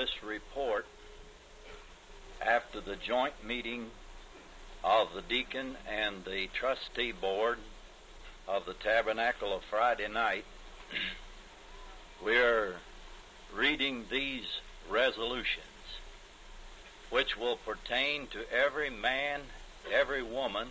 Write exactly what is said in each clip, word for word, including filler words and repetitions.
this report after the joint meeting of the deacon and the trustee board of the Tabernacle of Friday night. We're reading these resolutions, which will pertain to every man, every woman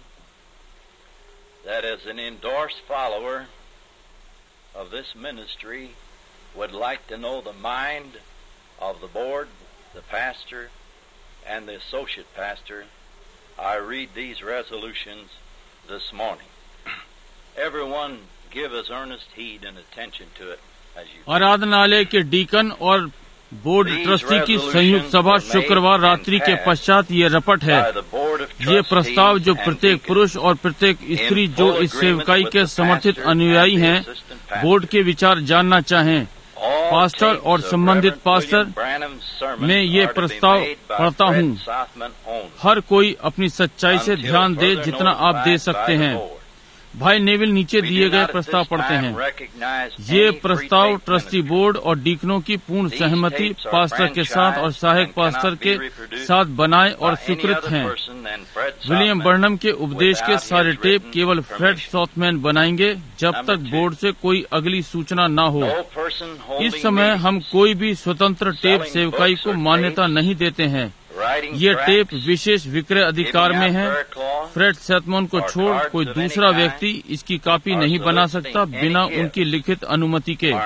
that is an endorsed follower of this ministry would like to know the mind of the board, the pastor, and the associate pastor. I read these resolutions this morning. Everyone give as earnest heed and attention to it as you. आराधनालय के deacon और board trustee की संयुक्त सभा शुक्रवार रात्रि के पश्चात ये रपट है। ये प्रस्ताव जो प्रत्येक पुरुष और प्रत्येक स्त्री जो इस सेवकाई के समर्थित अनुयायी हैं, बोर्ड के विचार जानना चाहें, पास्टर और संबंधित पास्टर मैं ये प्रस्ताव पढ़ता हूँ। हर कोई अपनी सच्चाई से ध्यान दे जितना आप दे सकते हैं। भाई नेविल नीचे दिए गए प्रस्ताव पढ़ते हैं। ये प्रस्ताव ट्रस्टी बोर्ड और डीकनों की पूर्ण सहमति पास्टर के साथ और सहायक पास्टर के साथ बनाए और स्वीकृत हैं। विलियम बर्नम के उपदेश के सारे टेप केवल फ्रेड सॉथमैन बनाएंगे जब तक बोर्ड से कोई अगली सूचना न हो। इस समय हम कोई भी स्वतंत्र टेप सेवकाई को मान्यता नहीं देते हैं। ये टेप विशेष विक्रय अधिकार में है। फ्रेड सैथमोन को छोड़ कोई दूसरा व्यक्ति इसकी कॉपी नहीं बना सकता बिना उनकी लिखित अनुमति के।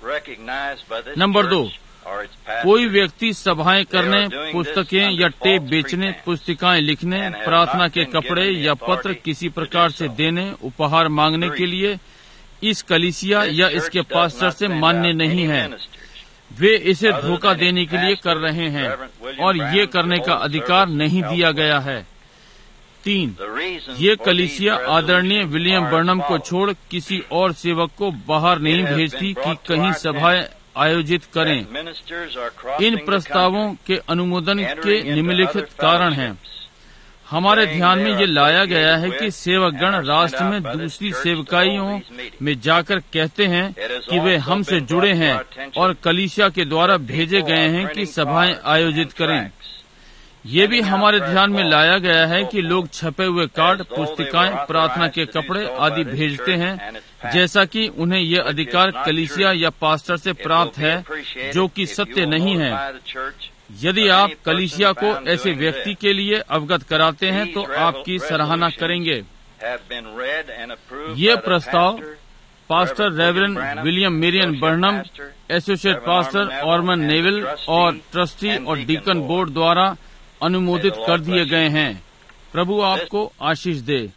नंबर दो, कोई व्यक्ति सभाएं करने, पुस्तकें या टेप बेचने, पुस्तिकाएं लिखने, प्रार्थना के कपड़े या पत्र किसी प्रकार से देने, उपहार मांगने के लिए इस कलीसिया या इसके पास्टर से मान्य नहीं है। वे इसे धोखा देने के लिए कर रहे हैं और ये करने का अधिकार नहीं दिया गया है। तीन, ये कलीसिया आदरणीय विलियम बर्नम को छोड़ किसी और सेवक को बाहर नहीं भेजती कि कहीं सभाएं आयोजित करें। इन प्रस्तावों के अनुमोदन के निम्नलिखित कारण हैं। हमारे ध्यान में ये लाया गया है कि सेवकगण राष्ट्र में दूसरी सेवकाइयों में जाकर कहते हैं कि वे हमसे जुड़े हैं और कलीसिया के द्वारा भेजे गए हैं कि सभाएं आयोजित करें। ये भी हमारे ध्यान में लाया गया है कि लोग छपे हुए कार्ड, पुस्तिकाएं, प्रार्थना के कपड़े आदि भेजते हैं, जैसा कि उन्हें ये अधिकार कलीसिया या पास्टर से प्राप्त है, जो कि सत्य नहीं है। यदि आप कलीसिया को ऐसे व्यक्ति के लिए अवगत कराते हैं तो आपकी सराहना करेंगे। ये प्रस्ताव pastor reverend William Marion Burnham, associate pastor Orman Neville और ट्रस्टी और डीकन बोर्ड द्वारा अनुमोदित कर दिए गए हैं। प्रभु आपको आशीष दे।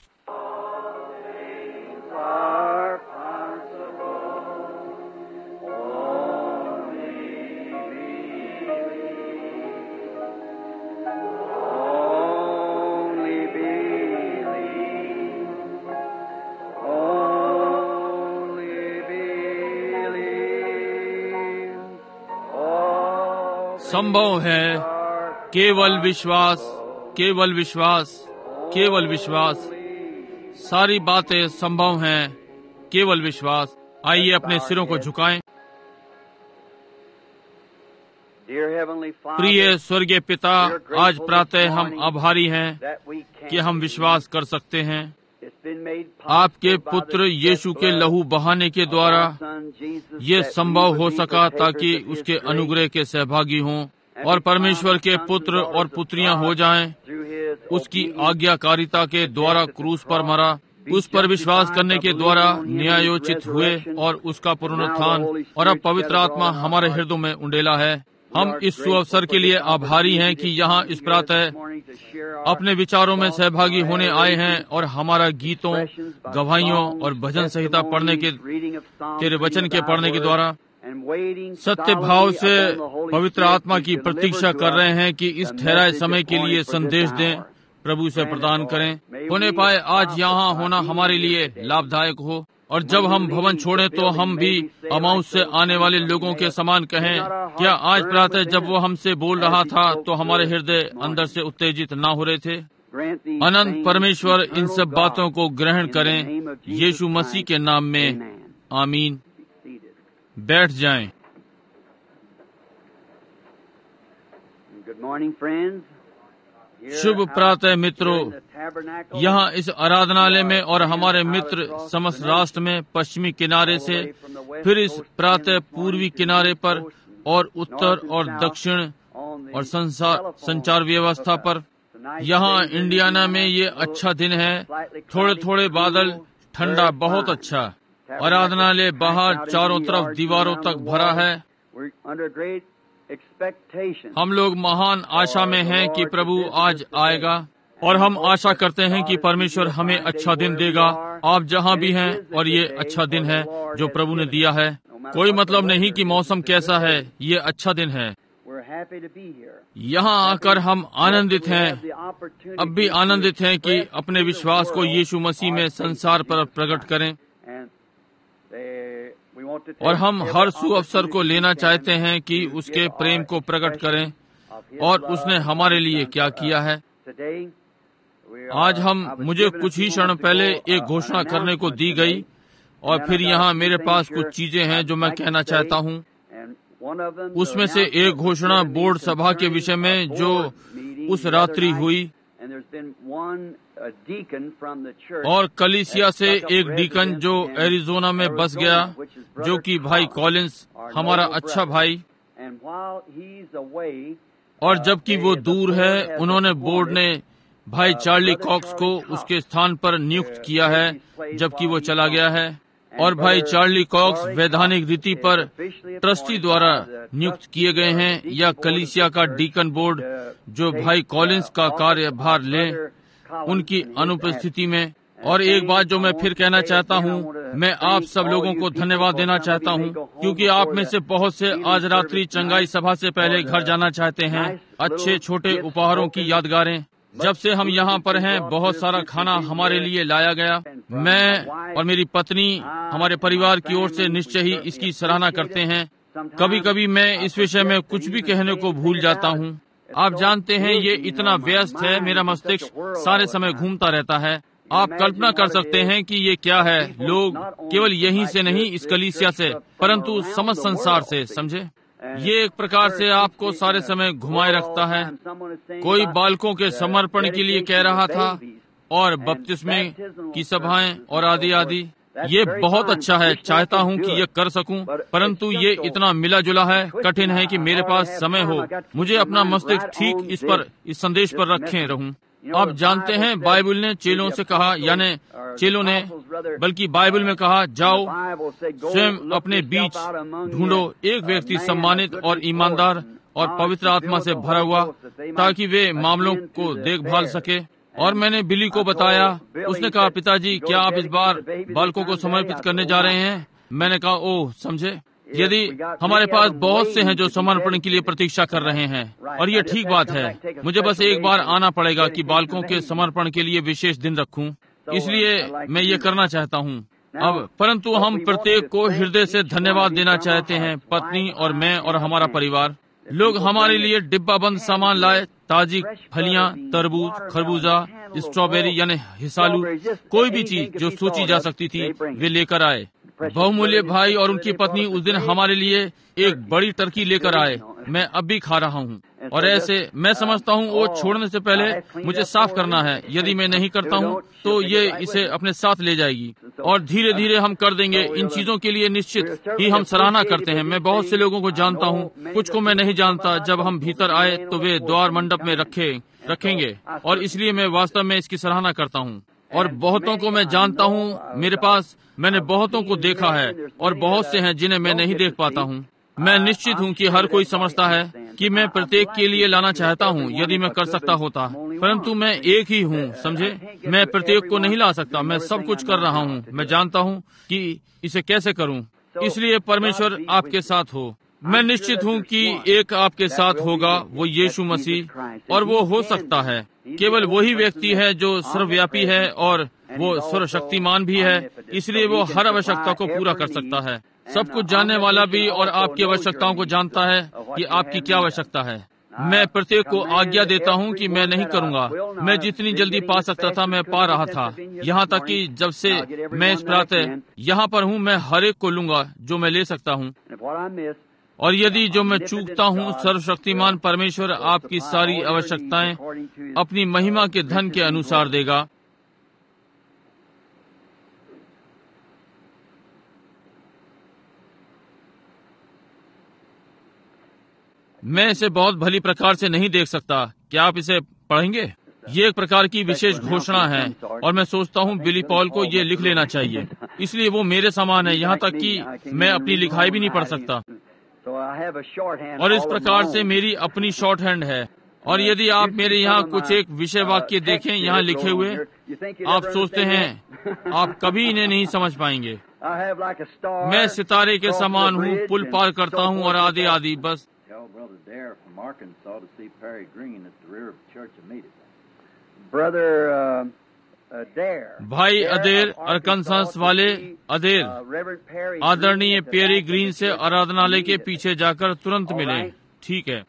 संभव है केवल विश्वास, केवल विश्वास, केवल विश्वास। सारी बातें संभव हैं, केवल विश्वास। आइए अपने सिरों को झुकाएं। प्रिय स्वर्गीय पिता, आज प्रातः हम आभारी हैं कि हम विश्वास कर सकते हैं आपके पुत्र यीशु के लहू बहाने के द्वारा ये संभव हो सका ताकि उसके अनुग्रह के सहभागी हों और परमेश्वर के पुत्र और पुत्रियां हो जाएं। उसकी आज्ञाकारिता के द्वारा क्रूस पर मरा, उस पर विश्वास करने के द्वारा न्यायोचित हुए और उसका पुनरुत्थान, और अब पवित्र आत्मा हमारे हृदयों में उंडेला है। हम इस सुअवसर के लिए आभारी हैं कि यहाँ इस प्रातः अपने विचारों में सहभागी होने आए हैं और हमारा गीतों, गवाहियों और भजन संहिता पढ़ने के, तेरे वचन के पढ़ने के द्वारा सत्य भाव से पवित्र आत्मा की प्रतीक्षा कर रहे हैं कि इस ठहराए समय के लिए संदेश दें। प्रभु से प्रदान करें। होने पाए आज यहाँ होना हमारे लिए लाभदायक हो, और जब हम भवन छोड़ें तो हम भी अमाउस से आने वाले लोगों के समान कहें, क्या आज प्रातः जब वो हमसे बोल रहा था तो हमारे हृदय अंदर से उत्तेजित ना हो रहे थे? अनंत परमेश्वर इन सब बातों को ग्रहण करें यीशु मसीह के नाम में, आमीन। बैठ जाएं। शुभ प्रातः मित्रों। यहाँ इस आराधनालय में और हमारे मित्र समस्त राष्ट्र में पश्चिमी किनारे से, फिर इस प्रातः पूर्वी किनारे पर और उत्तर और दक्षिण और संसार संचार व्यवस्था पर। यहाँ इंडियाना में ये अच्छा दिन है, थोड़े थोड़े बादल, ठंडा, बहुत अच्छा। आराधनालय बाहर चारों तरफ दीवारों तक भरा है। हम लोग महान आशा में हैं कि प्रभु आज आएगा और हम आशा करते हैं कि परमेश्वर हमें अच्छा दिन देगा। आप जहाँ भी हैं, और ये अच्छा दिन है जो प्रभु ने दिया है। कोई मतलब नहीं कि मौसम कैसा है, ये अच्छा दिन है। यहाँ आकर हम आनंदित हैं, अब भी आनंदित हैं कि अपने विश्वास को यीशु मसीह में संसार पर प्रकट करें। और हम हर सुअवसर को लेना चाहते हैं कि उसके प्रेम को प्रकट करें और उसने हमारे लिए क्या किया है। आज हम मुझे कुछ ही क्षण पहले एक घोषणा करने को दी गई, और फिर यहाँ मेरे पास कुछ चीजें हैं जो मैं कहना चाहता हूँ। उसमें से एक घोषणा बोर्ड सभा के विषय में जो उस रात्रि हुई, और कलीसिया से एक डीकन जो एरिजोना में बस गया, जो कि भाई कॉलिंस, हमारा अच्छा भाई। और जबकि वो दूर है, उन्होंने बोर्ड ने भाई चार्ली कॉक्स को उसके स्थान पर नियुक्त किया है, जबकि वो चला गया है। और भाई चार्ली कॉक्स वैधानिक रीति पर ट्रस्टी द्वारा नियुक्त किए गए हैं, या कलीसिया का डीकन बोर्ड जो भाई कॉलिंस का कार्यभार ले, उनकी अनुपस्थिति में। और एक बात जो मैं फिर कहना चाहता हूँ, मैं आप सब लोगों को धन्यवाद देना चाहता हूँ, क्योंकि आप में से बहुत से आज रात्रि चंगाई सभा से पहले घर जाना चाहते हैं। अच्छे छोटे उपहारों की यादगारें। जब से हम यहाँ पर हैं, बहुत सारा खाना हमारे लिए लाया गया। मैं और मेरी पत्नी हमारे परिवार की ओर से निश्चय ही इसकी सराहना करते हैं। कभी कभी मैं इस विषय में कुछ भी कहने को भूल जाता हूँ। आप जानते हैं, ये इतना व्यस्त है, मेरा मस्तिष्क सारे समय घूमता रहता है। आप कल्पना कर सकते हैं कि ये क्या है। लोग केवल यहीं से नहीं, इस कलीसिया से, परंतु समस्त संसार से, समझे। ये एक प्रकार से आपको सारे समय घुमाए रखता है। कोई बालकों के समर्पण के लिए कह रहा था, और बपतिस्मे की सभाएं और आदि आदि। ये बहुत अच्छा है, चाहता हूँ कि ये कर सकूं, परंतु ये इतना मिला जुला है, कठिन है कि मेरे पास समय हो। मुझे अपना मस्तिष्क ठीक इस पर, इस संदेश पर रखे रहूं। आप जानते हैं, बाइबल ने चेलों से कहा, यानी चेलों ने बल्कि बाइबल में कहा, जाओ स्वयं अपने बीच ढूंढो एक व्यक्ति सम्मानित और ईमानदार और पवित्र आत्मा से भरा हुआ, ताकि वे मामलों को देखभाल सके। और मैंने बिली को बताया। उसने कहा, पिताजी क्या आप इस बार बालकों को समर्पित करने जा रहे हैं? मैंने कहा, ओह समझे, यदि हमारे पास बहुत से हैं जो समर्पण के लिए प्रतीक्षा कर रहे हैं, और ये ठीक बात है। मुझे बस एक बार आना पड़ेगा कि बालकों के समर्पण के लिए विशेष दिन रखूं, इसलिए मैं ये करना चाहता हूं। अब परंतु हम प्रत्येक को हृदय से धन्यवाद देना चाहते हैं, पत्नी और मैं और हमारा परिवार। लोग हमारे लिए डिब्बा बंद सामान लाए, ताजी फलियां, तरबूज, खरबूजा, स्ट्रॉबेरी यानी हिसालू, कोई भी चीज जो सोची जा सकती थी वे लेकर आए। बहुमूल्य भाई और उनकी पत्नी उस दिन हमारे लिए एक बड़ी टर्की लेकर आए। मैं अब भी खा रहा हूँ। और ऐसे मैं समझता हूँ, वो छोड़ने से पहले मुझे साफ करना है। यदि मैं नहीं करता हूँ तो ये इसे अपने साथ ले जाएगी, और धीरे धीरे हम कर देंगे। इन चीजों के लिए निश्चित ही हम सराहना करते हैं। मैं बहुत से लोगों को जानता हूँ, कुछ को मैं नहीं जानता। जब हम भीतर आए तो वे द्वार मंडप में रखे रखेंगे, और इसलिए मैं वास्तव में इसकी सराहना करता हूँ। और बहुतों को मैं जानता हूँ, मेरे पास मैंने बहुतों को देखा है, और बहुत से हैं जिन्हें मैं नहीं देख पाता हूँ। मैं निश्चित हूँ कि हर कोई समझता है कि मैं प्रत्येक के लिए लाना चाहता हूँ, यदि मैं कर सकता होता, परंतु मैं एक ही हूँ, समझे। मैं प्रत्येक को नहीं ला सकता। मैं सब कुछ कर रहा हूँ। मैं जानता हूँ कि इसे कैसे करूँ। इसलिए परमेश्वर आपके साथ हो। मैं निश्चित हूँ कि एक आपके साथ होगा, वो यीशु मसीह, और वो हो सकता है केवल वही व्यक्ति है जो सर्वव्यापी है, और वो सर्वशक्तिमान भी है। इसलिए वो हर आवश्यकता को पूरा कर सकता है, सब कुछ जानने वाला भी, और आपकी आवश्यकताओं को जानता है कि आपकी क्या आवश्यकता है। मैं प्रत्येक को आज्ञा देता हूँ कि मैं नहीं करूँगा। मैं जितनी जल्दी पा सकता था मैं पा रहा था, यहाँ तक कि जब से मैं इस प्रातः यहाँ पर हूँ, मैं हर एक को लूंगा जो मैं ले सकता हूँ। और यदि जो मैं चूकता हूँ, सर्वशक्तिमान परमेश्वर आपकी सारी आवश्यकताएं अपनी महिमा के धन के अनुसार देगा। मैं इसे बहुत भली प्रकार से नहीं देख सकता। क्या आप इसे पढ़ेंगे? ये एक प्रकार की विशेष घोषणा है और मैं सोचता हूँ बिली पॉल को ये लिख लेना चाहिए, इसलिए वो मेरे समान है, यहाँ तक कि मैं अपनी लिखाई भी नहीं पढ़ सकता। और इस प्रकार से मेरी अपनी शॉर्ट हैंड है। और यदि आप मेरे यहाँ कुछ एक विषय वाक्य देखें यहाँ लिखे हुए, आप सोचते हैं आप कभी इन्हें नहीं समझ पाएंगे। मैं सितारे के समान हूँ, पुल पार करता हूँ और आदि आदि। बस भाई अदेर अरकनसास वाले अदेर आदरणीय पेरी ग्रीन से आराधनालय के पीछे जाकर तुरंत मिले। ठीक है।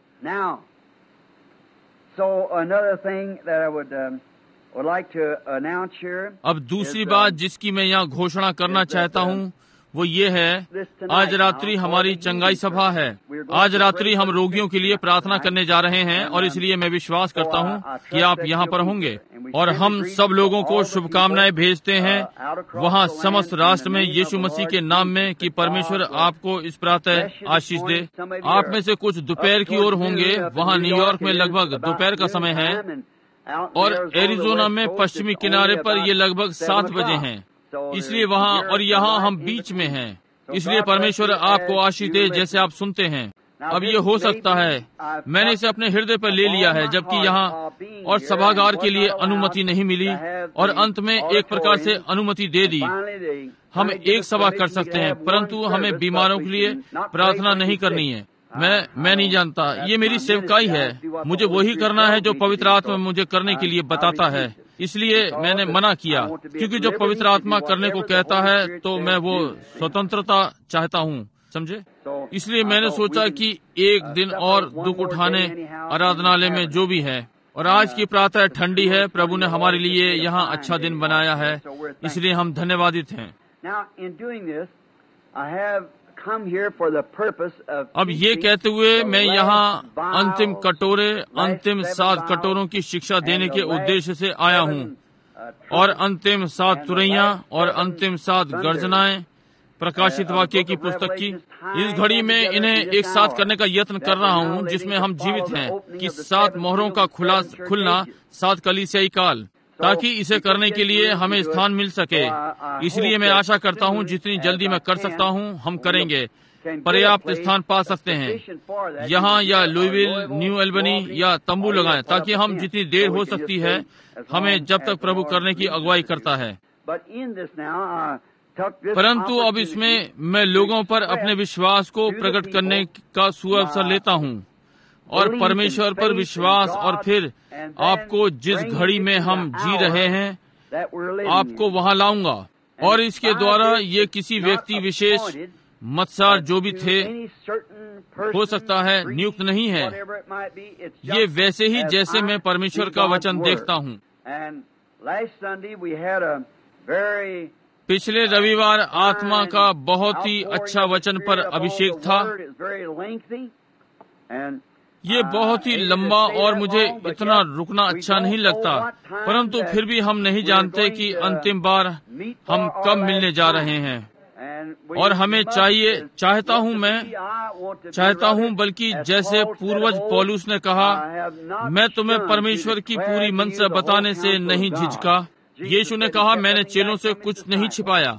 अब दूसरी बात जिसकी मैं यहाँ घोषणा करना चाहता हूँ वो ये है, आज रात्रि हमारी चंगाई सभा है। आज रात्रि हम रोगियों के लिए प्रार्थना करने जा रहे हैं और इसलिए मैं विश्वास करता हूँ कि आप यहाँ पर होंगे और हम सब लोगों को शुभकामनाएं भेजते हैं वहाँ समस्त राष्ट्र में यीशु मसीह के नाम में कि परमेश्वर आपको इस प्रातः आशीष दे। आप में से कुछ दोपहर की ओर होंगे, वहाँ न्यूयॉर्क में लगभग दोपहर का समय है और एरिजोना में पश्चिमी किनारे पर ये लगभग सात बजे हैं, इसलिए वहाँ और यहाँ हम बीच में हैं। इसलिए परमेश्वर आपको आशीष दे जैसे आप सुनते हैं। अब ये हो सकता है मैंने इसे अपने हृदय पर ले लिया है जबकि यहाँ और सभागार के लिए अनुमति नहीं मिली और अंत में एक प्रकार से अनुमति दे दी। हम एक सभा कर सकते हैं परंतु हमें बीमारों के लिए प्रार्थना नहीं करनी है। मैं मैं नहीं जानता, ये मेरी सेवकाई है। मुझे वही करना है जो पवित्र आत्मा मुझे करने के लिए बताता है, इसलिए मैंने मना किया, क्योंकि जो पवित्र आत्मा करने को कहता है तो मैं वो स्वतंत्रता चाहता हूँ, समझे। इसलिए मैंने सोचा कि एक दिन और दुख उठाने आराधनालय में जो भी है। और आज की प्रातः ठंडी है, प्रभु ने हमारे लिए यहाँ अच्छा दिन बनाया है, इसलिए हम धन्यवादित हैं। अब ये कहते हुए मैं यहाँ अंतिम कटोरे अंतिम सात कटोरों की शिक्षा देने के उद्देश्य से आया हूँ और अंतिम सात तुरैया और अंतिम सात गर्जनाएं प्रकाशित वाक्य की पुस्तक की इस घड़ी में इन्हें एक साथ करने का यत्न कर रहा हूँ जिसमें हम जीवित हैं कि सात मोहरों का खुला खुलना सात कलीसियाई काल, ताकि इसे करने के लिए हमें स्थान मिल सके। इसलिए मैं आशा करता हूँ जितनी जल्दी मैं कर सकता हूँ हम करेंगे, पर्याप्त स्थान पा सकते हैं यहाँ या लुईविल, न्यू एल्बनी या तंबू लगाएं, ताकि हम जितनी देर हो सकती है हमें जब तक प्रभु करने की अगुवाई करता है। परंतु अब इसमें मैं लोगों पर अपने विश्वास को प्रकट करने का सुअवसर लेता हूँ और परमेश्वर पर विश्वास और फिर आपको जिस घड़ी में हम जी रहे हैं आपको वहाँ लाऊंगा। और इसके द्वारा ये किसी व्यक्ति विशेष मत्सार जो भी थे हो सकता है नियुक्त नहीं है, ये वैसे ही जैसे मैं परमेश्वर का वचन देखता हूँ। पिछले रविवार आत्मा का बहुत ही अच्छा वचन पर अभिषेक था। ये बहुत ही लंबा और मुझे इतना रुकना अच्छा नहीं लगता, परंतु फिर भी हम नहीं जानते कि अंतिम बार हम कब मिलने जा रहे हैं और हमें चाहिए चाहता हूँ मैं चाहता हूँ बल्कि जैसे पूर्वज पौलुस ने कहा, मैं तुम्हें परमेश्वर की पूरी मंशा बताने से नहीं झिझका। यीशु ने कहा, मैंने चेलों से कुछ नहीं छिपाया।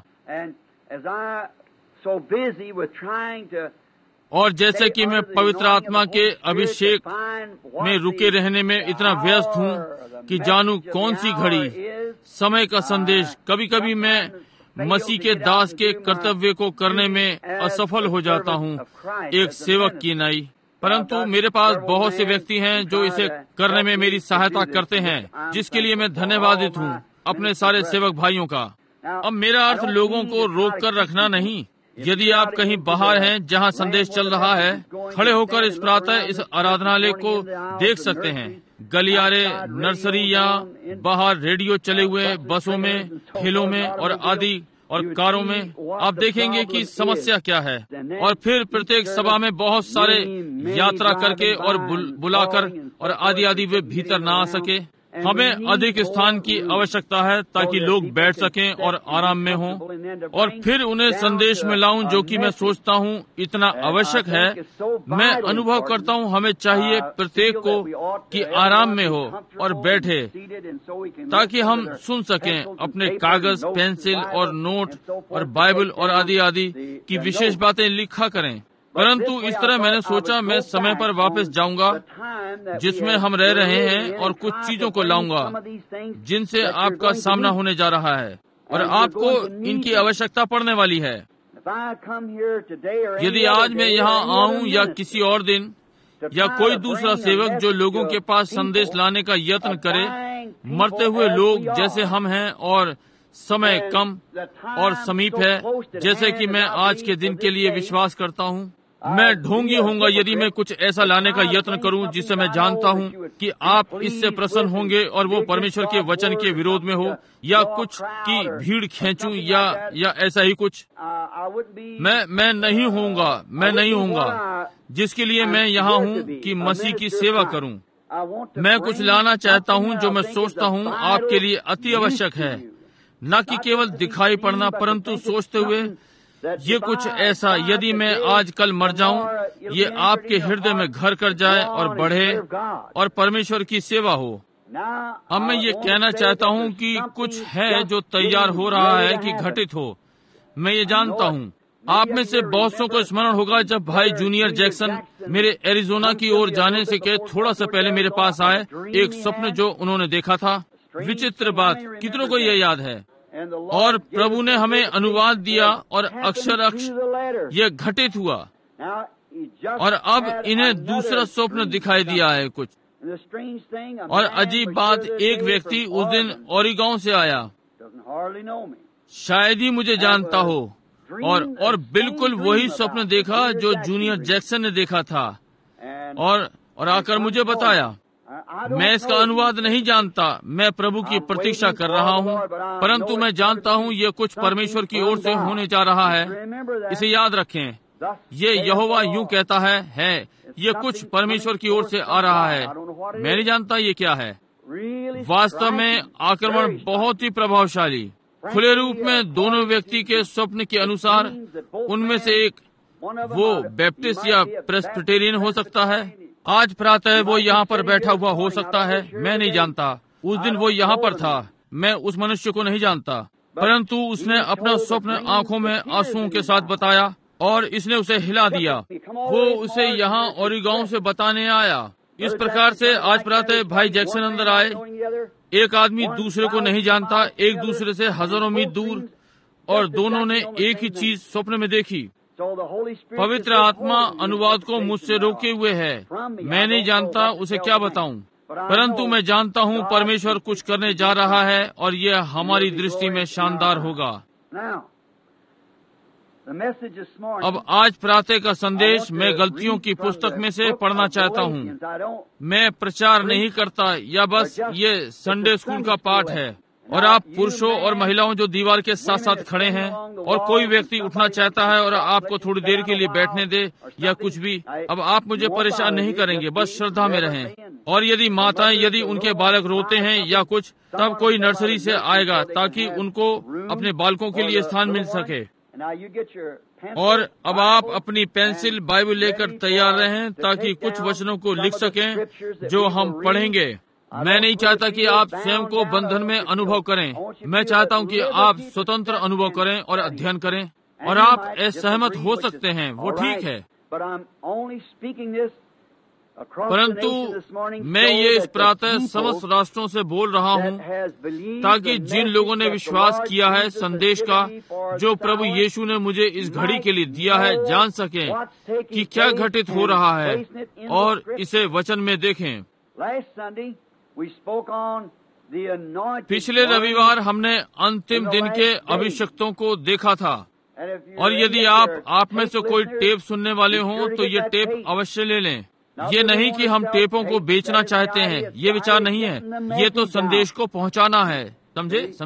और जैसे कि मैं पवित्र आत्मा के अभिषेक में रुके रहने में इतना व्यस्त हूँ कि जानूं कौन सी घड़ी समय का संदेश, कभी कभी मैं मसीह के दास के कर्तव्य को करने में असफल हो जाता हूँ एक सेवक की नाई। परंतु मेरे पास बहुत से व्यक्ति हैं जो इसे करने में मेरी सहायता करते हैं, जिसके लिए मैं धन्यवादित हूँ अपने सारे सेवक भाइयों का। अब मेरा अर्थ लोगों को रोक कर रखना नहीं। यदि आप कहीं बाहर हैं जहां संदेश चल रहा है, खड़े होकर इस प्रातः इस आराधनालय को देख सकते हैं। गलियारे, नर्सरी या बाहर रेडियो चले हुए, बसों में, ठेलों में और आदि और कारों में, आप देखेंगे कि समस्या क्या है। और फिर प्रत्येक सभा में बहुत सारे यात्रा करके और बुलाकर और आदि आदि वे भीतर ना आ सके। हमें अधिक स्थान की आवश्यकता है ताकि लोग बैठ सकें और आराम में हों, और फिर उन्हें संदेश में लाऊं जो कि मैं सोचता हूं इतना आवश्यक है। मैं अनुभव करता हूं हमें चाहिए प्रत्येक को कि आराम में हो और बैठे, ताकि हम सुन सकें, अपने कागज, पेंसिल और नोट और बाइबल और आदि आदि की विशेष बातें लिखा करें। परंतु इस तरह मैंने सोचा मैं समय पर वापस जाऊंगा जिसमें हम रह रहे हैं और कुछ चीजों को लाऊंगा जिनसे आपका सामना होने जा रहा है और आपको इनकी आवश्यकता पड़ने वाली है। यदि आज मैं यहाँ आऊं या किसी और दिन, या कोई दूसरा सेवक जो लोगों के पास संदेश लाने का यत्न करे, मरते हुए लोग जैसे हम हैं और समय कम और समीप है, जैसे कि मैं आज के दिन के लिए विश्वास करता हूँ, मैं ढोंगी होऊंगा यदि मैं कुछ ऐसा लाने का यत्न करूं जिससे मैं जानता हूं कि आप इससे प्रसन्न होंगे और वो परमेश्वर के वचन के विरोध में हो, या कुछ की भीड़ खींचूं या या ऐसा ही कुछ। मैं मैं नहीं होऊंगा मैं नहीं होऊंगा जिसके लिए मैं यहाँ हूँ कि मसीह की सेवा करूं। मैं कुछ लाना चाहता हूँ जो मैं सोचता हूँ आपके लिए अति आवश्यक है, न कि केवल दिखाई पड़ना, परंतु सोचते हुए ये कुछ ऐसा, यदि मैं आज कल मर जाऊं, ये आपके हृदय में घर कर जाए और बढ़े और परमेश्वर की सेवा हो। अब मैं ये कहना चाहता हूं कि कुछ है जो तैयार हो रहा है कि घटित हो। मैं ये जानता हूं। आप में से बहुत सौ को स्मरण होगा जब भाई जूनियर जैक्सन मेरे एरिजोना की ओर जाने से के थोड़ा सा पहले मेरे पास आए, एक स्वप्न जो उन्होंने देखा था। विचित्र बात, कितनों को यह याद है? और प्रभु ने हमें अनुवाद दिया और अक्षर अक्षर ये घटित हुआ, और अब इन्हें दूसरा स्वप्न दिखाई दिया है कुछ। और अजीब बात, एक व्यक्ति उस दिन ओरिगांव से आया, शायद ही मुझे जानता हो, और और बिल्कुल वही स्वप्न देखा जो जूनियर जैक्सन ने देखा था, और और आकर मुझे बताया। मैं इसका अनुवाद नहीं जानता, मैं प्रभु की प्रतीक्षा कर रहा हूँ, परंतु मैं जानता हूँ ये कुछ परमेश्वर की ओर से होने जा रहा है। इसे याद रखें, ये यहोवा यूं कहता है है ये कुछ परमेश्वर की ओर से आ रहा है। मैं नहीं जानता ये क्या है। वास्तव में आक्रमण बहुत ही प्रभावशाली, खुले रूप में दोनों व्यक्ति के स्वप्न के अनुसार, उनमें से एक वो बैप्टिस्ट या प्रेस्बिटेरियन हो सकता है। आज प्रातः वो यहाँ पर बैठा हुआ हो सकता है, मैं नहीं जानता। उस दिन वो यहाँ पर था, मैं उस मनुष्य को नहीं जानता, परंतु उसने अपना स्वप्न आंखों में आंसुओं के साथ बताया और इसने उसे हिला दिया। वो उसे यहाँ ओरिगांव से बताने आया। इस प्रकार से आज प्रातः भाई जैक्सन अंदर आए। एक आदमी दूसरे को नहीं जानता, एक दूसरे से हजारों मील दूर, और दोनों ने एक ही चीज स्वप्न में देखी। पवित्र आत्मा अनुवाद को मुझसे रोके हुए है। मैं नहीं जानता उसे क्या बताऊं, परंतु मैं जानता हूं परमेश्वर कुछ करने जा रहा है और यह हमारी दृष्टि में शानदार होगा। अब आज प्रातः का संदेश मैं गलतियों की पुस्तक में से पढ़ना चाहता हूं। मैं प्रचार नहीं करता, या बस ये संडे स्कूल का पाठ है। और आप पुरुषों और महिलाओं जो दीवार के साथ साथ खड़े हैं, और कोई व्यक्ति उठना चाहता है और आपको थोड़ी देर के लिए बैठने दे या कुछ भी, अब आप मुझे परेशान नहीं करेंगे, बस श्रद्धा में रहें। और यदि माताएं, यदि उनके बालक रोते हैं या कुछ, तब कोई नर्सरी से आएगा ताकि उनको अपने बालकों के लिए स्थान मिल सके। और अब आप अपनी पेंसिल, बाइबल लेकर तैयार रहें ताकि कुछ वचनों को लिख सकें जो हम पढ़ेंगे। मैं नहीं चाहता कि आप स्वयं को बंधन में अनुभव करें। मैं चाहता हूं कि आप स्वतंत्र अनुभव करें और अध्ययन करें, और आप असहमत हो सकते हैं, वो ठीक है। परंतु मैं ये इस प्रातः समस्त राष्ट्रों से बोल रहा हूँ ताकि जिन लोगों ने विश्वास किया है संदेश का जो प्रभु यीशु ने मुझे इस घड़ी के लिए दिया है, जान सकें कि क्या घटित हो रहा है और इसे वचन में देखें। पिछले रविवार हमने अंतिम दिन के अभिषिक्तों को देखा था, और यदि आप आप में से कोई टेप सुनने वाले हों तो ये टेप अवश्य ले लें। ये नहीं कि हम टेपों को बेचना चाहते हैं, ये विचार नहीं है, ये तो संदेश को पहुंचाना है। समझे समझे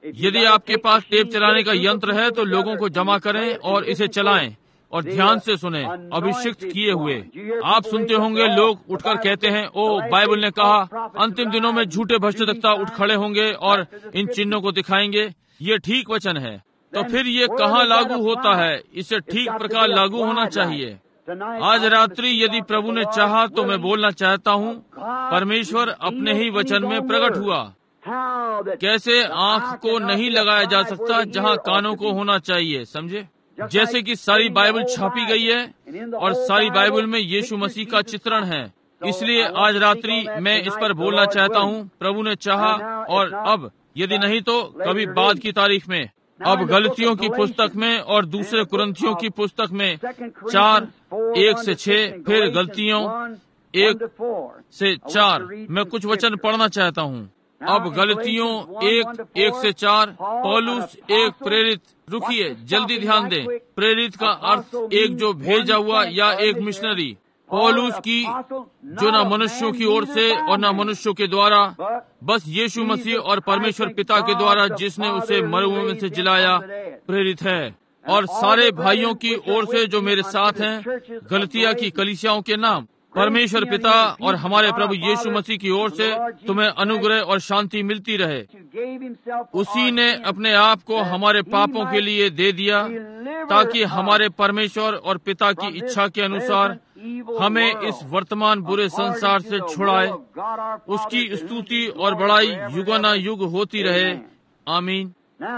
यदि आपके पास टेप चलाने का यंत्र है तो लोगों को जमा करें और इसे चलाएं और ध्यान से सुने। अभिषिक्त किए हुए आप सुनते होंगे लोग उठकर कहते हैं, ओ बाइबल ने कहा अंतिम दिनों में झूठे भविष्यद्वक्ता उठ खड़े होंगे और इन चिन्हों को दिखाएंगे। ये ठीक वचन है। तो फिर ये कहाँ लागू होता है? इसे ठीक प्रकार लागू होना चाहिए। आज रात्रि यदि प्रभु ने चाहा तो मैं बोलना चाहता हूँ, परमेश्वर अपने ही वचन में प्रकट हुआ। कैसे आँख को नहीं लगाया जा सकता जहाँ कानों को होना चाहिए, समझे? जैसे कि सारी बाइबल छापी गई है और सारी बाइबल में यीशु मसीह का चित्रण है। इसलिए आज रात्रि मैं इस पर बोलना चाहता हूँ, प्रभु ने चाहा, और अब यदि नहीं तो कभी बाद की तारीख में। अब गलतियों की पुस्तक में और दूसरे कुरिन्थियों की पुस्तक में चार एक से छह, फिर गलतियों एक से चार, मैं कुछ वचन पढ़ना चाहता हूँ। अब गलतियों एक एक से चार, पौलुस एक प्रेरित, रुकिए जल्दी ध्यान दें, प्रेरित का अर्थ एक जो भेजा हुआ या एक मिशनरी। पौलुस की जो न मनुष्यों की ओर से और न मनुष्यों के द्वारा, बस यीशु मसीह और परमेश्वर पिता के द्वारा जिसने उसे मरुभूमि में से जिलाया, प्रेरित है। और सारे भाइयों की ओर से जो मेरे साथ हैं, गलतिया की कलीसियाओं के नाम, परमेश्वर पिता और हमारे प्रभु यीशु मसीह की ओर से तुम्हें अनुग्रह और शांति मिलती रहे। उसी ने अपने आप को हमारे पापों के लिए दे दिया ताकि हमारे परमेश्वर और पिता की इच्छा के अनुसार हमें इस वर्तमान बुरे संसार से छुड़ाए। उसकी स्तुति और बड़ाई युगानुयुग होती रहे। आमीन।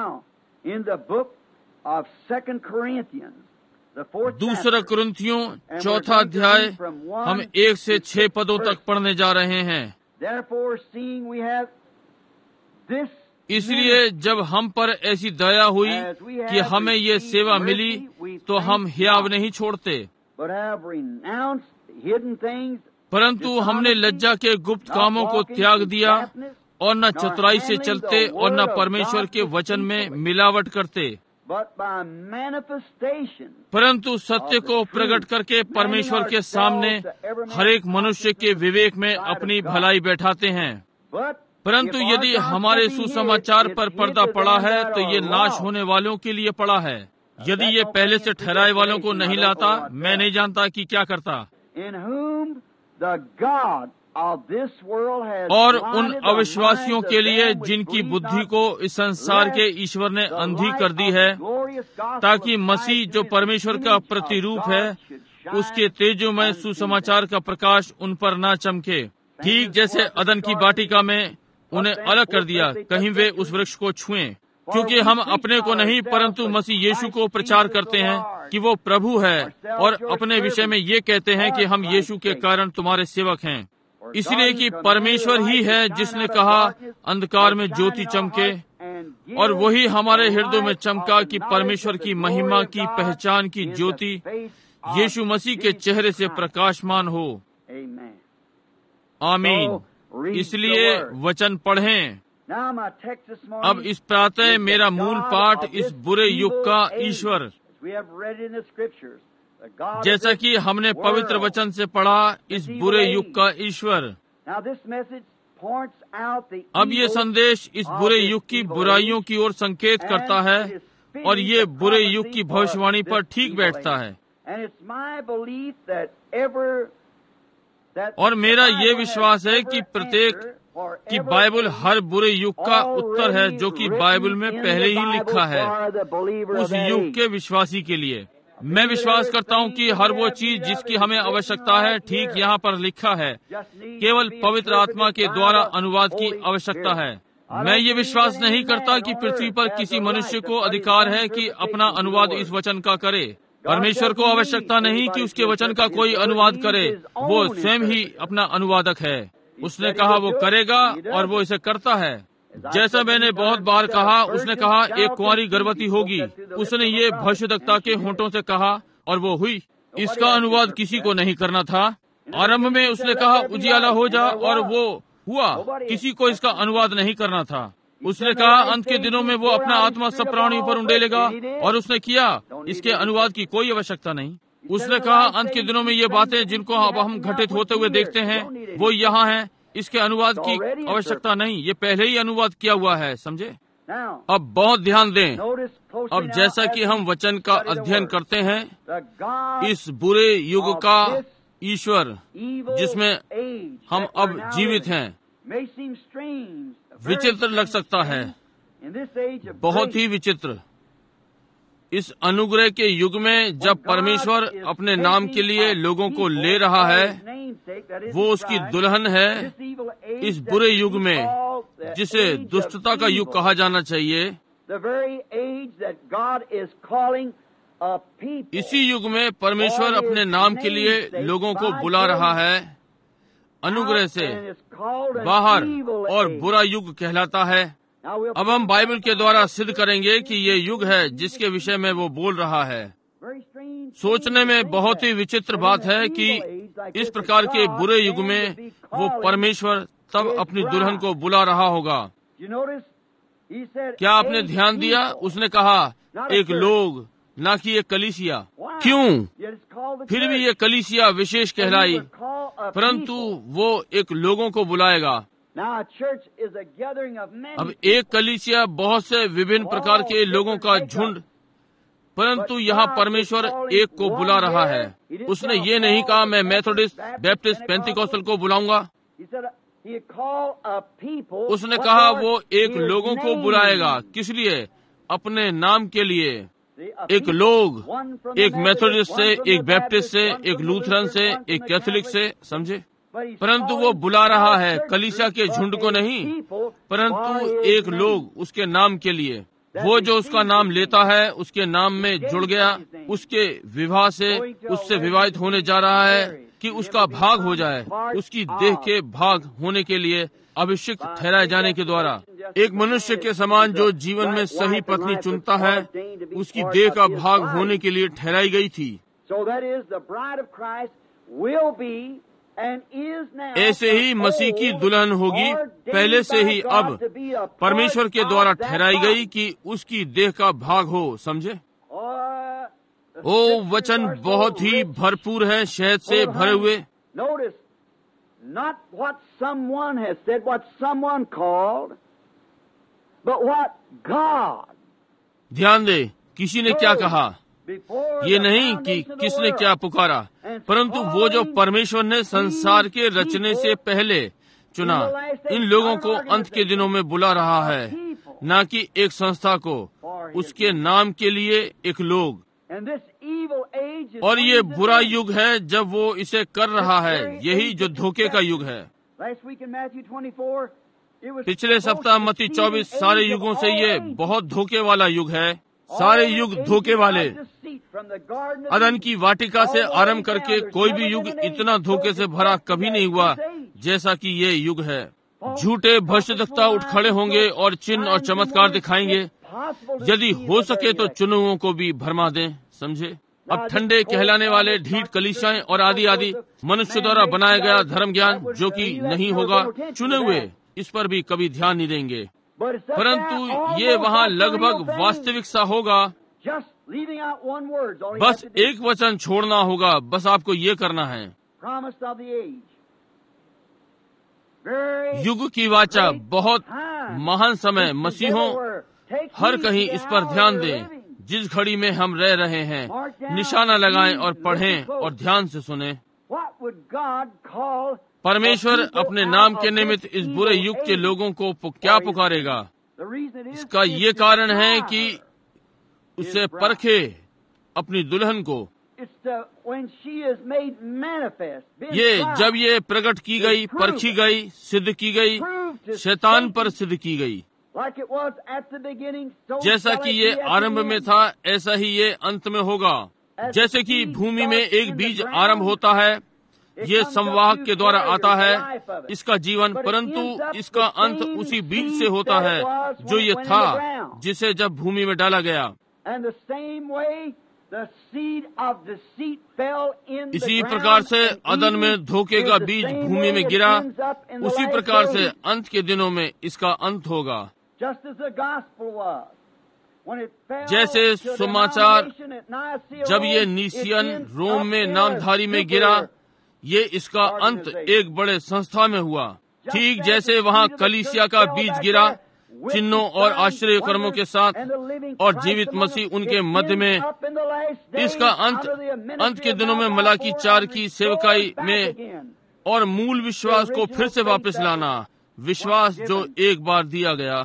दूसरा कुरिन्थियों चौथा अध्याय हम एक से छह पदों तक पढ़ने जा रहे हैं। इसलिए जब हम पर ऐसी दया हुई कि हमें ये सेवा मिली तो हम हियाव नहीं छोड़ते, परंतु हमने लज्जा के गुप्त कामों को त्याग दिया और न चतुराई से चलते और न परमेश्वर के वचन में मिलावट करते, परंतु सत्य को प्रकट करके परमेश्वर के सामने हरेक मनुष्य के विवेक में अपनी भलाई बैठाते हैं। परंतु यदि हमारे सुसमाचार पर पर्दा पड़ा है तो ये नाश होने वालों के लिए पड़ा है। यदि ये पहले से ठहराए वालों को नहीं लाता, मैं नहीं जानता कि क्या करता। और उन अविश्वासियों के लिए जिनकी बुद्धि को इस संसार के ईश्वर ने अंधी कर दी है, ताकि मसीह जो परमेश्वर का प्रतिरूप है उसके तेजोमय सुसमाचार का प्रकाश उन पर न चमके। ठीक जैसे अदन की वाटिका में उन्हें अलग कर दिया, कहीं वे उस वृक्ष को छुएं, क्योंकि हम अपने को नहीं परंतु मसीह यीशु को प्रचार करते हैं कि वो प्रभु है, और अपने विषय में ये कहते हैं कि हम यीशु के कारण तुम्हारे सेवक हैं। इसलिए कि परमेश्वर ही है जिसने कहा अंधकार में ज्योति चमके, और वही हमारे हृदयों में चमका कि परमेश्वर की महिमा की पहचान की ज्योति यीशु मसीह के चेहरे से प्रकाशमान हो। आमीन। इसलिए वचन पढ़ें। अब इस प्रातः मेरा मूल पाठ इस बुरे युग का ईश्वर, जैसा कि हमने पवित्र वचन से पढ़ा, इस बुरे युग का ईश्वर। अब ये संदेश इस बुरे युग की बुराइयों की ओर संकेत करता है और ये बुरे युग की भविष्यवाणी पर ठीक बैठता है। और मेरा ये विश्वास है कि प्रत्येक कि बाइबल हर बुरे युग का उत्तर है जो कि बाइबल में पहले ही लिखा है उस युग के विश्वासी के लिए। मैं विश्वास करता हूँ कि हर वो चीज जिसकी हमें आवश्यकता है ठीक यहाँ पर लिखा है, केवल पवित्र आत्मा के द्वारा अनुवाद की आवश्यकता है। मैं ये विश्वास नहीं करता कि पृथ्वी पर किसी मनुष्य को अधिकार है कि अपना अनुवाद इस वचन का करे। परमेश्वर को आवश्यकता नहीं कि उसके वचन का कोई अनुवाद करे, वो स्वयं ही अपना अनुवादक है। उसने कहा वो करेगा और वो इसे करता है। जैसा मैंने बहुत बार कहा, उसने कहा एक कुंवारी गर्भवती होगी। उसने ये भविष्यद्वक्ता के होंठों से कहा और वो हुई। इसका अनुवाद किसी को नहीं करना था। आरंभ में उसने कहा उजियाला हो जा और वो हुआ। किसी को इसका अनुवाद नहीं करना था। उसने कहा अंत के दिनों में वो अपना आत्मा सब प्राणियों पर उंडेलेगा और उसने किया। इसके अनुवाद की कोई आवश्यकता नहीं। उसने कहा अंत के दिनों में ये बातें जिनको अब हम घटित होते हुए देखते हैं वो यहाँ हैं। इसके अनुवाद की आवश्यकता नहीं, ये पहले ही अनुवाद किया हुआ है, समझे। अब बहुत ध्यान दें। अब जैसा कि हम वचन का अध्ययन करते हैं, इस बुरे युग का ईश्वर जिसमें हम अब जीवित हैं विचित्र लग सकता है, बहुत ही विचित्र। इस अनुग्रह के युग में जब परमेश्वर अपने नाम के लिए लोगों को ले रहा है, वो उसकी दुल्हन है। इस बुरे युग में जिसे दुष्टता का युग कहा जाना चाहिए, इसी युग में परमेश्वर अपने नाम के लिए लोगों को बुला रहा है अनुग्रह से बाहर, और बुरा युग कहलाता है। अब हम बाइबल के द्वारा सिद्ध करेंगे कि ये युग है जिसके विषय में वो बोल रहा है। सोचने में बहुत ही विचित्र बात है कि इस प्रकार के बुरे युग में वो परमेश्वर तब अपनी दुल्हन को बुला रहा होगा। क्या आपने ध्यान दिया? उसने कहा एक लोग, ना कि एक कलीसिया। क्यों? फिर भी ये कलीसिया विशेष कहलाई, परंतु वो एक लोगों को बुलाएगा। अब एक कलीसिया बहुत से विभिन्न प्रकार के लोगों का झुंड, परंतु यहाँ परमेश्वर एक को बुला रहा है। उसने ये नहीं कहा मैं मेथोडिस्ट, बैप्टिस्ट, पेंटिकॉस्टल को बुलाऊंगा। उसने कहा वो एक लोगों को बुलाएगा। किस लिए? अपने नाम के लिए। एक लोग, एक मेथोडिस्ट से, एक बैप्टिस्ट से, एक लूथरन से, एक कैथोलिक से, समझे? परंतु वो बुला रहा है कलीसिया के झुंड को नहीं, परंतु एक लोग उसके नाम के लिए। वो जो उसका नाम लेता है उसके नाम में जुड़ गया, उसके विवाह से उससे विवाहित होने जा रहा है कि उसका भाग हो जाए, उसकी देह के भाग होने के लिए अभिषिक्त ठहराए जाने के द्वारा। एक मनुष्य के समान जो जीवन में सही पत्नी चुनता है, उसकी देह का भाग होने के लिए ठहराई गई थी। ऐसे ही मसीह की दुल्हन होगी, पहले से ही अब परमेश्वर के द्वारा ठहराई गई कि उसकी देह का भाग हो, समझे? ओ वचन बहुत ही भरपूर है, शहद से भरे हुए। Not what someone has said, what someone called, but what God. ध्यान दे, किसी ने क्या कहा, ये नहीं कि किसने क्या पुकारा, परंतु वो जो परमेश्वर ने संसार के रचने से पहले चुना, इन लोगों को अंत के दिनों में बुला रहा है, न कि एक संस्था को, उसके नाम के लिए एक लोग। और ये बुरा युग है जब वो इसे कर रहा है, यही जो धोखे का युग है। पिछले सप्ताह मत्ती चौबीस, सारे युगों से ये बहुत धोखे वाला युग है। सारे युग धोखे वाले। अदन की वाटिका से आरंभ करके कोई भी युग इतना धोखे से भरा कभी नहीं हुआ जैसा कि ये युग है। झूठे भविष्यद्वक्ता उठ खड़े होंगे और चिन्ह और चमत्कार दिखाएंगे। यदि हो सके तो चुनुओं को भी भरमा दें, समझे? अब ठंडे कहलाने वाले ढीठ कलीसियाएं और आदि आदि मनुष्य द्वारा बनाया गया धर्म ज्ञान जो कि नहीं होगा, चुने हुए इस पर भी कभी ध्यान नहीं देंगे, परंतु ये वहाँ लगभग वास्तविक सा होगा। बस एक वचन छोड़ना होगा, बस आपको ये करना है। युग की वाचा, बहुत महान समय, मसीहों हर कहीं इस पर ध्यान दें। जिस घड़ी में हम रह रहे हैं, निशाना लगाएं और पढ़ें और ध्यान से सुनें। परमेश्वर अपने नाम के निमित्त इस बुरे युग के लोगों को क्या पुकारेगा? इसका ये कारण है कि उसे परखे अपनी दुल्हन को। ये जब ये प्रकट की गई, परखी गई, सिद्ध की गई, शैतान पर सिद्ध की गई। जैसा कि ये आरंभ में था, ऐसा ही ये अंत में होगा। जैसे कि भूमि में एक बीज आरंभ होता है, ये संवाहक के द्वारा आता है इसका जीवन, परंतु इसका अंत उसी बीज से होता है जो ये था, जिसे जब भूमि में डाला गया। इसी प्रकार से अदन में धोखे का बीज भूमि में गिरा, उसी प्रकार से अंत के दिनों में इसका अंत होगा। जैसे समाचार जब ये नीसियन रोम में नामधारी में गिरा, ये इसका अंत एक बड़े संस्था में हुआ। ठीक जैसे वहाँ कलीसिया का बीज गिरा, चिन्हों और आश्चर्य कर्मों के साथ, और जीवित मसीह उनके मध्य में। इसका अंत अंत के दिनों में मलाकी चार की सेवकाई में और मूल विश्वास को फिर से वापस लाना, विश्वास जो एक बार दिया गया।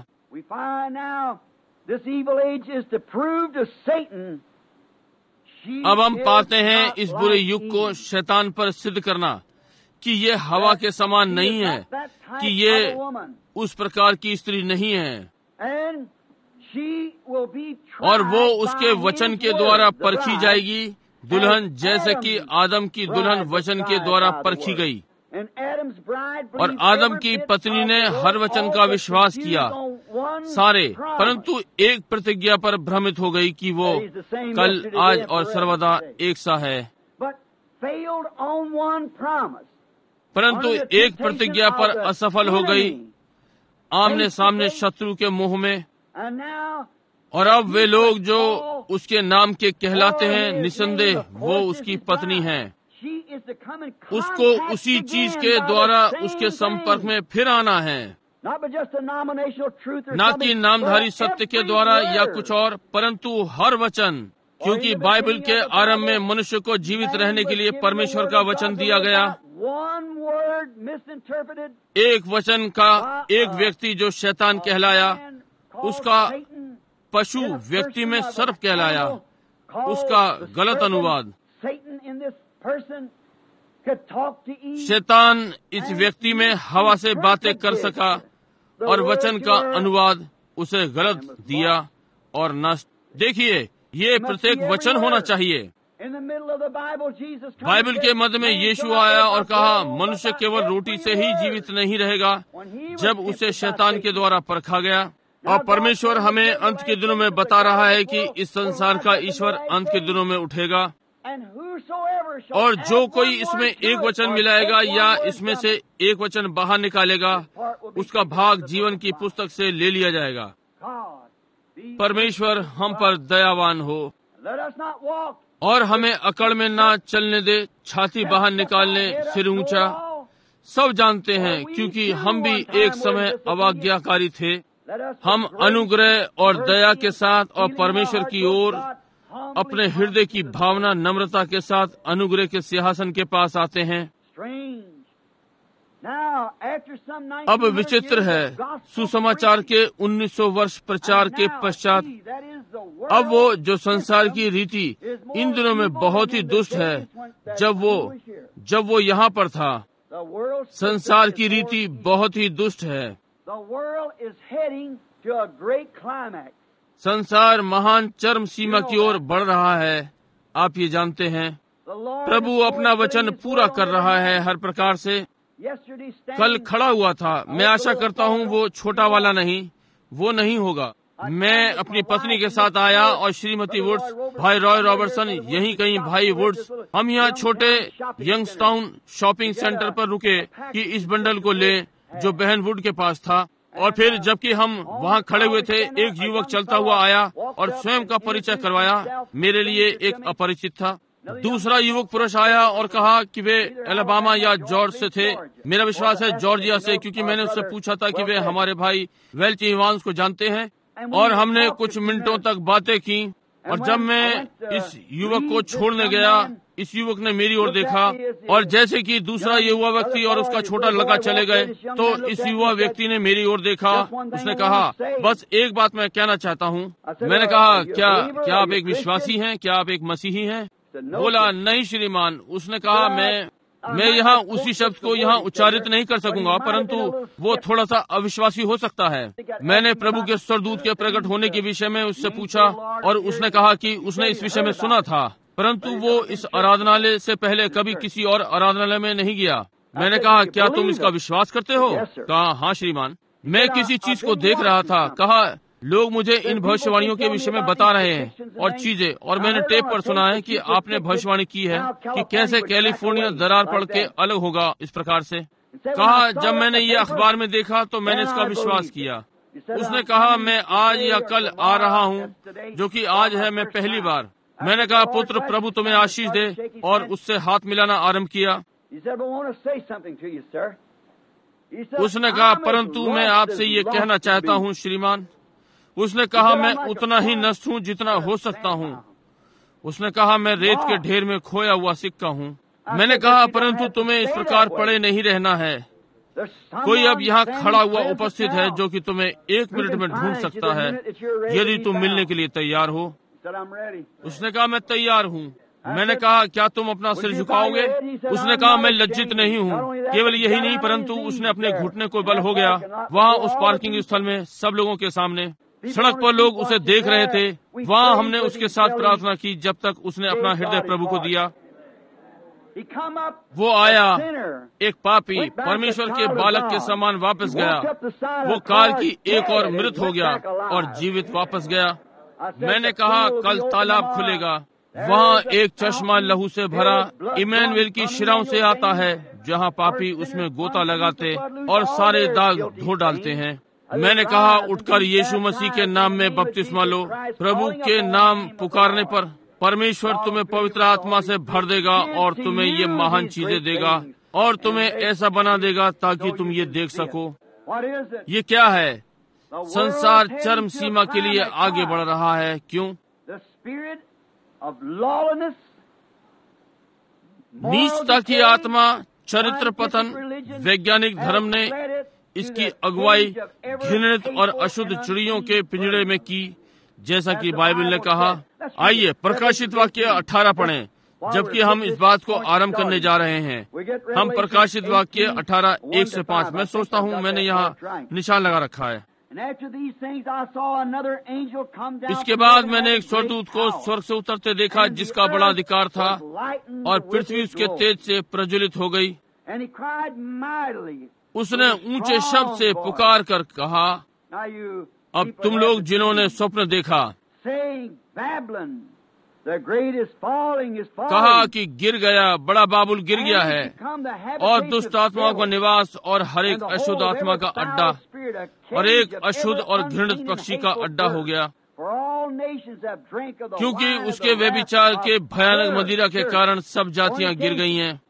अब हम पाते हैं इस बुरे युग को शैतान पर सिद्ध करना कि ये हवा के समान नहीं है, कि ये उस प्रकार की स्त्री नहीं है, और वो उसके वचन के द्वारा परखी जाएगी, दुल्हन, जैसे कि आदम की दुल्हन वचन के द्वारा परखी गई। और आदम की पत्नी ने हर वचन का विश्वास किया सारे, परंतु एक प्रतिज्ञा पर भ्रमित हो गई कि वो कल, आज और सर्वदा एक सा है। परंतु एक प्रतिज्ञा पर असफल हो गई, आमने सामने शत्रु के मुंह में। और अब वे लोग जो उसके नाम के कहलाते हैं, निसंदेह वो उसकी पत्नी है। उसको उसी चीज के द्वारा उसके संपर्क में फिर आना है, न कि नामधारी सत्य के द्वारा या कुछ और, परंतु हर वचन, क्योंकि बाइबल के आरंभ में मनुष्य को जीवित रहने के लिए परमेश्वर का वचन दिया गया। एक वचन का एक व्यक्ति जो शैतान कहलाया, उसका पशु व्यक्ति में सर्प कहलाया, उसका गलत अनुवाद। शैतान इस व्यक्ति में हवा से बातें कर सका और वचन का अनुवाद उसे गलत दिया और नष्ट। देखिए, ये प्रत्येक वचन होना चाहिए। बाइबल के मध्य में यीशु आया और कहा, मनुष्य केवल रोटी से ही जीवित नहीं रहेगा, जब उसे शैतान के द्वारा परखा गया। और परमेश्वर हमें अंत के दिनों में बता रहा है कि इस संसार का ईश्वर अंत के दिनों में उठेगा, और जो कोई इसमें एक वचन मिलाएगा या इसमें से एक वचन बाहर निकालेगा, उसका भाग जीवन की पुस्तक से ले लिया जाएगा। परमेश्वर हम पर दयावान हो और हमें अकड़ में ना चलने दे, छाती बाहर निकालने, सिर ऊंचा। सब जानते हैं, क्योंकि हम भी एक समय अवाज्ञाकारी थे। हम अनुग्रह और दया के साथ और परमेश्वर की ओर अपने हृदय की भावना नम्रता के साथ अनुग्रह के सिंहासन के पास आते हैं। अब विचित्र है, सुसमाचार के उन्नीस सौ वर्ष प्रचार के पश्चात अब वो जो संसार की रीति इन दिनों में बहुत ही दुष्ट है, जब वो जब वो यहाँ पर था, संसार की रीति बहुत ही दुष्ट है। संसार महान चरम सीमा की ओर बढ़ रहा है, आप ये जानते हैं। प्रभु अपना वचन पूरा कर रहा है हर प्रकार से। कल खड़ा हुआ था, मैं आशा करता हूँ वो छोटा वाला नहीं, वो नहीं होगा। मैं अपनी पत्नी के साथ आया और श्रीमती वुड्स, भाई रॉय रॉबर्टसन, यहीं कहीं भाई वुड्स, हम यहाँ छोटे यंगस्टाउन शॉपिंग सेंटर पर रुके कि इस बंडल को ले जो बहन वुड के पास था। और फिर जबकि हम वहाँ खड़े हुए थे, एक युवक चलता हुआ आया और स्वयं का परिचय करवाया। मेरे लिए एक अपरिचित था। दूसरा युवक पुरुष आया और कहा कि वे एलाबामा या जॉर्ज से थे। मेरा विश्वास है जॉर्जिया से, क्योंकि मैंने उससे पूछा था कि वे हमारे भाई वेल्च इवांस को जानते हैं। और हमने कुछ मिनटों तक बातें की। और जब मैं इस युवक को छोड़ने गया, इस युवक ने मेरी ओर देखा, और जैसे कि दूसरा युवा व्यक्ति और उसका छोटा लड़का चले गए, तो इस युवा व्यक्ति ने मेरी ओर देखा। उसने कहा, बस एक बात मैं कहना चाहता हूँ। मैंने कहा, क्या क्या आप एक विश्वासी हैं? क्या आप एक मसीही हैं? बोला, नहीं श्रीमान। उसने कहा, मैं मैं यहाँ उसी शब्द को यहाँ उच्चारित नहीं कर सकूंगा, परंतु वो थोड़ा सा अविश्वासी हो सकता है। मैंने प्रभु के स्वरदूत के प्रकट होने के विषय में उससे पूछा, और उसने कहा कि उसने इस विषय में सुना था, परंतु वो इस आराधनालय से पहले कभी किसी और आराधनालय में नहीं गया। मैंने कहा, क्या तुम इसका विश्वास करते हो? कहा, हाँ श्रीमान। मैं किसी चीज को देख रहा था। कहा, लोग मुझे इन भविष्यवाणियों के विषय में बता रहे हैं और चीजें, और मैंने टेप पर सुना है कि आपने भविष्यवाणी की है कि कैसे कैलिफोर्निया दरार पड़ के अलग होगा इस प्रकार से। कहा, जब मैंने ये अखबार में देखा तो मैंने इसका विश्वास किया। उसने कहा, मैं आज या कल आ रहा हूँ, जो कि आज है, मैं पहली बार। मैंने कहा, पुत्र प्रभु तुम्हें आशीष दे, और उससे हाथ मिलाना आरंभ किया। उसने कहा, परंतु मैं आपसे ये कहना चाहता हूँ श्रीमान। उसने कहा, मैं उतना ही नष्ट हूँ जितना हो सकता हूँ। उसने कहा, मैं रेत के ढेर में खोया हुआ सिक्का हूँ। मैंने कहा, परंतु तुम्हें इस प्रकार पड़े नहीं रहना है। कोई अब यहाँ खड़ा हुआ उपस्थित है जो कि तुम्हें एक मिनट में ढूंढ सकता है यदि तुम मिलने के लिए तैयार हो। उसने कहा, मैं तैयार हूँ। मैंने कहा, क्या तुम अपना सिर झुकाओगे? उसने कहा, मैं लज्जित नहीं हूँ। केवल यही नहीं, परंतु उसने अपने घुटने को बल हो गया वहाँ उस पार्किंग स्थल में सब लोगों के सामने। सड़क पर लोग उसे देख रहे थे। वहाँ हमने उसके साथ प्रार्थना की जब तक उसने अपना हृदय प्रभु को दिया। वो आया, एक पापी परमेश्वर के बालक के समान वापस गया। वो काल की एक और मृत हो गया और जीवित वापस गया। मैंने कहा, कल तालाब खुलेगा। वहाँ एक चश्मा लहू से भरा इमैनुएल की शिराओं से आता है, जहाँ पापी उसमें गोता लगाते और सारे दाग धो डालते हैं। मैंने कहा, उठकर यीशु मसीह के नाम में बपतिस्मा लो। प्रभु के नाम पुकारने पर परमेश्वर तुम्हें पवित्र आत्मा से भर देगा और तुम्हें ये महान चीजें देगा और तुम्हें ऐसा बना देगा ताकि तुम ये देख सको। ये क्या है? संसार चरम सीमा के लिए आगे बढ़ रहा है। क्यों? नीचता की आत्मा, चरित्र पतन। वैज्ञानिक धर्म ने इसकी अगुवाई घृणित और अशुद्ध चिड़ियों के पिंजड़े में की, जैसा कि बाइबल ने कहा। आइए प्रकाशित वाक्य अठारह पढ़ें, जबकि हम इस बात को आरंभ करने जा रहे हैं। हम प्रकाशित वाक्य अठारह एक से पाँच, मैं सोचता हूँ मैंने यहाँ निशान लगा रखा है। इसके बाद मैंने एक स्वर्गदूत को स्वर्ग से उतरते देखा, जिसका बड़ा अधिकार था, और पृथ्वी उसके तेज से प्रज्वलित हो गई। उसने ऊंचे शब्द से पुकार कर कहा, अब तुम लोग जिन्होंने स्वप्न देखा, कहा कि गिर गया, बड़ा बाबुल गिर गया है, और दुष्ट आत्माओं का निवास और हर एक अशुद्ध आत्मा का अड्डा और एक अशुद्ध और घृणित पक्षी का अड्डा हो गया, क्योंकि उसके व्यभिचार के भयानक मदिरा के कारण सब जातियां गिर गई हैं।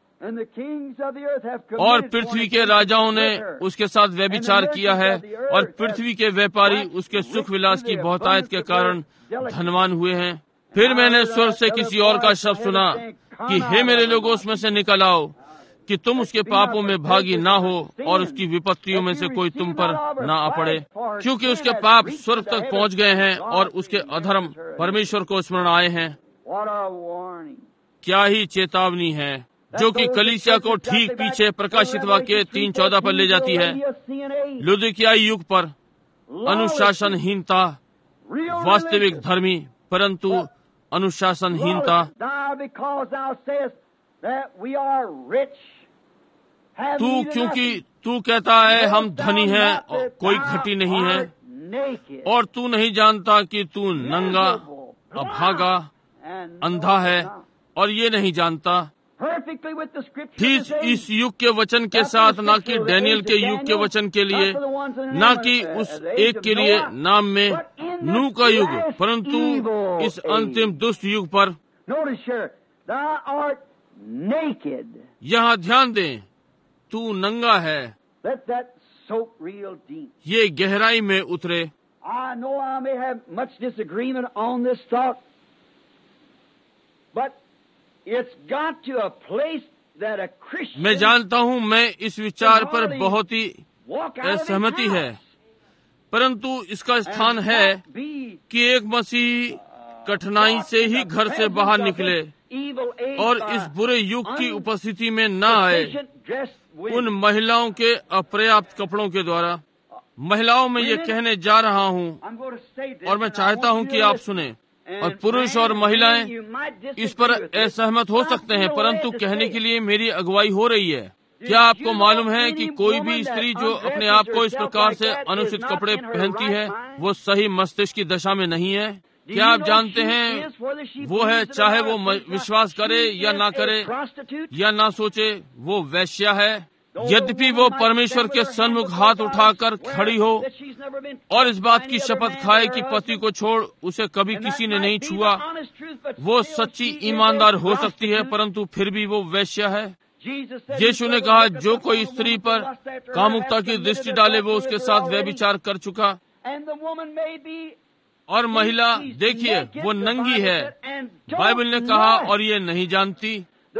और पृथ्वी के राजाओं ने उसके साथ व्यभिचार किया है, और पृथ्वी के व्यापारी उसके सुख विलास की बहुतायत के कारण धनवान हुए हैं। फिर मैंने स्वर्ग से किसी और का शब्द सुना कि हे मेरे लोगों, उसमें से निकल आओ कि तुम उसके पापों में भागी ना हो और उसकी विपत्तियों में से कोई तुम पर ना आ पड़े, क्योंकि उसके पाप स्वर्ग तक पहुंच गए हैं और उसके अधर्म परमेश्वर को स्मरण आए हैं। क्या ही चेतावनी है, जो कि कलीसिया को ठीक पीछे प्रकाशित वाक्य तीन चौदह पर ले जाती है। लुदिकियाई युग पर अनुशासनहीनता, वास्तविक धर्मी परंतु अनुशासनहीनता। तू क्योंकि तू कहता है हम धनी हैं, कोई घटी नहीं है, और तू नहीं जानता कि तू नंगा, अभागा, अंधा है, और ये नहीं जानता। ठीक इस युग के वचन के साथ, ना कि डैनियल के युग के वचन के लिए, ना कि उस एक के लिए नाम में नूह का युग, परंतु इस अंतिम दुष्ट युग पर। यहाँ ध्यान दें, तू नंगा है। ये गहराई में उतरे। मैं जानता हूँ मैं इस विचार पर बहुत ही असहमति है, परंतु इसका स्थान है कि एक मसीह कठिनाई से ही घर से बाहर निकले और इस बुरे युग की उपस्थिति में न आए उन महिलाओं के अपर्याप्त कपड़ों के द्वारा। महिलाओं में ये कहने जा रहा हूँ और मैं चाहता हूँ कि आप सुने, और पुरुष और महिलाएं इस पर असहमत हो सकते हैं, परंतु कहने के लिए मेरी अगुवाई हो रही है। क्या आपको मालूम है कि कोई भी स्त्री जो अपने आप को इस प्रकार से अनुचित कपड़े पहनती है, वो सही मस्तिष्क की दशा में नहीं है? क्या आप जानते हैं वो है, चाहे वो विश्वास करे या ना करे या ना सोचे, वो वैश्या है। यद्यपि वो परमेश्वर के सन्मुख हाथ उठाकर खड़ी हो और इस बात की शपथ खाए कि पति को छोड़ उसे कभी किसी ने नहीं छुआ, वो सच्ची ईमानदार हो सकती है, परंतु फिर भी वो वैश्या है। यीशु ने कहा, जो कोई स्त्री पर कामुकता की दृष्टि डाले वो उसके साथ व्यभिचार कर चुका। और महिला, देखिए, वो नंगी है, बाइबल ने कहा, और ये नहीं जानती।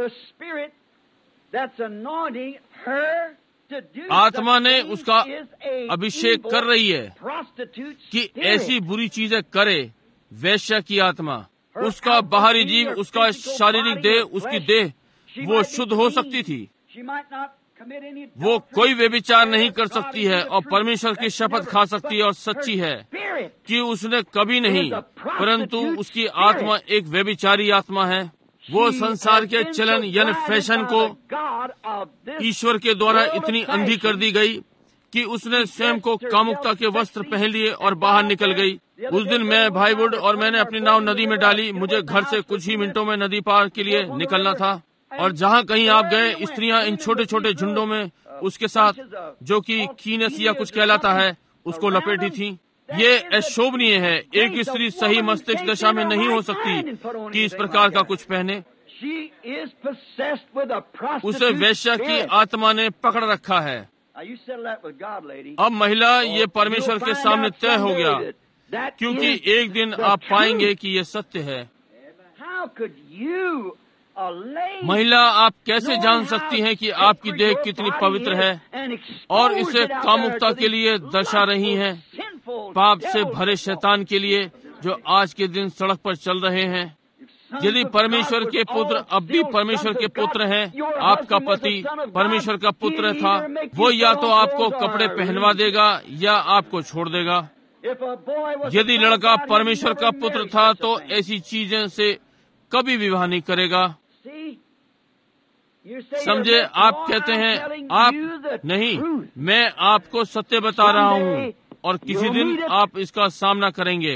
आत्मा ने उसका अभिषेक कर रही है कि ऐसी बुरी चीजें करे। वैश्या की आत्मा, उसका बाहरी जीव, उसका शारीरिक देह, उसकी देह वो शुद्ध हो सकती थी, वो कोई व्यभिचार नहीं कर सकती है और परमेश्वर की शपथ खा सकती है और सच्ची है कि उसने कभी नहीं, परंतु उसकी आत्मा एक व्यभिचारी आत्मा है। वो संसार के चलन यानी फैशन को ईश्वर के द्वारा इतनी अंधी कर दी गई कि उसने स्वयं को कामुकता के वस्त्र पहन लिए और बाहर निकल गई। उस दिन मैं भाई वुड और मैंने अपनी नाव नदी में डाली। मुझे घर से कुछ ही मिनटों में नदी पार के लिए निकलना था, और जहाँ कहीं आप गए, स्त्रियां इन छोटे छोटे झुंडों में उसके साथ, जो कि कीनस या कुछ कहलाता है, उसको लपेटी थी। ये अशोभनीय है। एक स्त्री सही मस्तिष्क दशा में नहीं हो सकती कि इस प्रकार का कुछ पहने। उसे वेश्या की आत्मा ने पकड़ रखा है। अब महिला, ये परमेश्वर के सामने तय हो गया, क्योंकि एक दिन आप पाएंगे कि ये सत्य है। महिला, आप कैसे जान सकती हैं कि आपकी देह कितनी पवित्र है और इसे कामुकता के लिए दर्शा रही हैं, पाप से भरे शैतान के लिए जो आज के दिन सड़क पर चल रहे हैं। यदि परमेश्वर के पुत्र अब भी परमेश्वर के पुत्र हैं, आपका पति परमेश्वर का पुत्र था, वो या तो आपको कपड़े पहनवा देगा या आपको छोड़ देगा। यदि लड़का परमेश्वर का पुत्र था तो ऐसी चीजें से कभी विवाह नहीं करेगा। समझे, आप कहते हैं आप नहीं, मैं आपको सत्य बता रहा हूँ और किसी दिन आप इसका सामना करेंगे।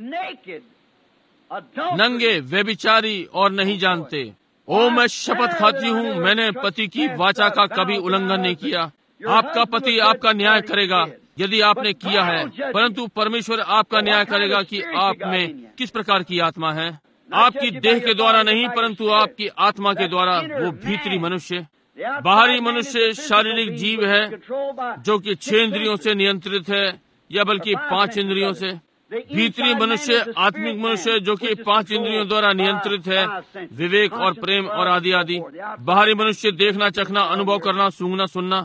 नंगे, व्यभिचारी और नहीं जानते। ओ, मैं शपथ खाती हूँ, मैंने पति की वाचा का कभी उल्लंघन नहीं किया। आपका पति आपका न्याय करेगा यदि आपने किया है, परंतु परमेश्वर आपका न्याय करेगा कि आप में किस प्रकार की आत्मा है। आपकी देह के द्वारा नहीं, परंतु आपकी आत्मा के द्वारा। वो भीतरी मनुष्य, बाहरी मनुष्य शारीरिक जीव है जो कि छह इंद्रियों से नियंत्रित है, या बल्कि पांच इंद्रियों से। भीतरी मनुष्य आत्मिक मनुष्य जो कि पांच इंद्रियों द्वारा नियंत्रित है, विवेक और प्रेम और आदि आदि। बाहरी मनुष्य देखना, चखना, अनुभव करना, सूंघना, सुनना।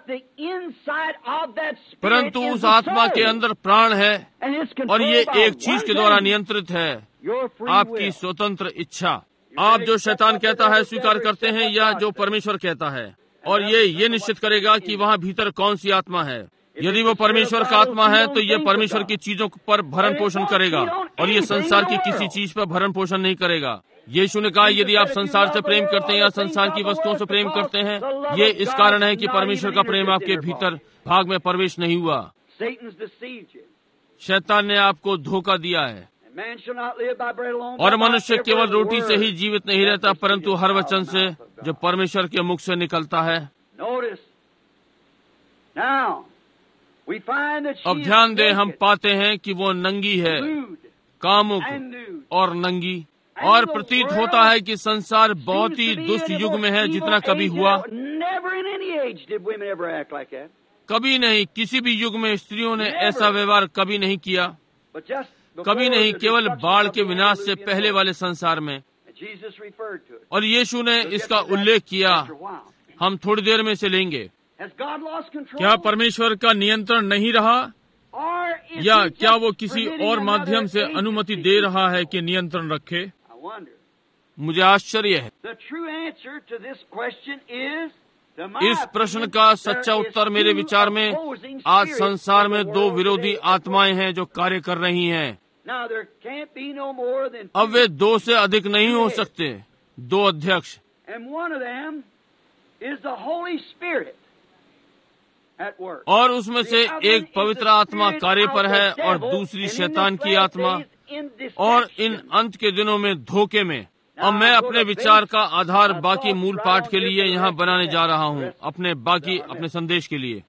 परंतु उस आत्मा के अंदर प्राण है और ये एक चीज के द्वारा नियंत्रित है, आपकी स्वतंत्र इच्छा। आप जो शैतान कहता है स्वीकार करते हैं या जो परमेश्वर कहता है, और ये ये निश्चित करेगा कि वहाँ भीतर कौन सी आत्मा है। यदि वो परमेश्वर का आत्मा है तो ये परमेश्वर की चीजों पर भरण पोषण करेगा और ये संसार की किसी चीज पर भरण पोषण नहीं करेगा। यीशु ने कहा, यदि आप संसार से प्रेम करते हैं या संसार की वस्तुओं से प्रेम करते हैं, ये इस कारण है कि परमेश्वर का प्रेम आपके भीतर भाग में प्रवेश नहीं हुआ। शैतान ने आपको धोखा दिया है। और मनुष्य केवल रोटी से ही जीवित नहीं रहता, परंतु हर वचन से जो परमेश्वर के मुख से निकलता है। अब ध्यान दें, हम पाते हैं कि वो नंगी है, कामुक और नंगी। और प्रतीत होता है कि संसार बहुत ही दुष्ट युग में है जितना कभी हुआ। कभी नहीं, किसी भी युग में स्त्रियों ने ऐसा व्यवहार कभी नहीं किया, कभी नहीं, केवल बाढ़ के विनाश से पहले वाले संसार में। और यीशु ने इसका उल्लेख किया, हम थोड़ी देर में से लेंगे। क्या परमेश्वर का नियंत्रण नहीं रहा, या क्या वो किसी और माध्यम से अनुमति दे रहा है कि नियंत्रण रखे? मुझे आश्चर्य है। इस प्रश्न का सच्चा उत्तर मेरे विचार में आज संसार में दो विरोधी आत्माएं हैं जो कार्य कर रही हैं। अब वे दो से अधिक नहीं हो सकते, दो अध्यक्ष। और उसमें से एक पवित्र आत्मा कार्य पर है और दूसरी शैतान की आत्मा। और इन अंत के दिनों में धोखे में। अब मैं अपने विचार का आधार बाकी मूल पाठ के लिए यहाँ बनाने जा रहा हूँ, अपने बाकी अपने संदेश के लिए।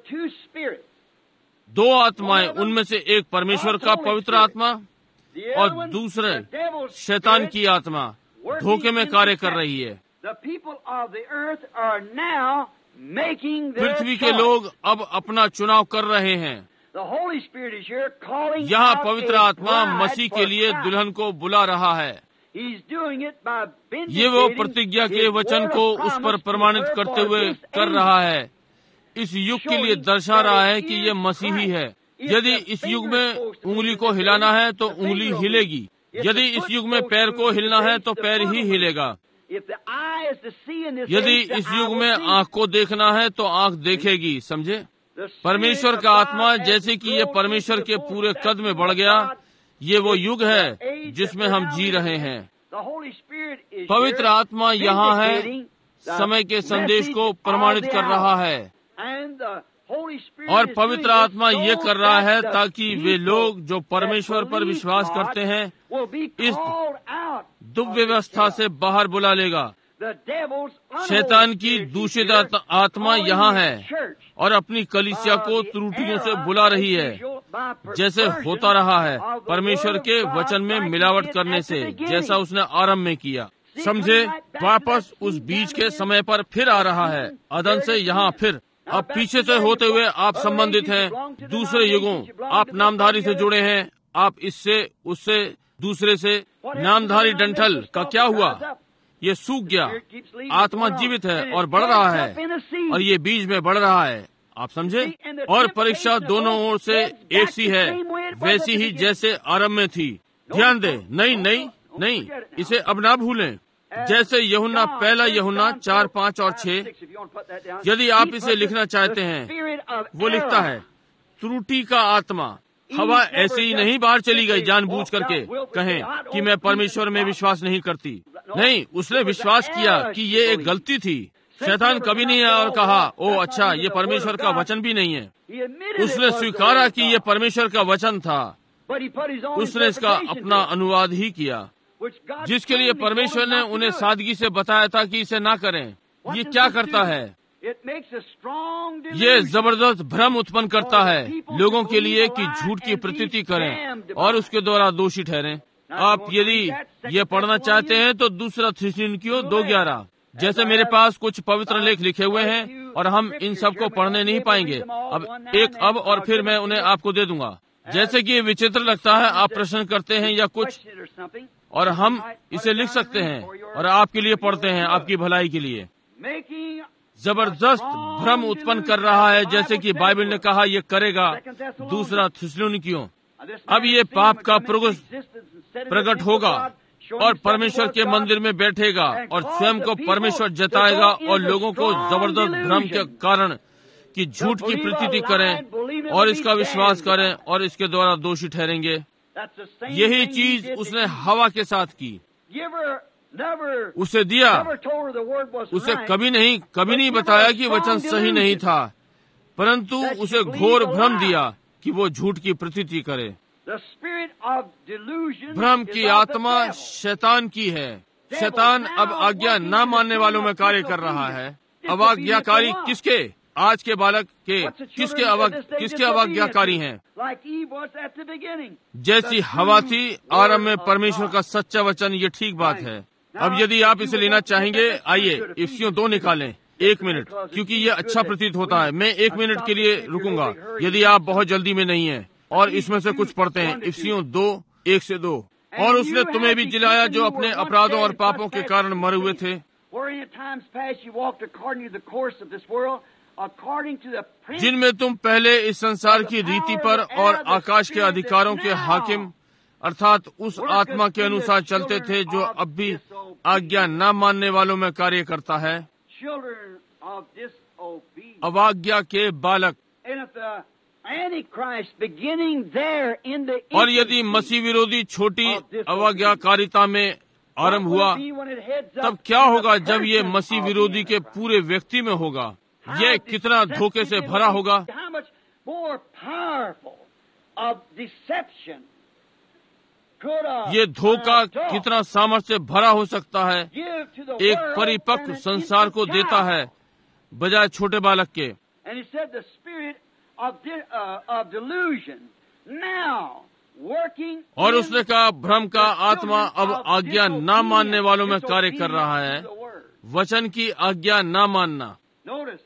दो आत्माएं, उनमें से एक परमेश्वर का पवित्र आत्मा और दूसरे शैतान की आत्मा धोखे में कार्य कर रही है। The people of the earth are now making their पृथ्वी के choice. लोग अब अपना चुनाव कर रहे हैं। The Holy Spirit is here calling यहाँ out पवित्र a आत्मा bride मसीह for के लिए Christ. दुल्हन को बुला रहा है। He's doing it by ये वो vindicating प्रतिज्ञा के his वचन word को of उस पर promise to प्रमाणित her करते for हुए this कर age. रहा है। इस युग के लिए दर्शा रहा है कि ये मसीही है। यदि इस युग में उंगली को हिलाना है तो उंगली हिलेगी, यदि इस युग में पैर को हिलना है तो पैर ही हिलेगा, If the eye is to see in this यदि age, the इस eye युग will में see. आंख को देखना है तो आंख देखेगी। समझे? The Spirit परमेश्वर of का God आत्मा as जैसे it कि ये grows परमेश्वर into के the पूरे full कद में बढ़ stature गया, of God, ये वो it's युग the है age जिसमें that हम we're जी now रहे living. हैं। The Holy Spirit is पवित्र here आत्मा यहाँ है, vindicating the समय के संदेश message को of प्रमाणित the कर रहा hour. है। And the Holy Spirit और is पवित्र doing आत्मा this ये so कर रहा है that the ताकि वे people लोग जो that परमेश्वर पर believe विश्वास God करते हैं will be इस called out दुर्व्यवस्था of से this बाहर बुला लेगा। The devil's unholy शैतान की spirit is दूषित here आत- आत्मा calling यहाँ his है church और अपनी कलीसिया by को the त्रुटियों से error बुला as रही है, usual by जैसे perversion होता रहा है of the परमेश्वर word of के God वचन में like he मिलावट did करने at the से, beginning. जैसा उसने आरंभ में किया। See, समझे? coming right back to वापस that उस seed बीज down के again. समय पर फिर आ रहा है, अदन से यहाँ फिर। अब पीछे से होते हुए आप संबंधित हैं दूसरे युगों, आप नामधारी से जुड़े हैं, आप इससे उससे दूसरे से। नामधारी डंठल का क्या हुआ? ये सूख गया। आत्मा जीवित है और बढ़ रहा है और ये बीज में बढ़ रहा है। आप समझे? और परीक्षा दोनों ओर से एक सी है, वैसी ही जैसे आरंभ में थी। ध्यान दे, नहीं नहीं नहीं, इसे अब ना भूलें। जैसे यूहन्ना पहला यूहन्ना चार पाँच और छह, यदि आप इसे लिखना चाहते हैं, वो लिखता है त्रुटि का आत्मा। हवा ऐसे ही नहीं बाहर चली गई जानबूझ करके कहें कि मैं परमेश्वर में विश्वास नहीं करती। नहीं, उसने विश्वास किया कि ये एक गलती थी। शैतान कभी नहीं आया और कहा ओ अच्छा ये परमेश्वर का वचन भी नहीं है। उसने स्वीकारा कि ये परमेश्वर का वचन था, उसने इसका अपना अनुवाद ही किया, जिसके लिए परमेश्वर ने उन्हें सादगी से बताया था कि इसे ना करें। ये क्या करता है? ये जबरदस्त भ्रम उत्पन्न करता है लोगों के लिए कि झूठ की प्रतीति करें और उसके द्वारा दोषी ठहरें। आप यदि ये पढ़ना चाहते हैं तो दूसरा थिस्सलुनीकियों दो ग्यारह, जैसे मेरे पास कुछ पवित्र लेख लिखे हुए हैं और हम इन सब को पढ़ने नहीं पाएंगे। अब एक अब और फिर मैं उन्हें आपको दे दूंगा। जैसे कि विचित्र लगता है, आप प्रश्न करते हैं या कुछ, और हम इसे लिख सकते हैं और आपके लिए पढ़ते हैं, आपकी भलाई के लिए। जबरदस्त भ्रम उत्पन्न कर रहा है, जैसे कि बाइबल ने कहा ये करेगा। दूसरा थिस्सलुनीकियों, अब ये पाप का प्रकट होगा और परमेश्वर के मंदिर में बैठेगा और स्वयं को परमेश्वर जताएगा और लोगों को जबरदस्त भ्रम के कारण कि झूठ की प्रतीति करें और इसका विश्वास करें और इसके द्वारा दोषी ठहरेंगे। यही चीज उसने हवा के साथ की। उसे दिया, उसे कभी नहीं कभी नहीं बताया कि वचन सही नहीं था, परंतु उसे घोर भ्रम दिया कि वो झूठ की प्रतीति करे। भ्रम की आत्मा शैतान की है। शैतान अब आज्ञा न मानने वालों में कार्य कर रहा है। अवाज्ञाकारी किसके? आज के बालक के किसके अवाग किसके अवाज्ञाकारी हैं? जैसी हवा थी आरंभ में परमेश्वर का सच्चा वचन। ये ठीक बात है। अब यदि आप इसे लेना चाहेंगे, आइए इफिसियों दो निकालें। एक मिनट, क्योंकि ये अच्छा प्रतीत होता है। मैं एक मिनट के लिए रुकूंगा यदि आप बहुत जल्दी में नहीं हैं और इसमें से कुछ पढ़ते हैं। इफिसियों दो एक से दो। और उसने तुम्हें भी जिलाया जो अपने अपराधों और पापों के कारण मरे हुए थे, जिनमें तुम पहले इस संसार की रीति पर और आकाश के अधिकारों के हाकिम अर्थात उस आत्मा के अनुसार चलते थे जो अब भी आज्ञा न मानने वालों में कार्य करता है। अवाज्ञा के बालक। और यदि मसीह विरोधी छोटी अवाज्ञाकारिता में आरंभ हुआ, तब क्या होगा जब ये मसीह विरोधी के पूरे व्यक्ति में होगा? ये कितना धोखे से भरा होगा। ये धोखा कितना सामर्थ्य से भरा हो सकता है, एक परिपक्व संसार को देता है बजाय छोटे बालक के। और उसने कहा भ्रम का आत्मा अब आज्ञा न मानने वालों में कार्य कर रहा है। वचन की आज्ञा न मानना। Notice.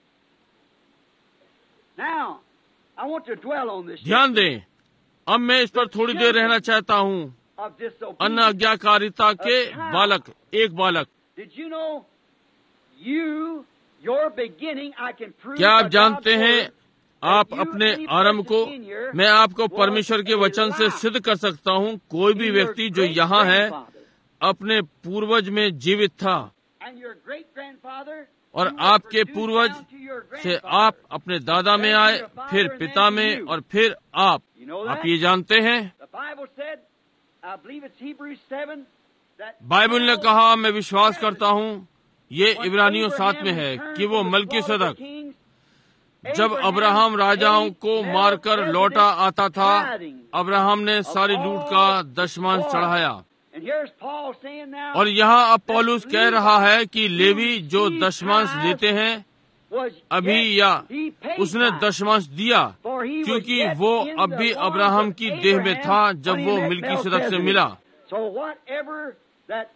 Now, I want to dwell on this ध्यान दें, अब मैं इस पर थोड़ी देर रहना चाहता हूँ। of disobedience. अनाज्ञाकारिता के बालक, एक बालक। Did you know you, your beginning, I can prove क्या आप by जानते God's हैं, word आप that you, अपने any आरंभ को person in here, मैं आपको was परमेश्वर के a वचन से lie सिद्ध कर सकता हूँ। कोई भी in your व्यक्ति जो great यहाँ है grandfather. अपने पूर्वज में जीवित था, And your great grandfather, और you were आपके produced पूर्वज down to your से grandfather. आप अपने दादा में आए, फिर पिता में, और फिर आप। You know आप that? ये जानते हैं, The Bible said, I believe it's Hebrews seven, that Bible ने now कहा, मैं विश्वास करता हूँ, ये when इब्रानियों सात Abraham में है, returned कि वो from the slaughter of Melchizedek the kings, जब Abraham अब्राहम राजाओं paid को मारकर लौटा आता था, अब्राहम ने सारी लूट का दशमांश चढ़ाया। And here's Paul saying now, और यहाँ अब पौलुस कह रहा है कि लेवी जो दशमांश देते हैं was अभी, yet या he paid उसने tithe, दशमांश दिया, for he was क्योंकि yet वो in अब the भी bonds अब्राहम of की देह में Abraham था when जब he वो met मिल्कीसदक से Melchizedek. मिला। So whatever that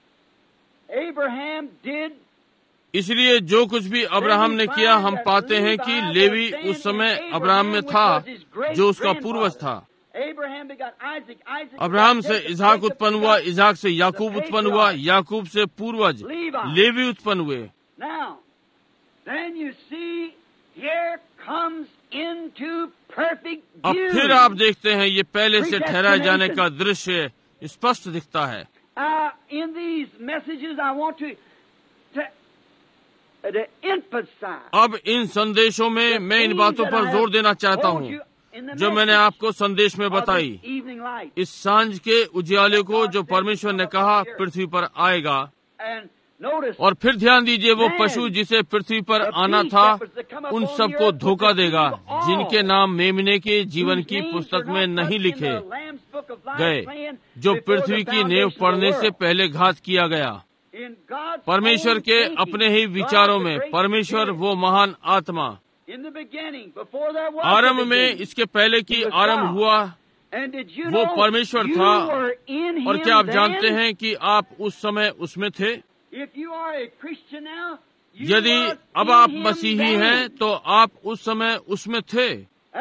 Abraham did, इसलिए जो कुछ भी अब्राहम ने किया, हम पाते हैं कि लेवी उस समय अब्राहम में था जो उसका पूर्वज था। Abraham begot Isaac, Isaac Abraham begot से Jacob, इसाक Jacob उत्पन्न हुआ, begot इसाक से याकूब उत्पन्न हुआ, याकूब से पूर्वज लेवी उत्पन्न हुए। Now, then you see, here comes into perfect अब view. फिर आप देखते हैं, ये पहले से ठहराए जाने का दृश्य स्पष्ट दिखता है। Uh, in these messages, I want to to, to emphasize अब इन संदेशों में मैं इन बातों पर जोर देना चाहता हूँ जो मैंने आपको संदेश में बताई। evening light. इस सांझ के उजियाले को जो परमेश्वर ने कहा पृथ्वी पर आएगा। And notice, और फिर ध्यान दीजिए, वो पशु जिसे पृथ्वी पर आना था उन सबको धोखा देगा, जिनके नाम मेमने के जीवन की पुस्तक में नहीं लिखे गए, जो पृथ्वी की नींव पड़ने से पहले घात किया गया। परमेश्वर के अपने ही विचारों में परमेश्वर वो महान आत्मा आरंभ में, इसके पहले की आरंभ हुआ, वो परमेश्वर था। और क्या आप जानते हैं कि आप उस समय उसमें थे? यदि अब आप मसीही हैं तो आप उस समय उसमें थे।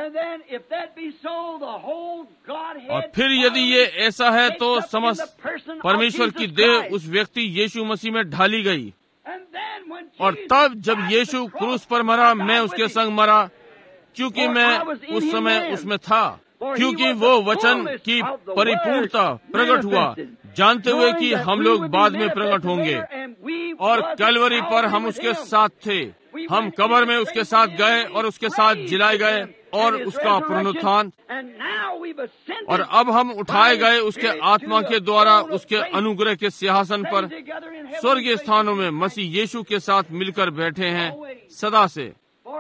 और फिर यदि ये ऐसा है तो समस्त परमेश्वर की देह उस व्यक्ति यीशु मसीह में ढाली गई। और तब जब यीशु क्रूस पर मरा, मैं उसके संग मरा, क्योंकि मैं उस समय उसमें था, क्योंकि वो वचन की परिपूर्णता प्रकट हुआ, जानते हुए कि हम लोग बाद में प्रकट होंगे। और कैलवरी पर हम उसके साथ थे, हम कब्र में उसके साथ गए और उसके साथ जिलाए गए और उसका पुनरुत्थान। और अब हम उठाए गए उसके आत्मा के द्वारा उसके अनुग्रह के सिंहासन पर स्वर्गीय स्थानों में मसीह यीशु के साथ मिलकर बैठे हैं सदा से।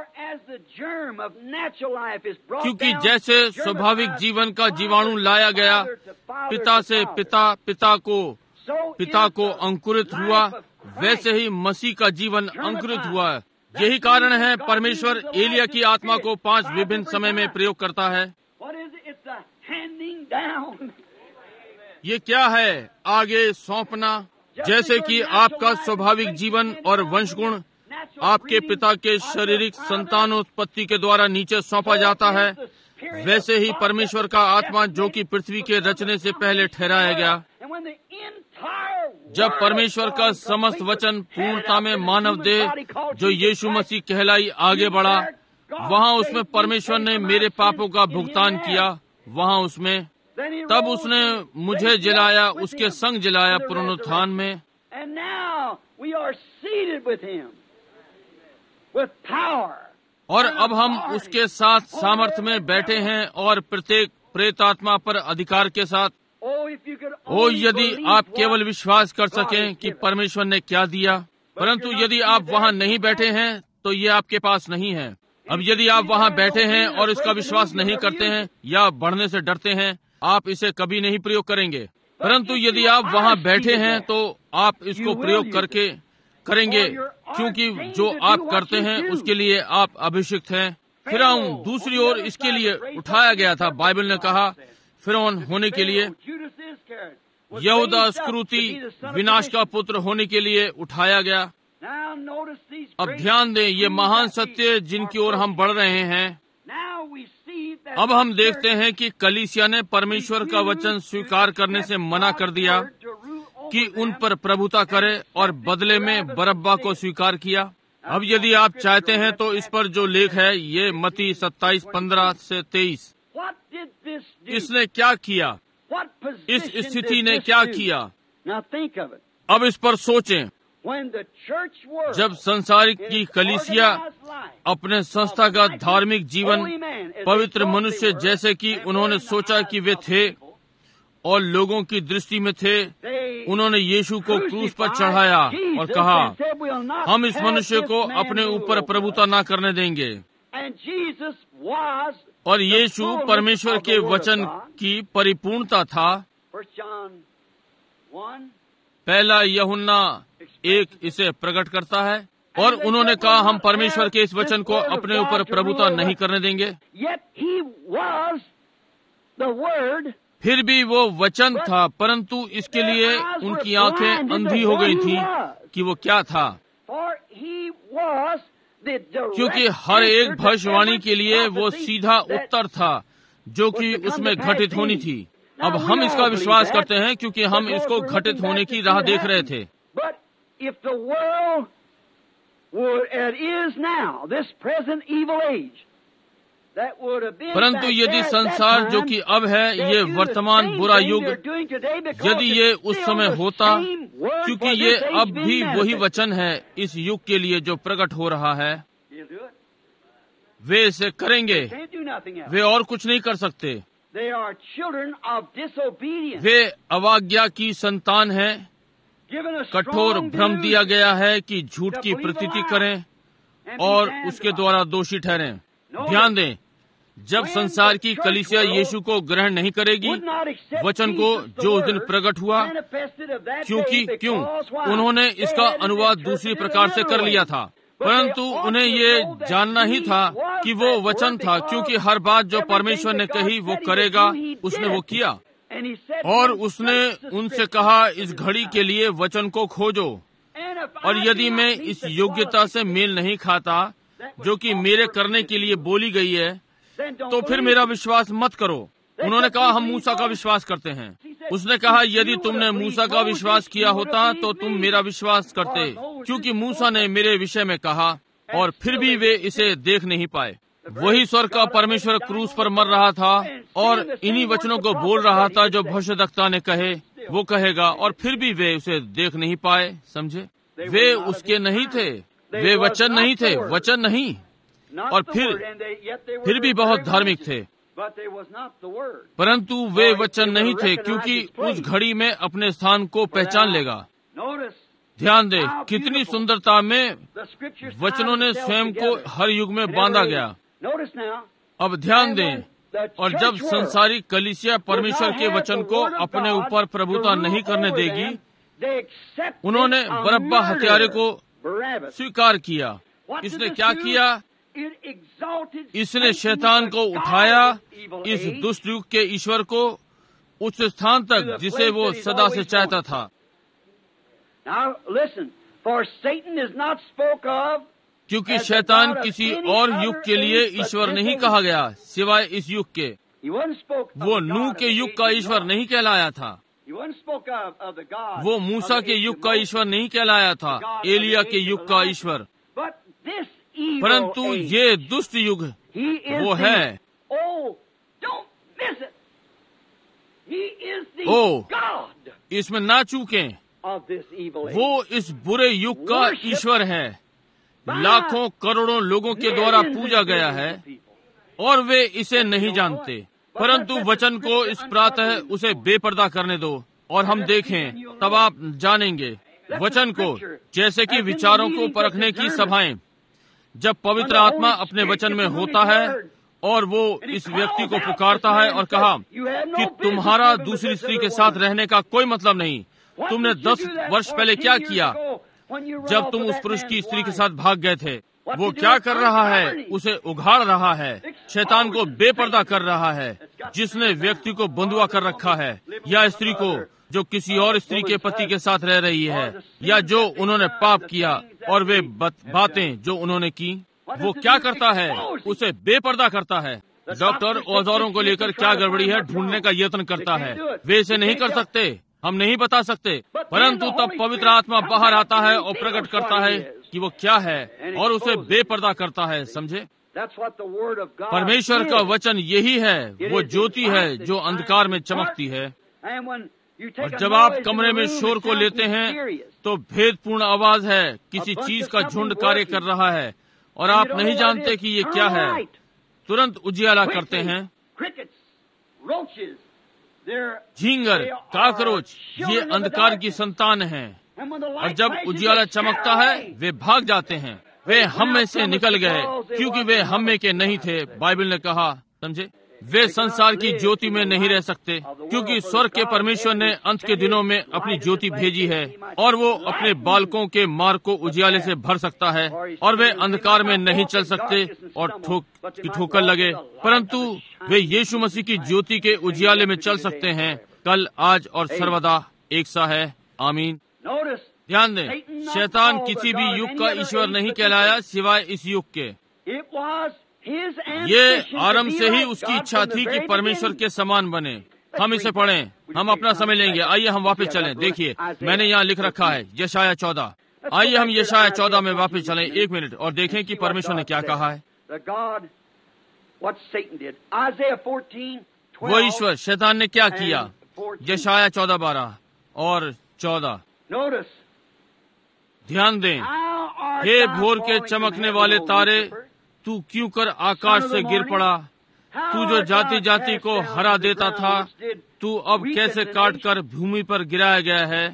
क्योंकि जैसे स्वाभाविक जीवन का जीवाणु लाया गया पिता से पिता, पिता को पिता को अंकुरित हुआ, वैसे ही मसीह का जीवन अंकुरित हुआ। यही कारण है परमेश्वर एलिया की आत्मा को पांच विभिन्न समय में प्रयोग करता है। ये क्या है? आगे सौंपना। जैसे कि आपका स्वाभाविक जीवन और वंशगुण आपके पिता के शारीरिक संतानोत्पत्ति के द्वारा नीचे सौंपा जाता है, वैसे ही परमेश्वर का आत्मा जो कि पृथ्वी के रचने से पहले ठहराया गया। जब परमेश्वर का समस्त वचन पूर्णता में मानव देह जो यीशु मसीह कहलाई आगे बढ़ा, वहाँ उसमें परमेश्वर ने मेरे पापों का भुगतान किया। वहाँ उसमें तब उसने मुझे जिलाया, उसके संग जिलाया पुनरुत्थान में। और अब हम उसके साथ सामर्थ्य में बैठे हैं और प्रत्येक प्रेत आत्मा पर अधिकार के साथ। ओ यदि आप केवल विश्वास कर सकें कि परमेश्वर ने क्या दिया, परंतु यदि आप वहाँ नहीं बैठे हैं तो ये आपके पास नहीं है। अब यदि आप वहाँ बैठे हैं और इसका विश्वास नहीं करते हैं या बढ़ने से डरते हैं, आप इसे कभी नहीं प्रयोग करेंगे। परंतु यदि आप वहाँ बैठे हैं तो आप इसको प्रयोग करके करेंगे, क्योंकि जो आप करते हैं उसके लिए आप अभिषिक्त हैं। फिरौन दूसरी ओर इसके लिए उठाया गया था। बाइबल ने कहा फिरौन होने के लिए, यहूदा स्क्रूति विनाश का पुत्र होने के लिए उठाया गया। अब ध्यान दें, ये महान सत्य जिनकी ओर हम बढ़ रहे हैं। अब हम देखते हैं कि कलीसिया ने परमेश्वर का वचन स्वीकार करने से मना कर दिया कि उन पर प्रभुता करे और बदले में बरब्बा को स्वीकार किया। अब यदि आप चाहते हैं तो इस पर जो लेख है ये मत्ती सत्ताईस पंद्रह से तेईस, इसने क्या किया, इस स्थिति ने क्या किया। अब इस पर सोचें। जब संसारिक की कलीसिया अपने संस्थागत धार्मिक जीवन पवित्र मनुष्य जैसे कि उन्होंने सोचा कि वे थे और लोगों की दृष्टि में थे, उन्होंने यीशु को क्रूस पर चढ़ाया और कहा, हम इस मनुष्य को अपने ऊपर प्रभुता न करने देंगे। और यीशु परमेश्वर के वचन की परिपूर्णता था। पहला यूहन्ना एक इसे प्रकट करता है। और उन्होंने कहा, हम परमेश्वर के इस वचन को अपने ऊपर प्रभुता नहीं करने देंगे। फिर भी वो वचन था, परंतु इसके लिए उनकी आंखें अंधी हो गई थी कि वो क्या था, क्योंकि हर एक भविष्यवाणी के लिए वो सीधा उत्तर था जो कि उसमें घटित होनी थी। अब हम इसका विश्वास करते हैं क्योंकि हम इसको घटित होने की राह देख रहे थे। परंतु यदि संसार जो कि अब है, ये वर्तमान बुरा युग, यदि ये उस समय होता, क्योंकि ये अब भी वही वचन है इस युग के लिए जो प्रकट हो रहा है, वे इसे करेंगे। वे और कुछ नहीं कर सकते। वे अवाज्ञा की संतान हैं। कठोर भ्रम दिया गया है कि झूठ की प्रतीति करें और उसके द्वारा दोषी ठहरें। ध्यान दें, जब संसार की कलीसिया यीशु को ग्रहण नहीं करेगी, वचन को जो उस दिन प्रकट हुआ, क्योंकि क्यों उन्होंने इसका अनुवाद दूसरी प्रकार से कर लिया था, परंतु उन्हें ये जानना ही था कि वो वचन था, क्योंकि हर बात जो परमेश्वर ने कही वो करेगा, उसने वो किया। और उसने उनसे कहा, इस घड़ी के लिए वचन को खोजो, और यदि मैं इस योग्यता से मेल नहीं खाता जो कि मेरे करने के लिए बोली गई है, तो फिर मेरा विश्वास मत करो। उन्होंने कहा, हम मूसा का विश्वास करते हैं। उसने कहा, यदि तुमने मूसा का विश्वास किया होता तो तुम मेरा विश्वास करते, क्योंकि मूसा ने मेरे विषय में कहा। और फिर भी वे इसे देख नहीं पाए। वही स्वर्ग का परमेश्वर क्रूस पर मर रहा था और इन्हीं वचनों को बोल रहा था जो भविष्यद्वक्ता ने कहे वो कहेगा, और फिर भी वे उसे देख नहीं पाए। समझे, वे उसके नहीं थे, वे वचन नहीं थे, वचन नहीं, और फिर फिर भी बहुत धार्मिक थे, परंतु वे वचन नहीं थे, क्योंकि उस घड़ी में अपने स्थान को पहचान लेगा। ध्यान दें, कितनी सुंदरता में वचनों ने स्वयं को हर युग में बांधा गया। अब ध्यान दें, और जब संसारिक कलीसिया परमेश्वर के वचन को अपने ऊपर प्रभुता नहीं करने देगी, उन्होंने बरब्बा हत्यारे को स्वीकार किया। इसने क्या किया? इसने शैतान को उठाया, इस दुष्ट युग के ईश्वर को, उस स्थान तक जिसे वो सदा से चाहता था। क्योंकि शैतान किसी और युग के लिए ईश्वर नहीं कहा गया सिवाय इस युग के। वो नूह के युग का ईश्वर नहीं कहलाया था, वो मूसा के युग का ईश्वर नहीं कहलाया था, एलिया के युग का ईश्वर। परंतु ये दुष्ट युग वो है। ओ, इसमें ना चूकें, वो इस बुरे युग का ईश्वर है, लाखों करोड़ों लोगों के द्वारा पूजा गया है और वे इसे नहीं जानते। परंतु वचन को इस प्रातः उसे बेपर्दा करने दो और हम देखें, तब आप जानेंगे वचन को। जैसे कि विचारों को परखने की सभाएं, जब पवित्र आत्मा अपने वचन में होता है और वो इस व्यक्ति को पुकारता है और कहा कि तुम्हारा दूसरी स्त्री के साथ रहने का कोई मतलब नहीं, तुमने दस वर्ष पहले क्या किया जब तुम उस पुरुष की स्त्री के साथ भाग गए थे। वो क्या कर रहा है? उसे उघाड़ रहा है, शैतान को बेपर्दा कर रहा है, जिसने व्यक्ति को बंधुआ कर रखा है या स्त्री को जो किसी और स्त्री के पति के साथ रह रही है, या जो उन्होंने पाप किया और वे बातें जो उन्होंने की, वो क्या करता है? उसे बेपर्दा करता है। डॉक्टर औजारों को लेकर क्या गड़बड़ी है ढूंढने का यत्न करता है। वे इसे नहीं कर सकते, हम नहीं बता सकते, परंतु तब पवित्र आत्मा बाहर आता है और प्रकट करता है कि वो क्या है और उसे बेपर्दा करता है। समझे? परमेश्वर का वचन यही है, वो ज्योति है जो अंधकार में चमकती है। और जब आप कमरे में शोर को लेते हैं तो भेदपूर्ण आवाज है, किसी चीज का झुंड कार्य कर रहा है और आप नहीं जानते कि ये क्या है। तुरंत उजियाला करते हैं। झींगर, काकरोच, ये अंधकार की संतान हैं, और जब उजियाला चमकता है वे भाग जाते हैं। वे हम में से निकल गए क्योंकि वे हम में के नहीं थे। बाइबल ने कहा, समझे, वे संसार की ज्योति में नहीं रह सकते क्योंकि स्वर्ग के परमेश्वर ने अंत के दिनों में अपनी ज्योति भेजी है और वो अपने बालकों के मार्ग को उजियाले से भर सकता है और वे अंधकार में नहीं चल सकते और ठोक की ठोकर लगे, परंतु वे यीशु मसीह की ज्योति के उजियाले में चल सकते हैं, कल, आज और सर्वदा एक सा है। आमीन। ध्यान दें, शैतान किसी भी युग का ईश्वर नहीं कहलाया सिवाय इस युग के। ये आरंभ से ही उसकी इच्छा थी कि परमेश्वर के समान बने। हम इसे पढ़ें, हम अपना समय लेंगे। आइए हम वापस चलें। देखिए, मैंने यहाँ लिख रखा है यशाया चौदह। आइए हम यशाया चौदह में वापस चलें एक मिनट और देखें कि परमेश्वर ने क्या कहा है। वो ईश्वर, शैतान ने क्या किया? यशाया चौदह बारह और चौदह। ध्यान दें, हे भोर के चमकने वाले तारे, तू क्यों कर आकाश से गिर पड़ा? तू जो जाति जाति को हरा देता था, तू अब कैसे काट कर भूमि पर गिराया गया है?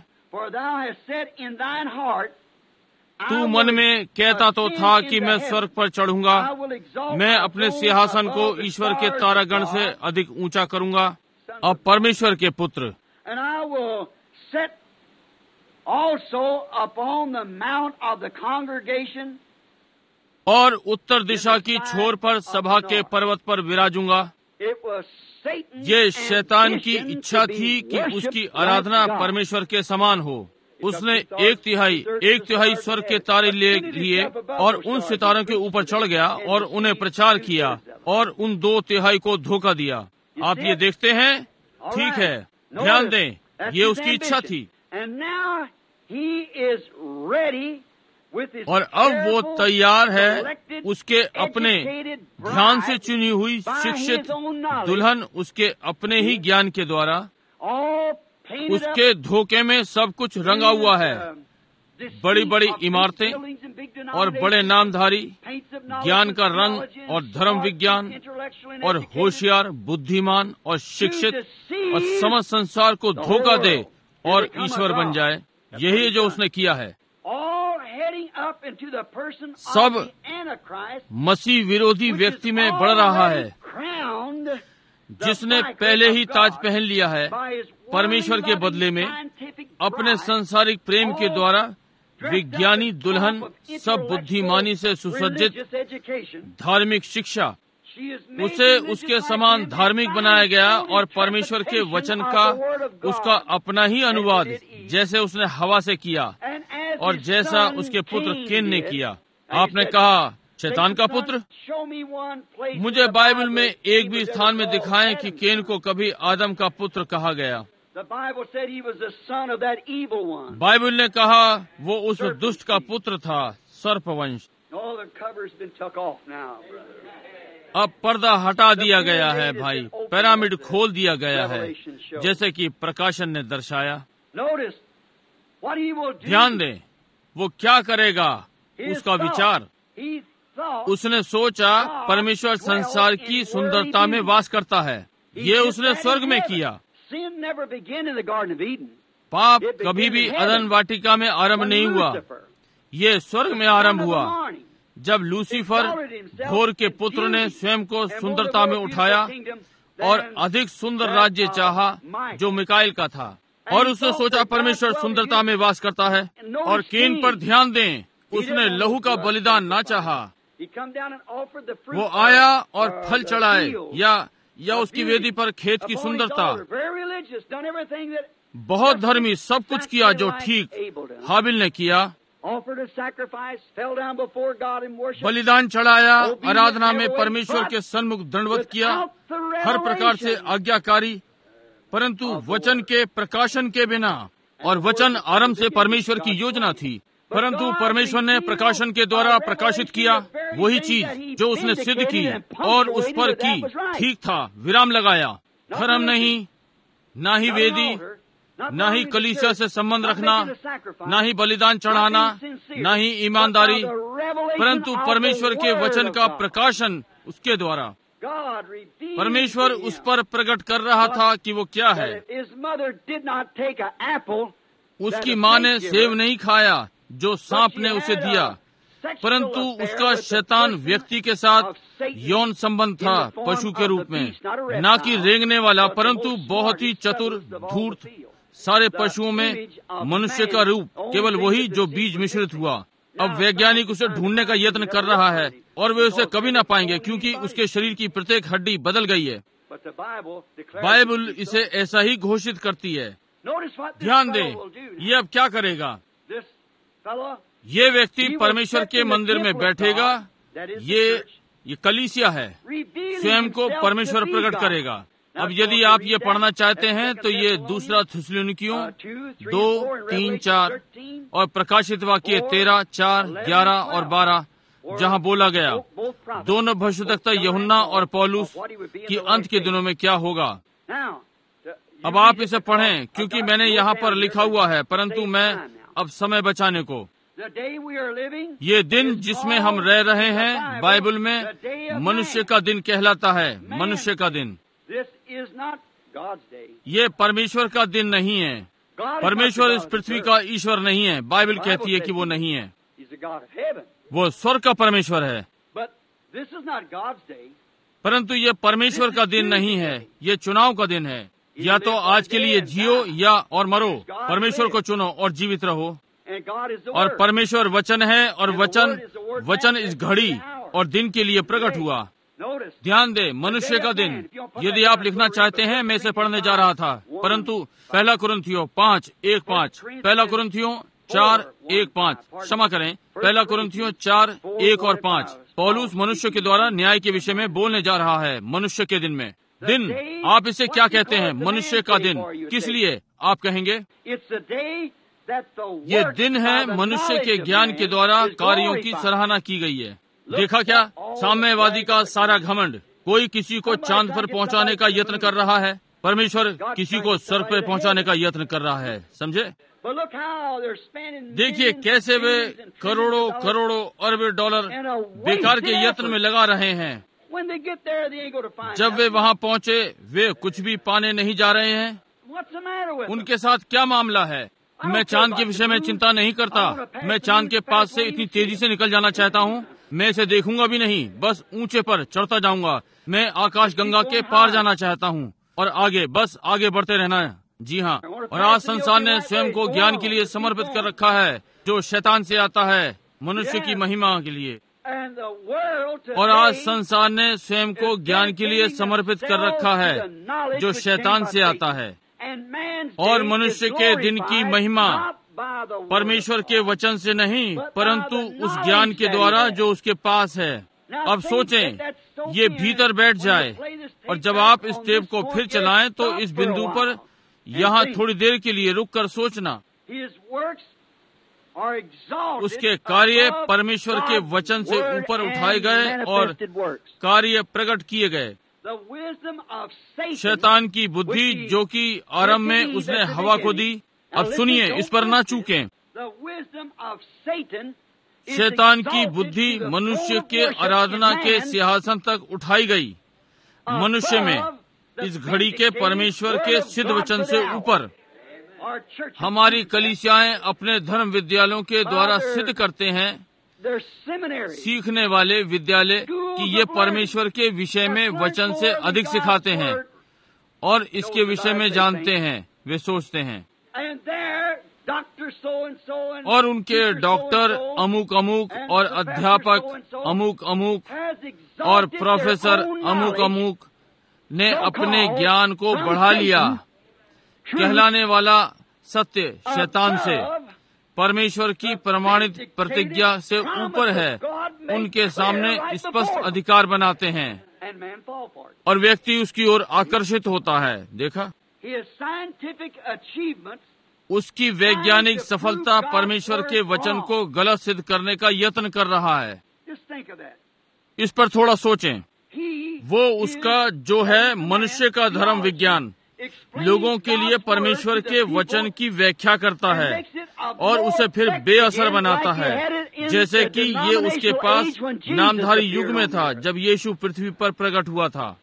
तू मन में कहता तो था कि मैं स्वर्ग पर चढ़ूंगा, मैं अपने सिंहासन को ईश्वर के तारागण से अधिक ऊंचा करूंगा। अब परमेश्वर के पुत्र, also upon the mount of the congregation, और उत्तर दिशा की छोर पर सभा के पर्वत पर विराजूंगा। ये शैतान की इच्छा थी कि उसकी आराधना परमेश्वर के समान हो। उसने एक तिहाई एक तिहाई स्वर्ग के तारे ले लिए और उन सितारों के ऊपर चढ़ गया और उन्हें प्रचार किया और उन दो तिहाई को धोखा दिया। आप ये देखते हैं? ठीक है, ध्यान दें, ये उसकी इच्छा थी। और अब वो तैयार है, उसके अपने ध्यान से चुनी हुई शिक्षित दुल्हन उसके अपने ही ज्ञान के द्वारा, उसके धोखे में सब कुछ रंगा हुआ है। बड़ी बड़ी इमारतें और बड़े नामधारी, ज्ञान का रंग और धर्म विज्ञान और होशियार, बुद्धिमान और शिक्षित और समस्त संसार को धोखा दे और ईश्वर बन जाए। यही जो उसने किया है। सब मसीह विरोधी व्यक्ति में बढ़ रहा है, जिसने पहले ही ताज पहन लिया है परमेश्वर के बदले में अपने सांसारिक प्रेम के द्वारा। विज्ञानी दुल्हन, सब बुद्धिमानी से सुसज्जित धार्मिक शिक्षा, उसे उसके समान धार्मिक बनाया गया और परमेश्वर के वचन का उसका अपना ही अनुवाद, जैसे उसने हवा से किया और जैसा उसके पुत्र केन ने किया। आपने कहा शैतान का पुत्र। मुझे बाइबल में एक भी स्थान में दिखाएं कि केन को कभी आदम का पुत्र कहा गया। बाइबल ने कहा वो उस दुष्ट का पुत्र था, सर्पवंश। अब पर्दा हटा दिया गया है भाई, पिरामिड खोल दिया गया है, जैसे कि प्रकाशन ने दर्शाया। ध्यान दें, वो क्या करेगा, उसका विचार। उसने सोचा परमेश्वर संसार की सुंदरता में वास करता है। ये उसने स्वर्ग में किया। पाप कभी भी अदन वाटिका में आरंभ नहीं हुआ, ये स्वर्ग में आरंभ हुआ, जब लूसीफर भोर के पुत्र ने स्वयं को सुंदरता में उठाया और अधिक सुंदर राज्य चाहा जो मिकाइल का था, और उसने सोचा परमेश्वर सुंदरता में वास करता है। और केन पर ध्यान दें, उसने लहू का बलिदान ना चाहा। वो आया और फल चढ़ाए या या उसकी वेदी पर खेत की सुंदरता। बहुत धर्मी, सब कुछ किया जो ठीक हाबिल ने किया। बलिदान चढ़ाया, आराधना में परमेश्वर के सन्मुख दंडवत किया, हर प्रकार से आज्ञाकारी, परंतु वचन के प्रकाशन के बिना। और वचन आरंभ से परमेश्वर की योजना थी, परंतु परमेश्वर ने प्रकाशन के द्वारा प्रकाशित किया वही चीज जो उसने सिद्ध की और उस पर की ठीक था, विराम लगाया। धर्म नहीं, ना ही वेदी, ना ही कलीसिया से संबंध रखना, ना ही बलिदान चढ़ाना, ना ही ईमानदारी, परंतु परमेश्वर के वचन का प्रकाशन उसके द्वारा। परमेश्वर उस पर प्रकट कर रहा था कि वो क्या है। उसकी माँ ने सेब नहीं खाया जो सांप ने उसे दिया, परंतु उसका शैतान व्यक्ति के साथ यौन संबंध था, पशु के रूप में, ना कि रेंगने वाला, परंतु बहुत ही चतुर, धूर्त। सारे पशुओं में मनुष्य का रूप केवल वही जो बीज मिश्रित हुआ। अब वैज्ञानिक उसे ढूंढने का यत्न कर रहा है और वे उसे कभी न पाएंगे, क्योंकि उसके शरीर की प्रत्येक हड्डी बदल गई है। बाइबल इसे ऐसा ही घोषित करती है। ध्यान दें, ये अब क्या करेगा। ये व्यक्ति परमेश्वर के मंदिर में बैठेगा, ये ये कलीसिया है, स्वयं को परमेश्वर प्रकट करेगा। अब यदि आप ये पढ़ना चाहते हैं तो ये दूसरा थिस्सलुनीकियों दो तीन चार और प्रकाशित वाक्य तेरह चार ग्यारह और बारह, जहाँ बोला गया दोनों भविष्यद्वक्ता यूहन्ना और पौलुस की अंत के दिनों में क्या होगा। अब आप इसे पढ़ें, क्योंकि मैंने यहाँ पर लिखा हुआ है, परंतु मैं अब समय बचाने को, ये दिन जिसमें हम रह रहे हैं बाइबल में मनुष्य का दिन कहलाता है। मनुष्य का दिन, ये परमेश्वर का दिन नहीं है। परमेश्वर इस पृथ्वी का ईश्वर नहीं है। बाइबल कहती है कि वो नहीं है, वो स्वर्ग का परमेश्वर है। परंतु ये परमेश्वर का दिन नहीं है, ये चुनाव का दिन है। या तो आज के लिए जियो या और मरो। परमेश्वर को चुनो और जीवित रहो। और परमेश्वर वचन है, और वचन वचन इस घड़ी और दिन के लिए प्रकट हुआ। ध्यान दे, मनुष्य का दिन। यदि आप लिखना चाहते हैं, मैं इसे पढ़ने जा रहा था, परंतु पहला कुरिन्थियों पाँच एक पाँच, पहला कुरिन्थियों चार एक पाँच, क्षमा करें, पहला कुरिन्थियों चार एक और पाँच। पौलुस मनुष्य के द्वारा न्याय के विषय में बोलने जा रहा है। मनुष्य के दिन में, दिन, आप इसे क्या कहते हैं? मनुष्य का दिन। किस लिए आप कहेंगे? ये दिन है मनुष्य के ज्ञान के द्वारा कार्यों की सराहना की गई है। देखा क्या, साम्यवादी का सारा घमंड। कोई किसी को चांद पर पहुंचाने का यत्न कर रहा है, परमेश्वर किसी को स्वर्ग पर पहुंचाने का यत्न कर रहा है। समझे? देखिए कैसे वे करोड़ों करोड़ों अरबों डॉलर बेकार के यत्न में लगा रहे हैं। जब वे वहां पहुंचे, वे कुछ भी पाने नहीं जा रहे हैं। उनके साथ क्या मामला है? मैं चांद के विषय में चिंता नहीं करता। मैं चांद के पास से इतनी तेजी से निकल जाना चाहता हूँ, मैं इसे देखूंगा भी नहीं, बस ऊंचे पर चढ़ता जाऊंगा। मैं आकाश गंगा के पार जाना चाहता हूँ और आगे, बस आगे बढ़ते रहना है। जी हाँ, और आज संसार ने स्वयं को ज्ञान के लिए समर्पित कर रखा है, जो शैतान से आता है, मनुष्य की महिमा के लिए। और आज संसार ने स्वयं को ज्ञान के लिए समर्पित कर रखा है, जो शैतान से आता है। और मनुष्य के दिन की महिमा परमेश्वर के वचन से नहीं, परंतु उस ज्ञान के द्वारा जो उसके पास है। अब सोचें, ये भीतर बैठ जाए, और जब आप इस टेप को फिर चलाएं तो इस बिंदु पर यहाँ थोड़ी देर के लिए रुक कर सोचना। उसके कार्य परमेश्वर के वचन से ऊपर उठाए गए और कार्य प्रकट किए गए। शैतान की बुद्धि जो कि आरंभ में उसने हवा को दी। अब सुनिए, इस पर ना चूकें। शैतान की बुद्धि मनुष्य के आराधना के सिंहासन तक उठाई गई। मनुष्य में इस घड़ी के परमेश्वर के सिद्ध वचन से ऊपर। हमारी कलीसियाएं अपने धर्म विद्यालयों के द्वारा सिद्ध करते हैं, सीखने वाले विद्यालय, कि ये परमेश्वर के विषय में वचन से अधिक सिखाते हैं और इसके विषय में जानते हैं। वे सोचते हैं, और उनके डॉक्टर अमुक अमुक और अध्यापक अमुक अमुक और प्रोफेसर अमुक अमुक ने अपने ज्ञान को बढ़ा लिया। कहलाने वाला सत्य शैतान से, परमेश्वर की प्रमाणित प्रतिज्ञा से ऊपर है, उनके सामने स्पष्ट अधिकार बनाते हैं और व्यक्ति उसकी ओर आकर्षित होता है। देखा, उसकी वैज्ञानिक सफलता परमेश्वर के वचन को गलत सिद्ध करने का यत्न कर रहा है। इस पर थोड़ा सोचें। वो उसका जो है मनुष्य का धर्म विज्ञान लोगों के लिए परमेश्वर के वचन की व्याख्या करता है और उसे फिर बेअसर बनाता है, जैसे कि ये उसके पास नामधारी युग में था जब यीशु पृथ्वी पर प्रकट हुआ था।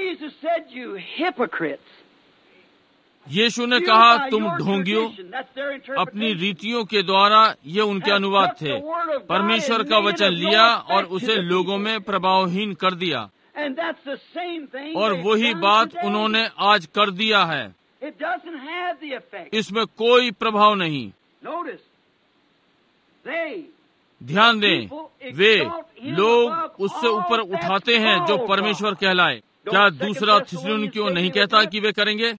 यीशु ने कहा, तुम ढोंगियों, अपनी रीतियों के द्वारा, ये उनके अनुवाद थे। परमेश्वर का वचन लिया और उसे लोगों में प्रभावहीन कर दिया, और वही बात उन्होंने आज कर दिया है। इसमें कोई प्रभाव नहीं। ध्यान दें, वे लोग उससे ऊपर उठाते हैं जो परमेश्वर कहलाए। क्या दूसरा थिस्सलुनीकियों नहीं कहता कि वे करेंगे?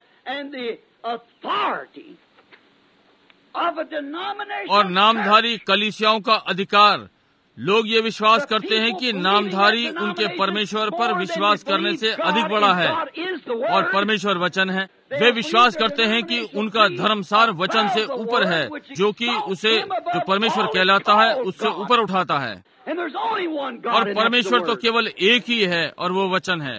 और नामधारी कलीसियाओं का अधिकार, लोग ये विश्वास करते हैं कि नामधारी उनके परमेश्वर पर विश्वास करने से अधिक बड़ा है और परमेश्वर वचन है। वे विश्वास करते हैं कि उनका धर्मसार वचन से ऊपर है, जो कि उसे जो परमेश्वर कहलाता है उससे ऊपर उठाता है। और परमेश्वर तो केवल एक ही है और वो वचन है।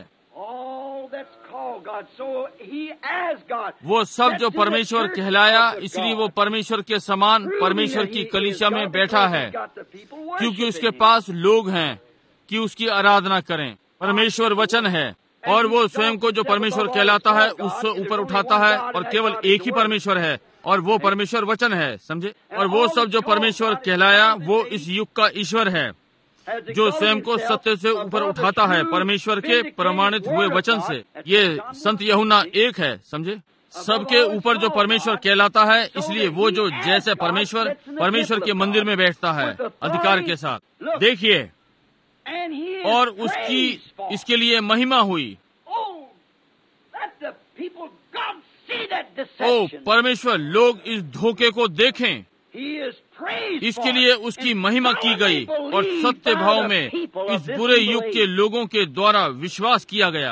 वो सब जो परमेश्वर कहलाया, इसलिए वो परमेश्वर के समान परमेश्वर की कलीसिया में बैठा है, क्योंकि उसके पास लोग हैं कि उसकी आराधना करें। परमेश्वर वचन है और वो स्वयं को जो परमेश्वर कहलाता है उससे ऊपर उठाता है, और केवल एक ही परमेश्वर है और वो परमेश्वर वचन है। समझे? और वो सब जो परमेश्वर कहलाया, वो इस युग का ईश्वर है, जो स्वयं को सत्य से ऊपर उठाता है परमेश्वर के प्रमाणित हुए वचन से। ये संत यूहन्ना एक है। समझे? सबके ऊपर जो परमेश्वर कहलाता है, इसलिए वो जो जैसे परमेश्वर परमेश्वर के मंदिर में बैठता है अधिकार के साथ। देखिए, और उसकी इसके लिए महिमा हुई। ओ परमेश्वर, लोग इस धोखे को देखें। इसके लिए उसकी महिमा की गई और सत्य भाव में इस बुरे युग के लोगों के द्वारा विश्वास किया गया।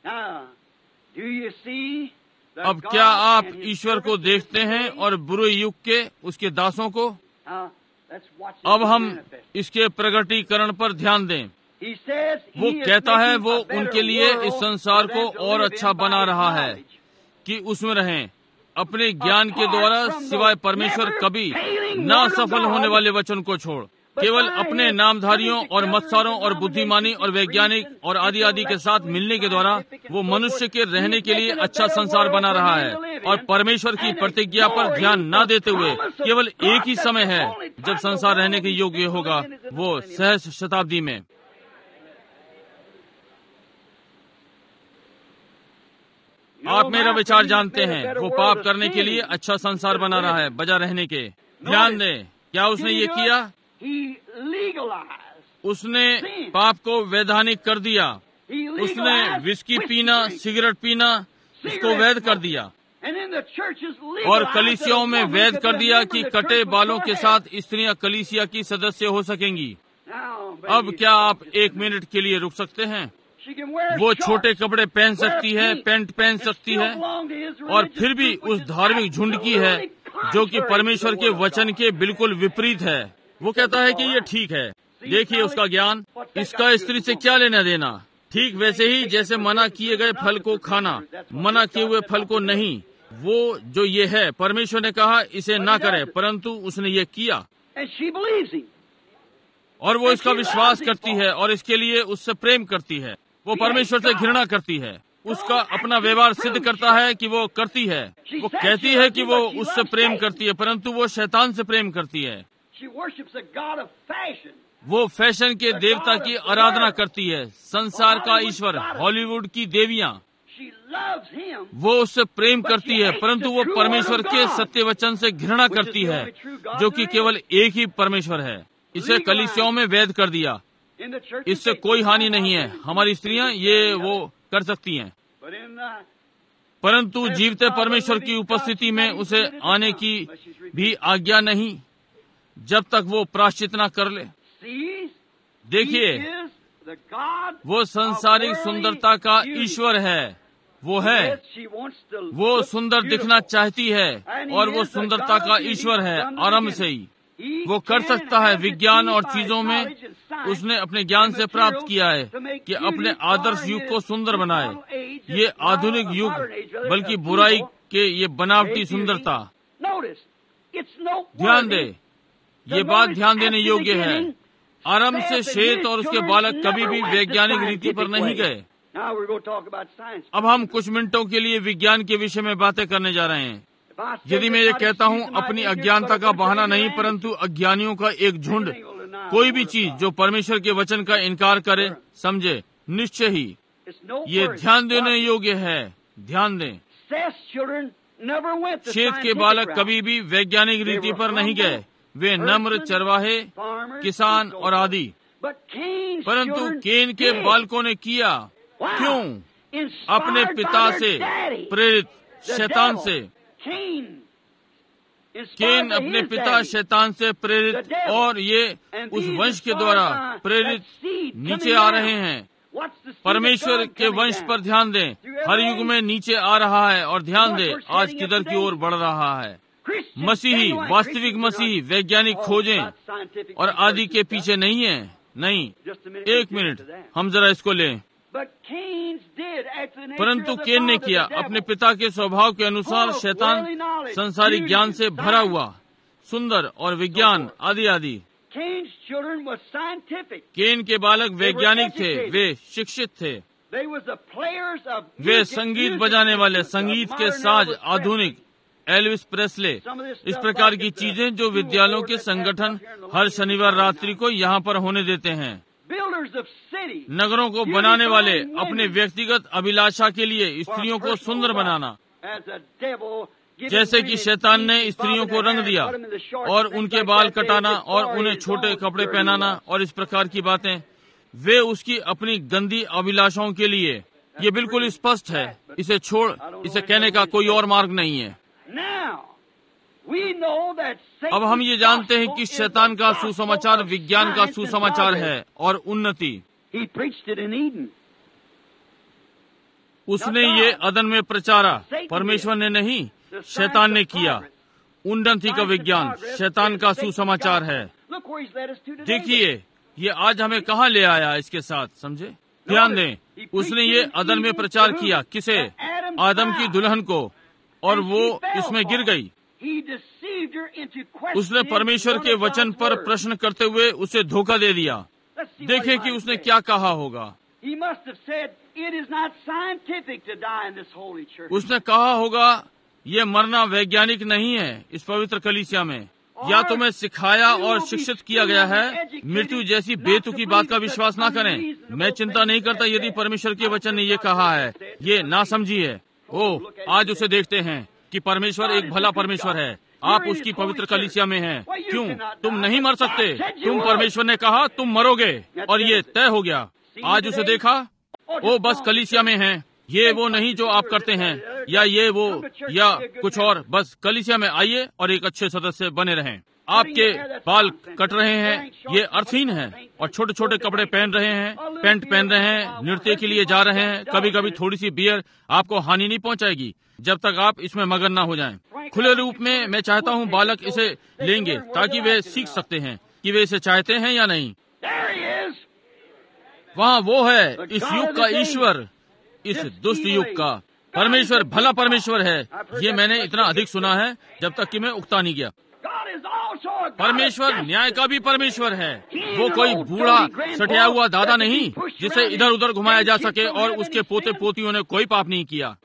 अब क्या आप ईश्वर को देखते हैं और बुरे युग के उसके दासों को? अब हम इसके प्रगटीकरण पर ध्यान दें। वो कहता है वो उनके लिए इस संसार को और अच्छा बना रहा है कि उसमें रहें, अपने ज्ञान के द्वारा, सिवाय परमेश्वर कभी ना सफल होने वाले वचन को छोड़। केवल अपने नामधारियों और मत्सारों और बुद्धिमानी और वैज्ञानिक और आदि आदि के साथ मिलने के द्वारा वो मनुष्य के रहने के लिए अच्छा संसार बना रहा है, और परमेश्वर की प्रतिज्ञा पर ध्यान न देते हुए केवल एक ही समय है जब संसार रहने के योग्य होगा, वो सहस्र शताब्दी में। आप मेरा विचार जानते हैं, वो पाप करने के लिए अच्छा संसार बना रहा है बजा रहने के। ध्यान दें, क्या उसने ये किया? उसने पाप को वैधानिक कर दिया। उसने विस्की पीना, सिगरेट पीना, इसको वैध कर दिया, और कलीसियाओं में वैध कर दिया कि कटे बालों के साथ स्त्रियां कलीसिया की सदस्य हो सकेंगी। अब क्या आप एक मिनट के लिए रुक सकते हैं? वो छोटे कपड़े पहन सकती है, पैंट पहन सकती है, और फिर भी उस धार्मिक झुंड की है जो कि परमेश्वर के वचन के बिल्कुल विपरीत है। वो कहता है कि ये ठीक है। देखिए उसका ज्ञान, इसका स्त्री से क्या लेना देना। ठीक वैसे ही जैसे मना किए गए फल को खाना, मना किए हुए फल को नहीं। वो जो ये है, परमेश्वर ने कहा इसे ना करे, परंतु उसने ये किया और वो इसका विश्वास करती है और इसके लिए उससे प्रेम करती है। वो परमेश्वर से घृणा करती है, उसका अपना व्यवहार सिद्ध करता है कि वो करती है। वो कहती है कि वो उससे प्रेम करती है, परंतु वो शैतान से प्रेम करती है। वो फैशन के देवता की आराधना करती है, संसार का ईश्वर, हॉलीवुड की देवियां। वो उससे प्रेम करती है, परंतु वो परमेश्वर के सत्य वचन से घृणा करती है, जो कि केवल एक ही परमेश्वर है। इसे कलीसियाओं में वैध कर दिया। इससे कोई हानि नहीं है। हमारी स्त्रियां ये वो कर सकती हैं, परंतु जीवते परमेश्वर की उपस्थिति में उसे आने की भी आज्ञा नहीं जब तक वो प्रायश्चित न कर ले। देखिए, वो संसारिक सुंदरता का ईश्वर है। वो है, वो सुंदर दिखना चाहती है और वो सुंदरता का ईश्वर है आरंभ से ही। वो कर सकता है विज्ञान और चीजों में उसने अपने ज्ञान से प्राप्त किया है कि अपने आदर्श युग को सुंदर बनाए। ये आधुनिक युग बल्कि बुराई के ये बनावटी सुंदरता। ध्यान दे, ये बात ध्यान देने योग्य है। आरंभ से शेत और उसके बालक कभी भी वैज्ञानिक रीति पर नहीं गए। अब हम कुछ मिनटों के लिए विज्ञान के विषय में बातें करने जा रहे हैं। यदि मैं ये कहता हूँ अपनी अज्ञानता का बहाना नहीं, परंतु अज्ञानियों का एक झुंड कोई भी चीज जो परमेश्वर के वचन का इनकार करे, समझे, निश्चय ही ये ध्यान देने योग्य है। ध्यान दें, शेत के बालक कभी भी वैज्ञानिक रीति पर नहीं गए। वे नम्र चरवाहे, किसान और आदि। परंतु केन के बालकों ने किया। क्यों? अपने पिता से प्रेरित, शैतान से। केन अपने पिता शैतान से प्रेरित और ये उस वंश के द्वारा प्रेरित नीचे आ रहे हैं। परमेश्वर के वंश पर ध्यान दें, हर युग में नीचे आ रहा है। और ध्यान दें आज किधर की ओर बढ़ रहा है। मसीही, वास्तविक मसीही वैज्ञानिक खोजें और आदि के पीछे नहीं है। नहीं, एक मिनट, हम जरा इसको लें। परंतु केन ने किया अपने पिता के स्वभाव के अनुसार। शैतान संसारिक ज्ञान से भरा हुआ, सुंदर और विज्ञान आदि आदि। केन के बालक वैज्ञानिक थे, वे शिक्षित थे, वे संगीत बजाने वाले, संगीत के साज, आधुनिक एल्विस प्रेस्ले, इस प्रकार की चीजें जो विद्यालयों के संगठन हर शनिवार रात्रि को यहाँ पर होने देते हैं। नगरों को बनाने वाले, अपने व्यक्तिगत अभिलाषा के लिए स्त्रियों को सुंदर बनाना, जैसे कि शैतान ने स्त्रियों को रंग दिया और उनके बाल कटाना और उन्हें छोटे कपड़े पहनाना और इस प्रकार की बातें, वे उसकी अपनी गंदी अभिलाषाओं के लिए। ये बिल्कुल स्पष्ट है। इसे छोड़, इसे कहने का कोई और मार्ग नहीं है। अब हम ये जानते हैं कि शैतान का सुसमाचार विज्ञान का सुसमाचार है और उन्नति। उसने ये अदन में प्रचारा, परमेश्वर ने नहीं, शैतान ने किया। उन्नति का विज्ञान शैतान का सुसमाचार है। देखिए ये आज हमें कहाँ ले आया इसके साथ, समझे? ध्यान दें, उसने ये अदन में प्रचार किया। किसे? आदम की दुल्हन को, और वो इसमें गिर गई। उसने परमेश्वर के वचन पर प्रश्न करते हुए उसे धोखा दे दिया। देखें कि उसने क्या कहा होगा। उसने कहा होगा ये मरना वैज्ञानिक नहीं है इस पवित्र कलीसिया में। या तो मैं सिखाया और शिक्षित किया गया है, मृत्यु जैसी बेतुकी बात का विश्वास ना करें। मैं चिंता नहीं करता यदि परमेश्वर के वचन ने ये कहा है, ये ना समझी है। ओह, आज उसे देखते हैं कि परमेश्वर एक भला परमेश्वर है। आप उसकी पवित्र कलीसिया में हैं। क्यों? तुम नहीं मर सकते। तुम, परमेश्वर ने कहा तुम मरोगे और ये तय हो गया। आज उसे देखा, वो बस कलीसिया में हैं। ये वो नहीं जो आप करते हैं, या ये वो या कुछ और। बस कलीसिया में आइए और एक अच्छे सदस्य बने रहें। आपके बाल कट रहे हैं, ये अर्थहीन है, और छोटे छोटे कपड़े पहन रहे हैं, पैंट पहन रहे हैं, नृत्य के लिए जा रहे हैं। कभी कभी थोड़ी सी बियर आपको हानि नहीं पहुंचाएगी जब तक आप इसमें मगन ना हो जाएं। खुले रूप में मैं चाहता हूं बालक इसे लेंगे ताकि वे सीख सकते हैं कि वे इसे चाहते हैं या नहीं। वहाँ वो है, इस युग का ईश्वर, इस दुष्ट युग का परमेश्वर, भला परमेश्वर है। ये मैंने इतना अधिक सुना है जब तक कि मैं उकता नहीं गया। परमेश्वर न्याय का भी परमेश्वर है। वो कोई बूढ़ा सटिया हुआ दादा नहीं जिसे इधर उधर घुमाया जा सके और उसके पोते पोतियों ने कोई पाप नहीं किया।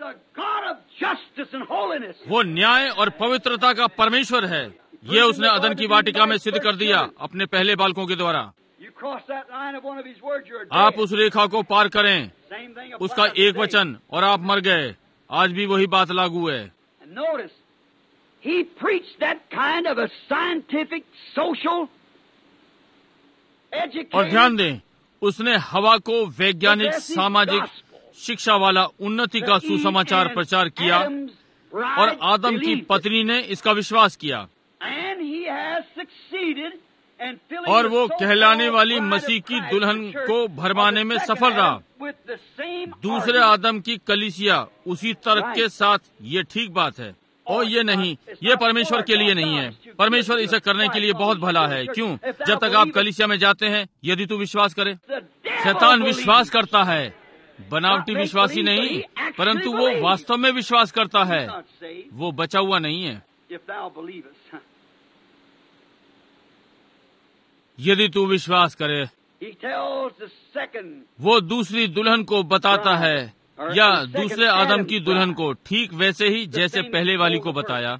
वो न्याय और पवित्रता का परमेश्वर है। ये उसने अदन की वाटिका में सिद्ध कर दिया अपने पहले बालकों के द्वारा। आप उस रेखा को पार करें, उसका एक वचन, और आप मर गए। आज भी वही बात लागू है। He preached that kind of a scientific, social education. और ध्यान दें, उसने हवा को वैज्ञानिक, सामाजिक, शिक्षा वाला उन्नति का सुसमाचार प्रचार किया और आदम की पत्नी ने इसका विश्वास किया और वो कहलाने वाली मसीह की दुल्हन को भरमाने में सफल रहा। दूसरे आदम की कलीसिया उसी तर्क के साथ, ये ठीक बात है। और ये नहीं, ये परमेश्वर के लिए नहीं है। परमेश्वर इसे करने के लिए बहुत भला है। क्यों? जब तक आप कलीसिया में जाते हैं, यदि तू विश्वास करे। शैतान विश्वास करता है, बनावटी विश्वासी नहीं, परंतु वो वास्तव में विश्वास करता है। वो बचा हुआ नहीं है। यदि तू विश्वास करे, वो दूसरी दुल्हन को बताता है, या दूसरे आदम की दुल्हन को, ठीक वैसे ही जैसे पहले वाली को बताया।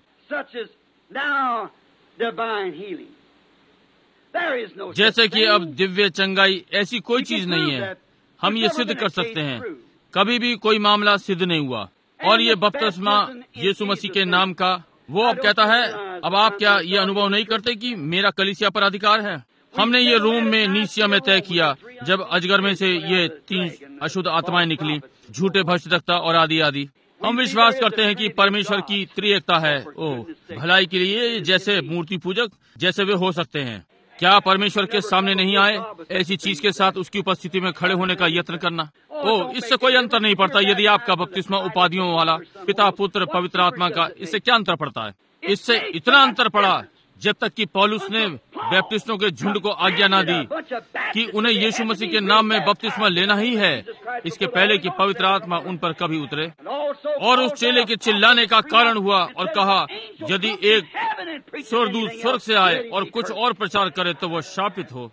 जैसे कि अब दिव्य चंगाई ऐसी कोई चीज नहीं है। हम ये सिद्ध कर सकते हैं, कभी भी कोई मामला सिद्ध नहीं हुआ। और ये बपतिस्मा यीशु मसीह के नाम का, वो अब कहता है, अब आप क्या ये अनुभव नहीं करते कि मेरा कलीसिया पर अधिकार है? हमने ये रोम में नीसिया में तय किया, जब अजगर में से ये तीन अशुद्ध आत्माएं निकली, झूठे भविष्यद्वक्ता और आदि आदि। हम विश्वास करते हैं कि परमेश्वर की त्रिएकता है, ओ भलाई के लिए, जैसे मूर्ति पूजक जैसे वे हो सकते हैं। क्या परमेश्वर के सामने नहीं आए ऐसी चीज के साथ उसकी उपस्थिति में खड़े होने का यत्न करना? ओ, इससे कोई अंतर नहीं पड़ता यदि आपका बपतिस्मा उपाधियों वाला पिता पुत्र पवित्र आत्मा का, इससे क्या अंतर पड़ता है? इससे इतना अंतर पड़ा जब तक कि पौलुस ने बैप्टिस्टों के झुंड को आज्ञा ना दी कि उन्हें यीशु मसीह के नाम में बपतिस्मा लेना ही है, इसके पहले कि पवित्र आत्मा उन पर कभी उतरे। और उस चेले के चिल्लाने का कारण हुआ और कहा, यदि एक स्वर्गदूत स्वर्ग से आए और कुछ और प्रचार करे तो वह शापित हो।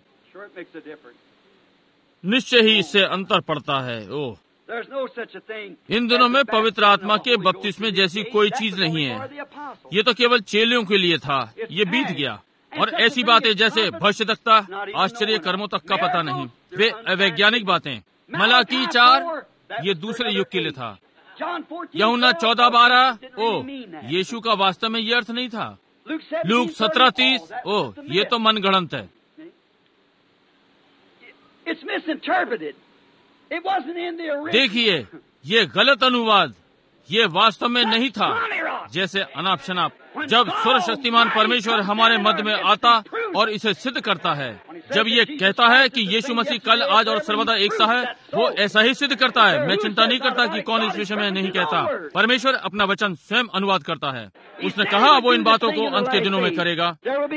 निश्चय ही इससे अंतर पड़ता है। ओह, इन दिनों में पवित्र आत्मा के बपतिस्मे जैसी कोई चीज नहीं है। ये तो केवल चेलियों के लिए था, ये बीत गया। और ऐसी बातें जैसे भविष्यद्वक्ता, आश्चर्य कर्मों तक का पता नहीं, वे अवैज्ञानिक बातें। मलाकी चार, ये दूसरे युग के लिए था। यूहन्ना चौदह बारह, ओ यीशु का वास्तव में ये अर्थ नहीं था। लूक सत्रह तीस, ओ ये तो मनगढ़ंत है। देखिए, ये गलत अनुवाद, ये वास्तव में नहीं था। जैसे अनाप शनाप, जब सर्वशक्तिमान परमेश्वर हमारे मध्य में आता और इसे सिद्ध करता है, जब ये कहता है कि यीशु मसीह कल आज और सर्वदा एक सा है, वो ऐसा ही सिद्ध करता है। मैं चिंता नहीं करता कि कौन इस विषय में नहीं कहता। परमेश्वर अपना वचन स्वयं अनुवाद करता है। उसने कहा वो इन बातों को अंत के दिनों में करेगा।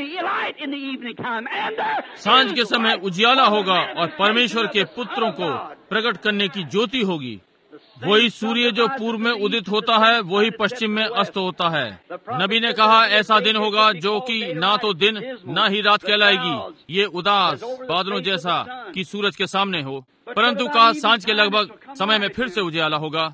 सांझ के समय उजियाला होगा और परमेश्वर के पुत्रों को प्रकट करने की ज्योति होगी। वही सूर्य जो पूर्व में उदित होता है, वही पश्चिम में अस्त होता है। नबी ने कहा ऐसा दिन होगा जो कि ना तो दिन ना ही रात कहलाएगी, ये उदास बादलों जैसा कि सूरज के सामने हो, परंतु कहा सांझ के लगभग समय में फिर से उजियाला होगा।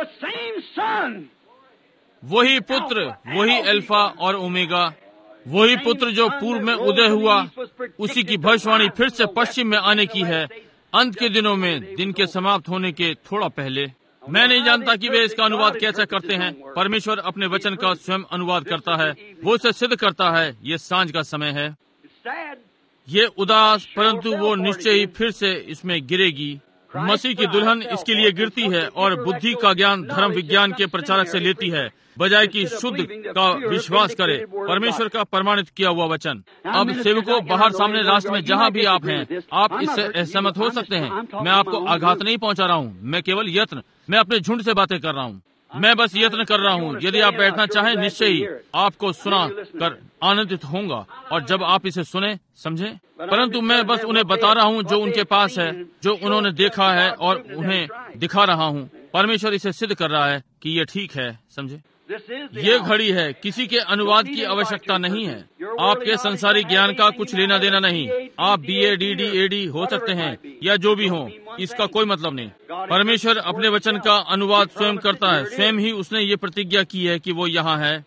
वही पुत्र, वही अल्फा और ओमेगा, वही पुत्र जो पूर्व में उदय हुआ, उसी की भविष्यवाणी फिर से पश्चिम में आने की है, अंत के दिनों में, दिन के समाप्त होने के थोड़ा पहले। मैं नहीं जानता कि वे इसका अनुवाद कैसे करते हैं। परमेश्वर अपने वचन का स्वयं अनुवाद करता है, वो इसे सिद्ध करता है। ये सांझ का समय है, ये उदास, परंतु वो निश्चय ही फिर से इसमें गिरेगी। मसीह की दुल्हन इसके लिए गिरती है और बुद्धि का ज्ञान धर्म विज्ञान के प्रचारक से लेती है, बजाय कि शुद्ध का विश्वास करे परमेश्वर का प्रमाणित किया हुआ वचन। अब सेवकों, बाहर सामने राष्ट्र में जहाँ भी आप हैं, आप इससे असहमत हो सकते हैं। मैं आपको आघात नहीं पहुँचा रहा हूँ, मैं केवल यत्न, मैं अपने झुंड से बातें कर रहा हूँ। मैं बस यत्न कर रहा हूँ। यदि आप बैठना चाहें, निश्चय ही आपको सुना कर आनंदित होऊंगा, और जब आप इसे सुने समझे। परंतु मैं बस उन्हें बता रहा हूँ जो उनके पास है, जो उन्होंने देखा है, और उन्हें दिखा रहा हूँ। परमेश्वर इसे सिद्ध कर रहा है कि ये ठीक है, समझे। ये घड़ी है, किसी के अनुवाद की आवश्यकता नहीं है। आपके संसारिक ज्ञान का कुछ लेना देना नहीं। आप B A D D A D हो सकते हैं या जो भी हो, इसका कोई मतलब नहीं। परमेश्वर अपने वचन का अनुवाद स्वयं करता है। स्वयं ही उसने ये प्रतिज्ञा की है कि वो यहाँ है।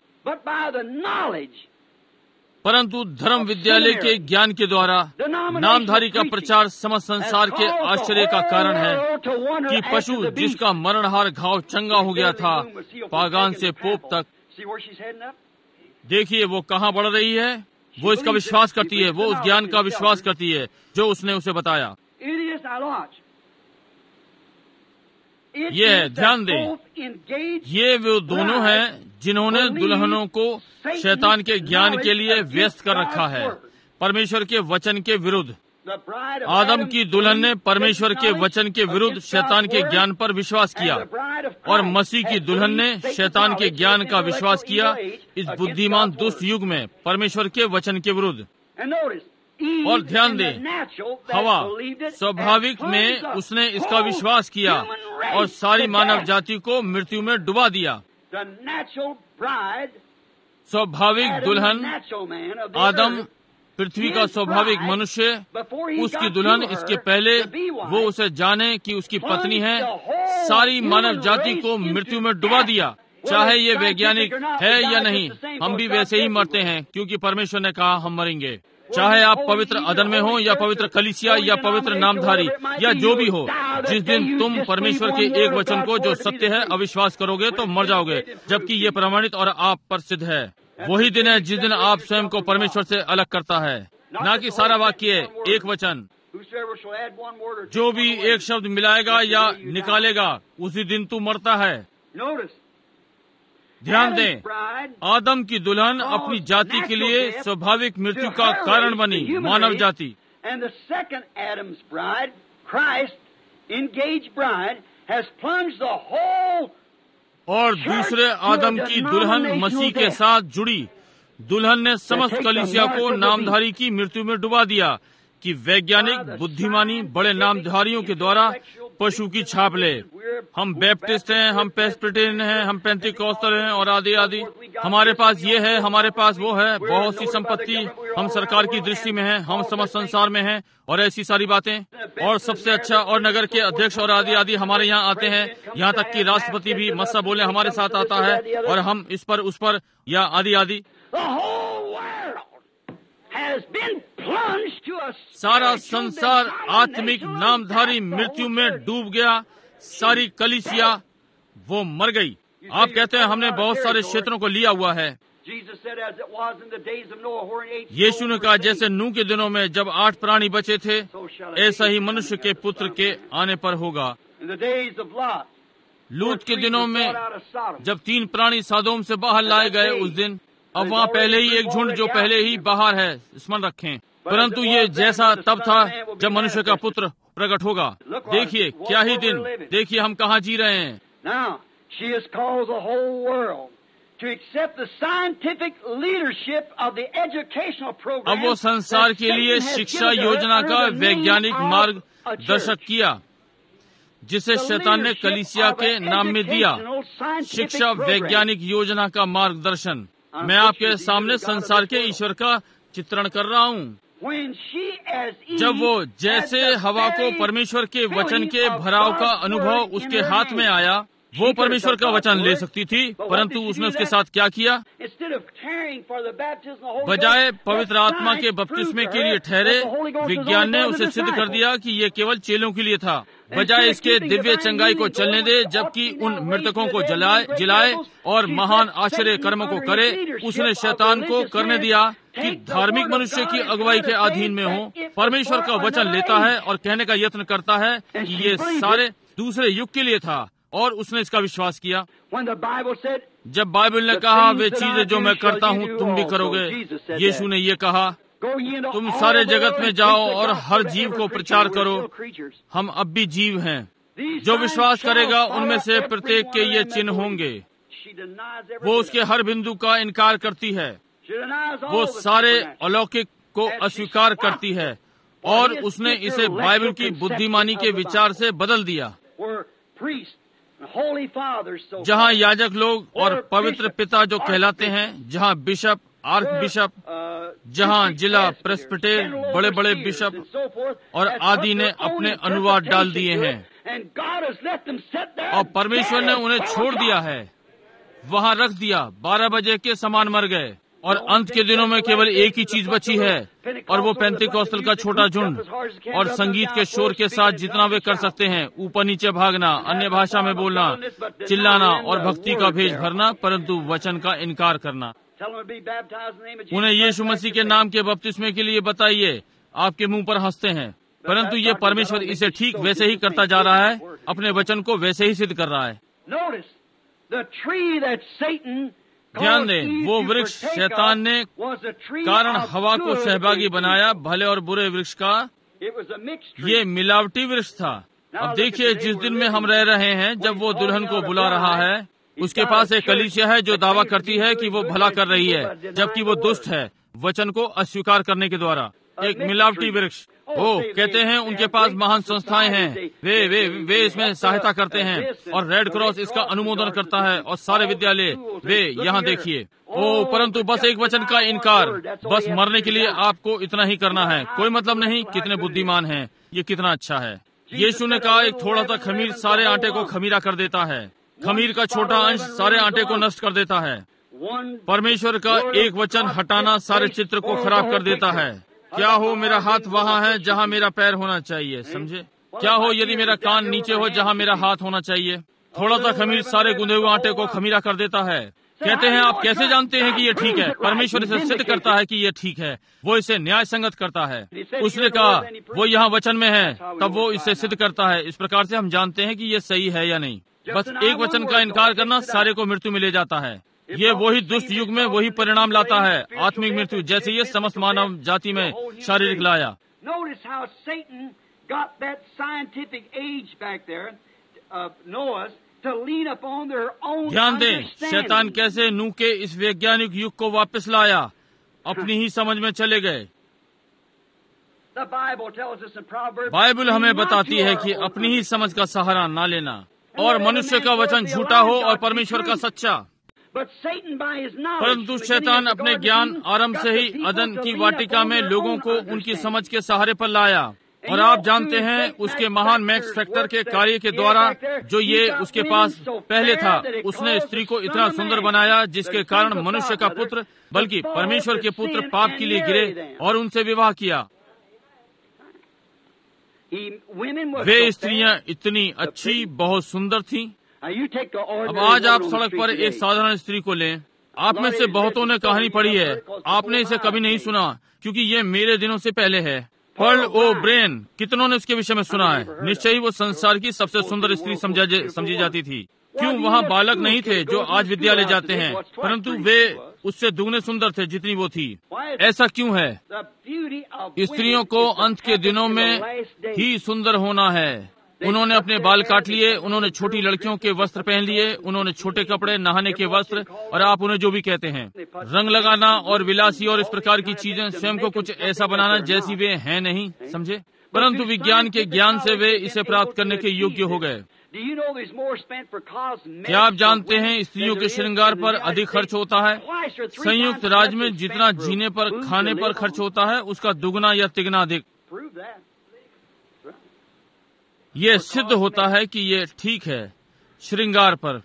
परंतु धर्म विद्यालय के ज्ञान के द्वारा नामधारी का प्रचार समस्त संसार के आश्चर्य का कारण है कि पशु जिसका मरणहार घाव चंगा हो गया था, पागान से पोप तक। देखिए वो कहाँ बढ़ रही है। वो इसका विश्वास करती है, वो उस ज्ञान का विश्वास करती है जो उसने उसे बताया। ये है, ध्यान दें, ये वो दोनों हैं जिन्होंने दुल्हनों को शैतान के ज्ञान के लिए व्यस्त कर रखा है, परमेश्वर के वचन के विरुद्ध। आदम की दुल्हन ने परमेश्वर के वचन के विरुद्ध शैतान के ज्ञान पर विश्वास किया, और मसीह की दुल्हन ने शैतान के ज्ञान का विश्वास किया इस बुद्धिमान दुष्ट युग में परमेश्वर के वचन के विरुद्ध। और ध्यान दें, हवा स्वाभाविक में उसने इसका विश्वास किया और सारी मानव जाति को मृत्यु में डुबा दिया। स्वाभाविक दुल्हन आदम, पृथ्वी का स्वाभाविक मनुष्य, उसकी दुल्हन, इसके पहले वो उसे जाने कि उसकी पत्नी है, सारी मानव जाति को मृत्यु में डुबा दिया। चाहे ये वैज्ञानिक है या नहीं, हम भी वैसे ही मरते हैं, क्योंकि परमेश्वर ने कहा हम मरेंगे। चाहे आप पवित्र अदन में हो या पवित्र कलीसिया या पवित्र नामधारी या जो भी हो, जिस दिन तुम परमेश्वर के एक वचन को जो सत्य है अविश्वास करोगे तो मर जाओगे, जबकि ये प्रमाणित और आप पर सिद्ध है। वही दिन है जिस दिन आप स्वयं को परमेश्वर से अलग करता है, ना कि सारा वाक्य, एक वचन। जो भी एक शब्द मिलाएगा या निकालेगा, उसी दिन तू मरता है। ध्यान दें, आदम की दुल्हन अपनी जाति के लिए स्वाभाविक मृत्यु का कारण बनी, मानव जाति। और दूसरे आदम की दुल्हन मसीह के साथ जुड़ी दुल्हन ने समस्त कलीसिया को नामधारी की मृत्यु में डुबा दिया कि वैज्ञानिक बुद्धिमानी बड़े नामधारियों के द्वारा पशु की छाप ले। हम बैप्टिस्ट हैं, हम प्रेस्बिटेरियन हैं, हम पेंटिकॉस्टल हैं और आदि आदि। हमारे पास ये है, हमारे पास वो है, बहुत सी संपत्ति, हम सरकार की दृष्टि में हैं, हम समस्त संसार में हैं और ऐसी सारी बातें। और सबसे अच्छा और नगर के अध्यक्ष और आदि आदि हमारे यहाँ आते हैं, यहाँ तक कि राष्ट्रपति भी मस्सा बोले हमारे साथ आता है, और हम इस पर उस पर या आदि आदि। सारा संसार आत्मिक नामधारी मृत्यु में डूब गया, सारी कलीसिया वो मर गई। आप कहते हैं हमने बहुत सारे क्षेत्रों को लिया हुआ है। यीशु ने कहा जैसे नूह के दिनों में जब आठ प्राणी बचे थे, ऐसा ही मनुष्य के पुत्र के आने पर होगा। लूत के दिनों में जब तीन प्राणी सदोम से बाहर लाए गए उस दिन, अब वहाँ पहले ही एक झुंड जो पहले ही बाहर है, स्मरण रखें। परंतु ये जैसा तब था जब मनुष्य का पुत्र प्रकट होगा। देखिए क्या ही दिन, देखिए हम कहाँ जी रहे हैं। Now, she has caused the whole world to accept the scientific leadership of the educational program. अब वो संसार के लिए शिक्षा योजना का वैज्ञानिक मार्गदर्शक किया, जिसे शैतान ने कलीसिया के नाम में दिया, शिक्षा वैज्ञानिक योजना का मार्गदर्शन। मैं आपके सामने संसार के ईश्वर का चित्रण कर रहा हूँ। जब वो जैसे हवा को परमेश्वर के वचन के भराव का अनुभव उसके हाथ में आया, वो परमेश्वर का वचन ले सकती थी, परंतु उसने उसके साथ क्या किया? बजाय पवित्र आत्मा के बपतिस्मे के लिए ठहरे, विज्ञान ने उसे सिद्ध कर दिया कि ये केवल चेलों के लिए था। बजाय इसके दिव्य चंगाई को चलने दे, जबकि उन मृतकों को जलाए जिलाए और महान आश्चर्य कर्मों को करे, उसने शैतान को करने दिया कि धार्मिक मनुष्य की अगुवाई के अधीन में हो, परमेश्वर का वचन लेता है और कहने का यत्न करता है कि ये सारे दूसरे युग के लिए था, और उसने इसका विश्वास किया। जब बाइबल ने कहा वे चीजें जो मैं करता हूँ तुम भी करोगे, यीशु ने ये कहा तुम सारे जगत में जाओ और हर जीव को प्रचार करो। हम अब भी जीव हैं, जो विश्वास करेगा उनमें से प्रत्येक के ये चिन्ह होंगे। वो उसके हर बिंदु का इनकार करती है, वो सारे अलौकिक को अस्वीकार करती है, और उसने इसे बाइबल की बुद्धिमानी के विचार से बदल दिया। जहाँ याजक लोग और पवित्र पिता जो कहलाते हैं, जहाँ बिशप, आर्क बिशप, जहाँ जिला प्रेस्बिटेर, बड़े बड़े बिशप और आदि ने अपने अनुवाद डाल दिए हैं, और परमेश्वर ने उन्हें छोड़ दिया है, वहाँ रख दिया। बारह बजे के समान मर गए, और अंत के दिनों में केवल एक ही चीज बची है, और वो पेंटिकॉस्टल का छोटा झुंड, और संगीत के शोर के साथ जितना वे कर सकते हैं, ऊपर नीचे भागना, अन्य भाषा में बोलना, चिल्लाना और भक्ति का भेष भरना, परंतु वचन का इनकार करना। उन्हें यीशु मसीह के नाम के बपतिस्मे के लिए बताइए, आपके मुंह पर हंसते हैं, परंतु ये परमेश्वर इसे ठीक वैसे ही करता जा रहा है। अपने वचन को वैसे ही सिद्ध कर रहा है। Notice, the tree that Satan ध्यान caused दें, Eve वो to वृक्ष partake शैतान of ने was a tree कारण of हवा को good सहभागी and बनाया, evil. भले और बुरे वृक्ष का। It was a mixed tree. ये मिलावटी वृक्ष था। अब देखिए, जिस दिन में हम रह रहे हैं, जब वो दुल्हन को बुला रहा है, उसके पास एक कलीसिया है जो दावा करती है कि वो भला कर रही है, जबकि वो दुष्ट है वचन को अस्वीकार करने के द्वारा। एक मिलावटी वृक्ष। वो कहते हैं उनके पास महान संस्थाएं हैं, वे वे वे इसमें सहायता करते हैं और रेड क्रॉस इसका अनुमोदन करता है और सारे विद्यालय, वे यहाँ देखिए। ओ, परंतु बस एक वचन का इनकार, बस मरने के लिए आपको इतना ही करना है। कोई मतलब नहीं कितने बुद्धिमान हैं, ये कितना अच्छा है। यीशु ने कहा एक थोड़ा सा खमीर सारे आटे को खमीरा कर देता है। खमीर का छोटा अंश सारे आटे को नष्ट कर देता है। परमेश्वर का एक वचन हटाना सारे चित्र को खराब कर देता है। क्या हो मेरा हाथ वहाँ है जहाँ मेरा पैर होना चाहिए, समझे? क्या हो यदि मेरा कान नीचे हो जहाँ मेरा हाथ होना चाहिए? थोड़ा सा खमीर सारे गूंदे हुए आटे को खमीरा कर देता है। कहते हैं आप कैसे जानते हैं कि ये ठीक है? परमेश्वर इसे सिद्ध करता है कि ये ठीक है, वो इसे न्याय संगत करता है। उसने कहा वो यहाँ वचन में है, तब वो इसे सिद्ध करता है। इस प्रकार से हम जानते हैं कि ये सही है या नहीं। बस एक वचन का इनकार करना सारे को मृत्यु में ले जाता है। ये वही दुष्ट युग में वही परिणाम लाता है, आत्मिक मृत्यु, जैसे ये समस्त मानव जाति में शारीरिक लाया। ध्यान दें, शैतान कैसे नूह के इस वैज्ञानिक युग को वापस लाया, अपनी ही समझ में चले गए। बाइबल हमें बताती है कि अपनी ही समझ का सहारा ना लेना, और मनुष्य का वचन झूठा हो और परमेश्वर का सच्चा। परंतु शैतान अपने ज्ञान आरंभ से ही अदन की वाटिका में लोगों को उनकी समझ के सहारे पर लाया। और आप जानते हैं उसके महान मैक्स फैक्टर के कार्य के द्वारा, जो ये उसके पास पहले था, उसने स्त्री को इतना सुंदर बनाया जिसके कारण मनुष्य का पुत्र, बल्कि परमेश्वर के पुत्र पाप के लिए गिरे और उनसे विवाह किया। वे स्त्रियां इतनी अच्छी, बहुत सुंदर थीं। अब आज आप सड़क पर एक साधारण स्त्री को लें। आप में से बहुतों ने कहानी पढ़ी है, आपने इसे कभी नहीं सुना क्योंकि ये मेरे दिनों से पहले है। पर्ल ओ ब्रेन, कितनों ने उसके विषय में सुना है? निश्चय ही वो संसार की सबसे सुंदर स्त्री समझी जाती थी। क्यों? वहाँ बालक नहीं थे जो आज विद्यालय जाते हैं, परंतु वे उससे दुगने सुंदर थे जितनी वो थी। ऐसा क्यों है? स्त्रियों को अंत के दिनों में ही सुंदर होना है। उन्होंने अपने बाल काट लिए, उन्होंने छोटी लड़कियों के वस्त्र पहन लिए, उन्होंने छोटे कपड़े, नहाने के वस्त्र, और आप उन्हें जो भी कहते हैं, रंग लगाना और विलासी और इस प्रकार की चीजें, स्वयं को कुछ ऐसा बनाना जैसी वे हैं नहीं, समझे? परंतु विज्ञान के ज्ञान से वे इसे प्राप्त करने के योग्य हो गए। क्या आप जानते हैं स्त्रियों के श्रृंगार पर अधिक खर्च होता है? संयुक्त राज्य में जितना जीने पर, खाने पर खर्च होता है, उसका दुगना या तिगना अधिक। ये सिद्ध होता है कि ये ठीक है श्रृंगार पर।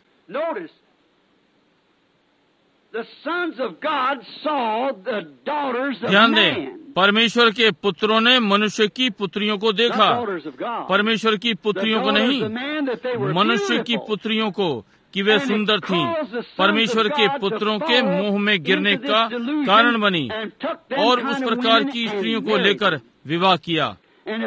ध्यान दें, परमेश्वर के पुत्रों ने मनुष्य की पुत्रियों को देखा, परमेश्वर की पुत्रियों को नहीं, मनुष्य की पुत्रियों को, कि वे सुंदर थीं। परमेश्वर के पुत्रों के मुंह में गिरने का कारण बनी और उस प्रकार की स्त्रियों को लेकर विवाह किया,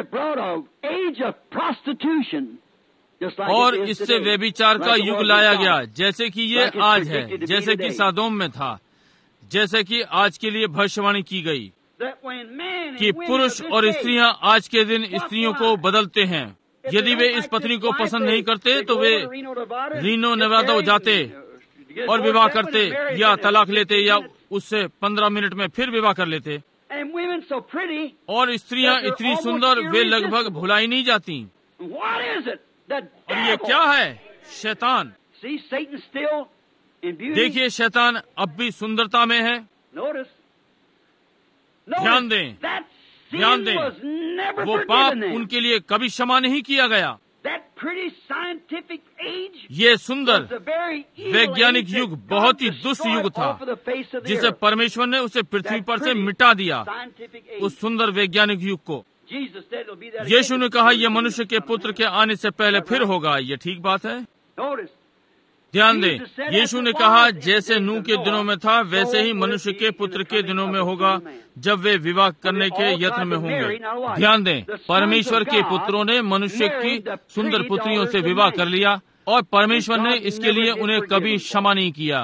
और इससे व्यभिचार का युग लाया गया, जैसे कि ये आज है, जैसे कि सादोम में था, जैसे कि आज के लिए भविष्यवाणी की गई कि पुरुष और स्त्रियां आज के दिन स्त्रियों को बदलते हैं। यदि वे इस पत्नी को पसंद नहीं करते तो वे रीनो नेवादा जाते और विवाह करते, या तलाक लेते, या उससे पंद्रह मिनट में फिर विवाह कर लेते। और स्त्रियां इतनी सुंदर, वे लगभग भुलाई नहीं जाती। और ये क्या है? शैतान। देखिए, शैतान अब भी सुंदरता में है। ध्यान दें, ध्यान दें, वो पाप उनके लिए कभी क्षमा नहीं किया गया। ये सुंदर वैज्ञानिक युग बहुत ही दुष्ट युग था, जिसे परमेश्वर ने उसे पृथ्वी पर से मिटा दिया, उस सुंदर वैज्ञानिक युग को। यीशु ने कहा यह मनुष्य के पुत्र के आने से पहले फिर होगा। ये ठीक बात है। ध्यान दें, यीशु ने कहा जैसे नूह के दिनों में था वैसे ही मनुष्य के पुत्र के दिनों में होगा जब वे विवाह करने के यत्न में होंगे। ध्यान दें, परमेश्वर के पुत्रों ने मनुष्य की सुंदर पुत्रियों से विवाह कर लिया और परमेश्वर ने इसके लिए उन्हें कभी क्षमा नहीं किया।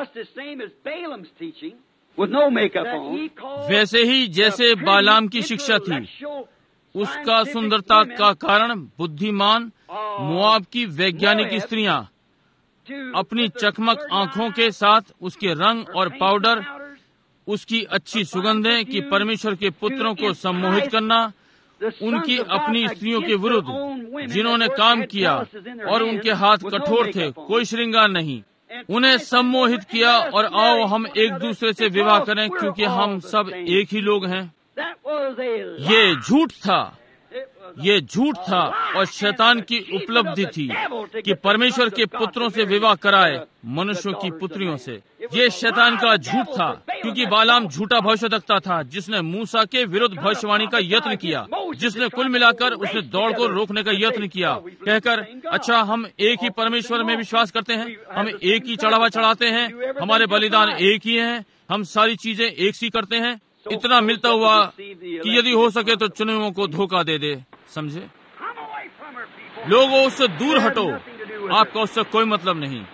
वैसे ही जैसे बालाम की शिक्षा थी, उसका सुंदरता का कारण बुद्धिमान मोआब की वैज्ञानिक स्त्रियां अपनी चकमक आंखों के साथ उसके रंग और पाउडर, उसकी अच्छी सुगंधें कि परमेश्वर के पुत्रों को सम्मोहित करना, उनकी अपनी स्त्रियों के विरुद्ध जिन्होंने काम किया और उनके हाथ कठोर थे, कोई श्रृंगार नहीं, उन्हें सम्मोहित किया और आओ हम एक दूसरे से विवाह करें क्योंकि हम सब एक ही लोग हैं। ये झूठ था, ये झूठ था और शैतान की उपलब्धि थी कि परमेश्वर के पुत्रों से विवाह कराए मनुष्यों की पुत्रियों से। ये शैतान का झूठ था क्योंकि बालाम झूठा भविष्यवक्ता था जिसने मूसा के विरुद्ध भविष्यवाणी का यत्न किया, जिसने कुल मिलाकर उसने दौड़ को रोकने का यत्न किया कहकर अच्छा हम एक ही परमेश्वर में विश्वास करते हैं, हम एक ही चढ़ावा चढ़ाते हैं, हमारे बलिदान एक ही हैं, हम सारी चीजें एक सी करते हैं। इतना मिलता हुआ कि यदि हो सके तो चुने को धोखा दे दे। समझे, लोगों उससे दूर हटो, आपका उससे कोई मतलब नहीं।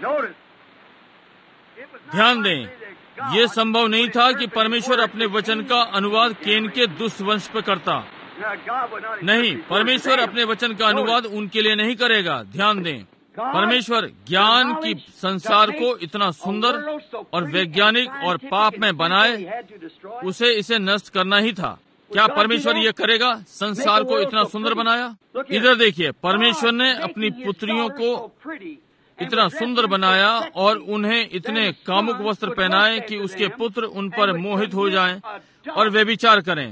ध्यान दें, ये संभव नहीं था कि परमेश्वर अपने वचन का अनुवाद केन के दुष्ट वंश पर करता। नहीं, परमेश्वर अपने वचन का अनुवाद उनके लिए नहीं करेगा। ध्यान दें, परमेश्वर ज्ञान की संसार को इतना सुंदर और वैज्ञानिक और पाप में बनाए, उसे इसे नष्ट करना ही था। क्या परमेश्वर ये करेगा? संसार को इतना सुंदर बनाया। इधर देखिए, परमेश्वर ने अपनी पुत्रियों को इतना सुंदर बनाया और उन्हें इतने कामुक वस्त्र पहनाए कि उसके पुत्र उन पर मोहित हो जाएं और वे विचार करें।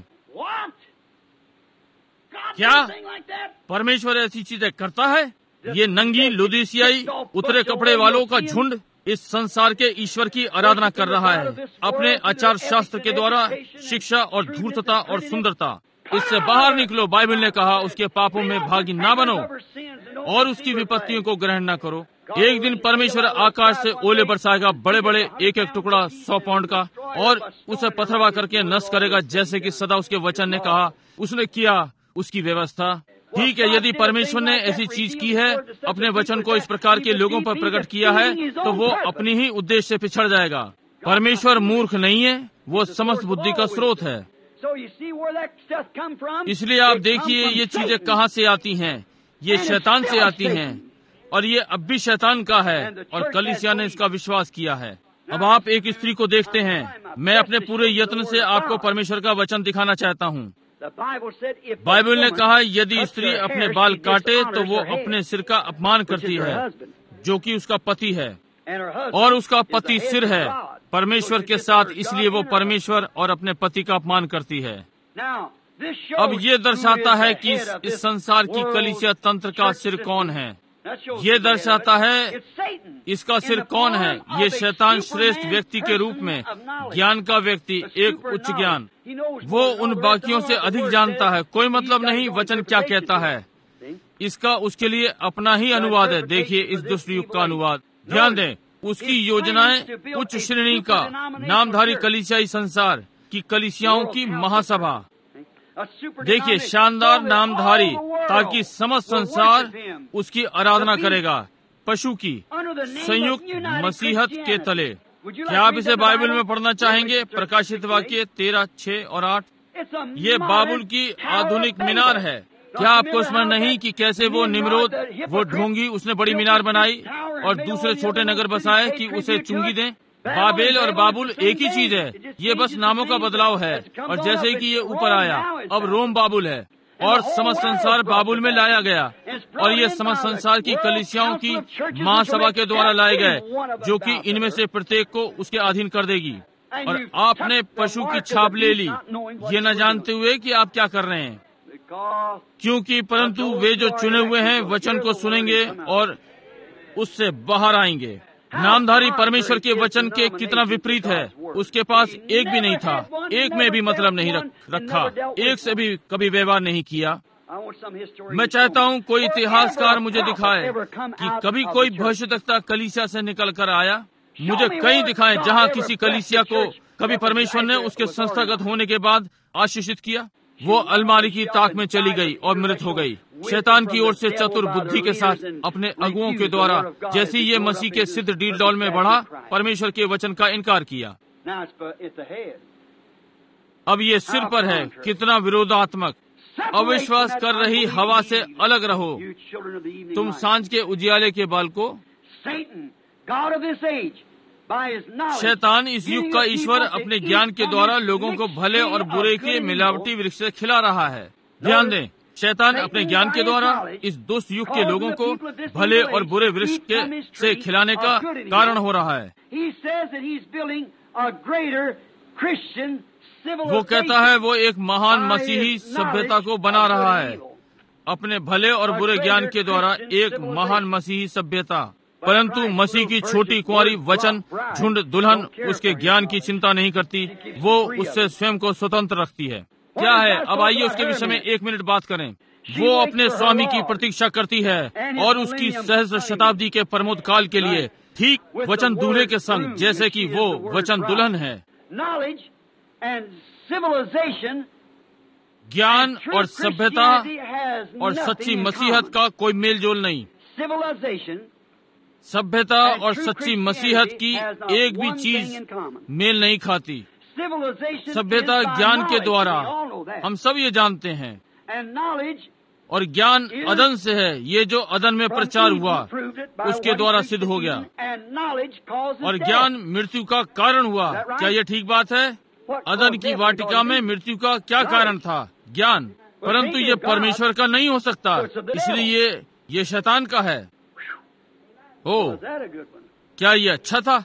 क्या परमेश्वर ऐसी चीजें करता है? ये नंगी लुदीसियाई उतरे कपड़े वालों का झुंड इस संसार के ईश्वर की आराधना कर रहा है अपने आचार शास्त्र के द्वारा, शिक्षा और धूर्तता और सुंदरता। इससे बाहर निकलो, बाइबल ने कहा, उसके पापों में भागी ना बनो और उसकी विपत्तियों को ग्रहण न करो। एक दिन परमेश्वर आकाश से ओले बरसाएगा, बड़े बड़े एक एक टुकड़ा सौ पाउंड का, और उसे पथरवा करके नष्ट करेगा जैसे कि सदा उसके वचन ने कहा। उसने किया उसकी व्यवस्था। ठीक है, यदि परमेश्वर ने ऐसी चीज की है, अपने वचन को इस प्रकार के लोगों पर प्रकट किया है, तो वो अपनी ही उद्देश्य से पिछड़ जाएगा। परमेश्वर मूर्ख नहीं है, वो समस्त बुद्धि का स्रोत है। इसलिए आप देखिए ये चीजें कहाँ से आती हैं। ये शैतान से आती हैं और ये अब भी शैतान का है और कलीसिया ने इसका विश्वास किया है। अब आप एक स्त्री को देखते हैं। मैं अपने पूरे यत्न से आपको परमेश्वर का वचन दिखाना चाहता हूँ। बाइबल ने कहा यदि स्त्री अपने बाल काटे तो वो अपने सिर का अपमान करती है जो कि उसका पति है, और उसका पति सिर है परमेश्वर के साथ, इसलिए वो परमेश्वर और अपने पति का अपमान करती है। अब ये दर्शाता है कि इस, इस संसार की कलीसिया तंत्र का सिर कौन है। ये दर्शाता है इसका सिर कौन है। ये शैतान श्रेष्ठ व्यक्ति के रूप में, ज्ञान का व्यक्ति, एक उच्च ज्ञान, वो उन बाकियों से अधिक जानता है। कोई मतलब नहीं वचन क्या कहता है, इसका उसके लिए अपना ही अनुवाद है। देखिए इस दुष्ट युग का अनुवाद, ध्यान दें, उसकी योजनाएं उच्च श्रेणी का नामधारी कलीसियाई संसार की कलीसियाओं की महासभा। देखिए शानदार नामधारी, ताकि समस्त संसार उसकी आराधना करेगा, पशु की संयुक्त मसीहत के तले। क्या आप इसे बाइबल में पढ़ना चाहेंगे? प्रकाशित वाक्य तेरह छह और आठ। ये बाबुल की आधुनिक मीनार है। क्या आपको स्मरण नहीं कि कैसे वो निम्रोद, वो ढोंगी, उसने बड़ी मीनार बनाई और दूसरे छोटे नगर बसाए कि उसे चुंगी दें। बाबेल और बाबुल एक ही चीज है, ये बस नामों का बदलाव है। और जैसे कि ये ऊपर आया, अब रोम बाबुल है और समस्त संसार बाबुल में लाया गया, और ये समस्त संसार की कलीसियाओं की महासभा के द्वारा लाए गए, जो कि इनमें से प्रत्येक को उसके अधीन कर देगी। और आपने पशु की छाप ले ली, ये न जानते हुए कि आप क्या कर रहे हैं, क्योंकि परंतु वे जो चुने हुए हैं वचन को सुनेंगे और उससे बाहर आएंगे। नामधारी परमेश्वर के वचन के कितना विपरीत है। उसके पास एक भी नहीं था, एक में भी मतलब नहीं रख, रखा, एक से भी कभी व्यवहार नहीं किया। मैं चाहता हूँ कोई इतिहासकार मुझे दिखाए कि कभी कोई भविष्यद्वक्ता कलीसिया से निकल कर आया। मुझे कई दिखाएं जहाँ किसी कलीसिया को कभी परमेश्वर ने उसके संस्थागत होने के बाद आशीषित किया। वो अलमारी की ताक में चली गई और मृत हो गई, शैतान की ओर से चतुर बुद्धि के साथ अपने अगुओं के द्वारा। जैसे ये मसीह के सिद्ध डील डॉल में बढ़ा, परमेश्वर के वचन का इनकार किया। अब ये सिर पर है। कितना विरोधात्मक। अविश्वास कर रही हवा से अलग रहो, तुम सांझ के उजियाले के बाल को। शैतान इस युग का ईश्वर अपने ज्ञान के द्वारा लोगों को भले और बुरे के मिलावटी वृक्ष से खिला रहा है। ध्यान दें, शैतान अपने ज्ञान के द्वारा इस दुष्ट युग के लोगों को भले और बुरे वृक्ष के से खिलाने का कारण हो रहा है। वो कहता है वो एक महान मसीही सभ्यता को बना रहा है अपने भले और बुरे ज्ञान के द्वारा, एक महान मसीही सभ्यता। परंतु मसीह की छोटी कुंवारी वचन झुंड दुल्हन उसके ज्ञान की चिंता नहीं करती, वो उससे स्वयं को स्वतंत्र रखती है। क्या है? अब आइए उसके विषय में एक मिनट बात करें। वो अपने स्वामी की प्रतीक्षा करती है और उसकी सहस्र शताब्दी के प्रमोद काल के लिए ठीक वचन दूल्हे के संग, जैसे कि वो वचन दुल्हन है। ज्ञान और सभ्यता और सच्ची मसीहत का कोई मेल जोल नहीं। सभ्यता और सच्ची मसीहत की एक भी चीज मेल नहीं खाती। सभ्यता ज्ञान के द्वारा, हम सब ये जानते हैं, और ज्ञान अदन से है। ये जो अदन में प्रचार हुआ उसके द्वारा सिद्ध हो गया, और ज्ञान मृत्यु का कारण हुआ। क्या ये ठीक बात है? अदन की वाटिका में मृत्यु का क्या कारण था? ज्ञान। परंतु ये परमेश्वर का नहीं हो सकता, इसलिए ये शैतान का है। ओ, क्या ये अच्छा था?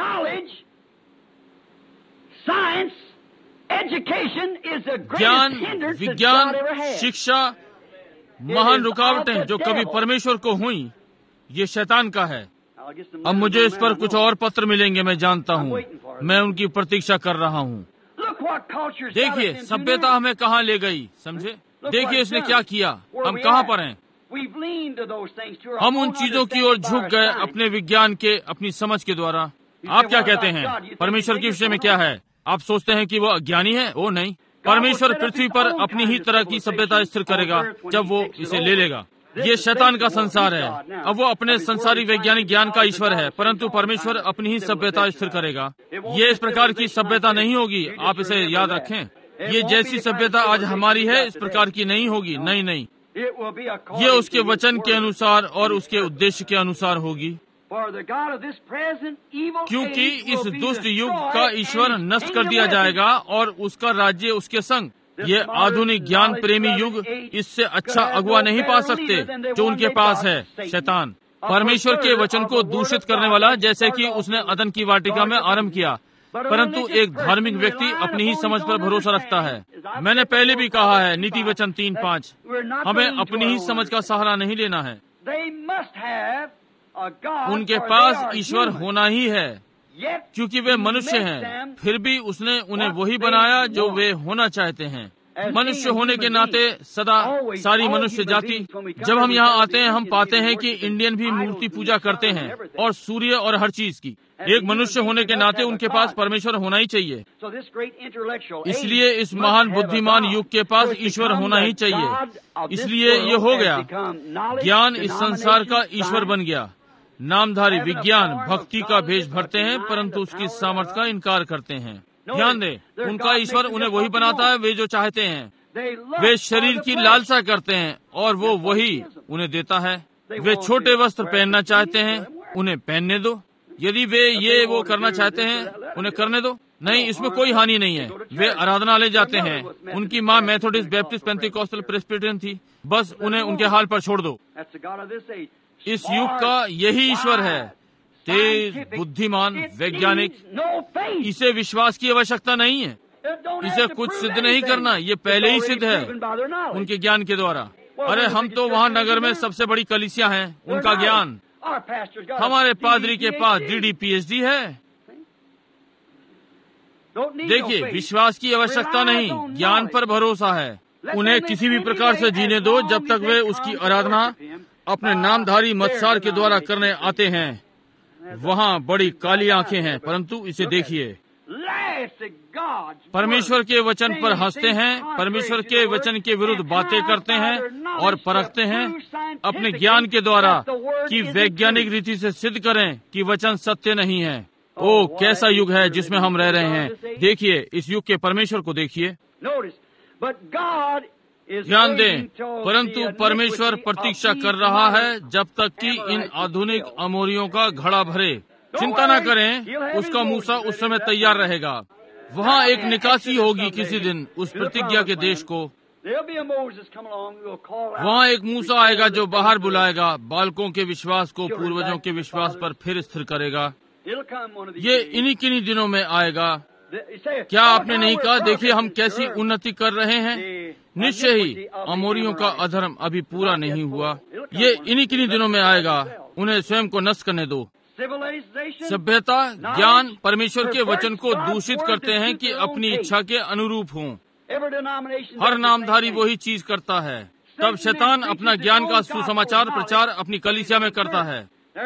ज्ञान, विज्ञान, शिक्षा महान रुकावटें जो कभी परमेश्वर को हुई, ये शैतान का है। अब मुझे इस पर कुछ और पत्र मिलेंगे, मैं जानता हूँ। मैं उनकी प्रतीक्षा कर रहा हूँ। देखिए सभ्यता हमें कहाँ ले गई, समझे? देखिए इसने क्या किया। हम कहाँ पर हैं? हम उन चीजों की ओर झुक गए अपने विज्ञान के, अपनी समझ के द्वारा। आप क्या कहते हैं? परमेश्वर के विषय में क्या है? आप सोचते हैं कि वो अज्ञानी है? ओ नहीं, परमेश्वर पृथ्वी पर अपनी ही तरह की सभ्यता स्थिर करेगा जब वो इसे ले लेगा। ये शैतान का संसार है। अब वो अपने संसारी वैज्ञानिक ज्ञान का ईश्वर है, परंतु परमेश्वर अपनी ही सभ्यता स्थिर करेगा। ये इस प्रकार की सभ्यता नहीं होगी, आप इसे याद रखें। ये जैसी सभ्यता आज हमारी है इस प्रकार की नहीं होगी। नहीं नहीं, ये उसके वचन के अनुसार और उसके उद्देश्य के अनुसार होगी। क्योंकि इस दुष्ट युग का ईश्वर नष्ट कर दिया जाएगा और उसका राज्य उसके संग। ये आधुनिक ज्ञान प्रेमी युग इससे अच्छा अगुवा नहीं पा सकते जो उनके पास है, शैतान। परमेश्वर के वचन को दूषित करने वाला, जैसे कि उसने अदन की वाटिका में आरंभ किया। परंतु एक धार्मिक व्यक्ति अपनी ही समझ पर भरोसा रखता है। मैंने पहले भी कहा है, नीति वचन तीन पाँच, हमें अपनी ही समझ का सहारा नहीं लेना है। उनके पास ईश्वर होना ही है, क्योंकि वे मनुष्य हैं। फिर भी उसने उन्हें वही बनाया जो वे होना चाहते हैं। मनुष्य होने के नाते सदा सारी मनुष्य जाति, जब हम यहाँ आते हैं हम पाते हैं कि इंडियन भी मूर्ति पूजा करते हैं, और सूर्य और हर चीज की। एक मनुष्य होने के नाते उनके पास परमेश्वर होना ही चाहिए। इसलिए इस महान बुद्धिमान युग के पास ईश्वर होना ही चाहिए। इसलिए ये हो गया, ज्ञान इस संसार का ईश्वर बन गया। नामधारी विज्ञान भक्ति का भेष भरते हैं, परंतु उसकी सामर्थ्य का इनकार करते हैं। ध्यान दें, उनका ईश्वर उन्हें वही बनाता है वे जो चाहते हैं। वे शरीर की लालसा करते हैं और वो वही उन्हें देता है। वे छोटे वस्त्र पहनना चाहते हैं, उन्हें पहनने दो। यदि वे ये वो करना चाहते हैं, उन्हें करने दो। नहीं, इसमें कोई हानि नहीं है। वे आराधनालय जाते हैं। उनकी माँ मेथोडिस्ट, बैप्टिस्ट, पेंटिकॉस्टल, प्रेस्बिटेरियन थी। बस उन्हें उनके हाल पर छोड़ दो। इस युग का यही ईश्वर है, तेज, बुद्धिमान, वैज्ञानिक। इसे विश्वास की आवश्यकता नहीं है। इसे कुछ सिद्ध नहीं करना, ये पहले ही सिद्ध है उनके ज्ञान के द्वारा। अरे हम तो वहाँ नगर में सबसे बड़ी कलीसिया हैं, उनका ज्ञान। हमारे पादरी के पास D D P H D है। देखिए, विश्वास की आवश्यकता नहीं, ज्ञान पर भरोसा है। उन्हें किसी भी प्रकार से जीने दो जब तक वे उसकी आराधना अपने नामधारी मत्सार के द्वारा करने आते हैं। वहाँ बड़ी काली आंखें हैं, परंतु इसे देखिए, परमेश्वर के वचन पर हंसते हैं, परमेश्वर के वचन के विरुद्ध बातें करते हैं और परखते हैं अपने ज्ञान के द्वारा कि वैज्ञानिक रीति से सिद्ध करें कि वचन सत्य नहीं है। ओ, कैसा युग है जिसमें हम रह रहे हैं। देखिए, इस युग के परमेश्वर को देखिए। ध्यान दें, परंतु परमेश्वर प्रतीक्षा कर रहा है जब तक कि इन आधुनिक अमोरियों का घड़ा भरे। चिंता न करें, उसका मूसा उस समय तैयार रहेगा। वहाँ एक निकासी होगी किसी दिन उस प्रतिज्ञा के देश को। वहाँ एक मूसा आएगा जो बाहर बुलाएगा, बालकों के विश्वास को पूर्वजों के विश्वास पर फिर स्थिर करेगा। ये इन्हीं किन्हीं दिनों में आएगा। क्या आपने नहीं कहा, देखिए हम कैसी उन्नति कर रहे हैं। निश्चय ही अमोरियों का अधर्म अभी पूरा नहीं हुआ। ये इन्हीं किन्हीं दिनों में आएगा। उन्हें स्वयं को नष्ट करने दो। सभ्यता, ज्ञान परमेश्वर के वचन को दूषित करते हैं कि अपनी इच्छा के अनुरूप हों। हर नामधारी वही चीज करता है। तब शैतान अपना ज्ञान का सुसमाचार प्रचार अपनी कलीसिया में करता है।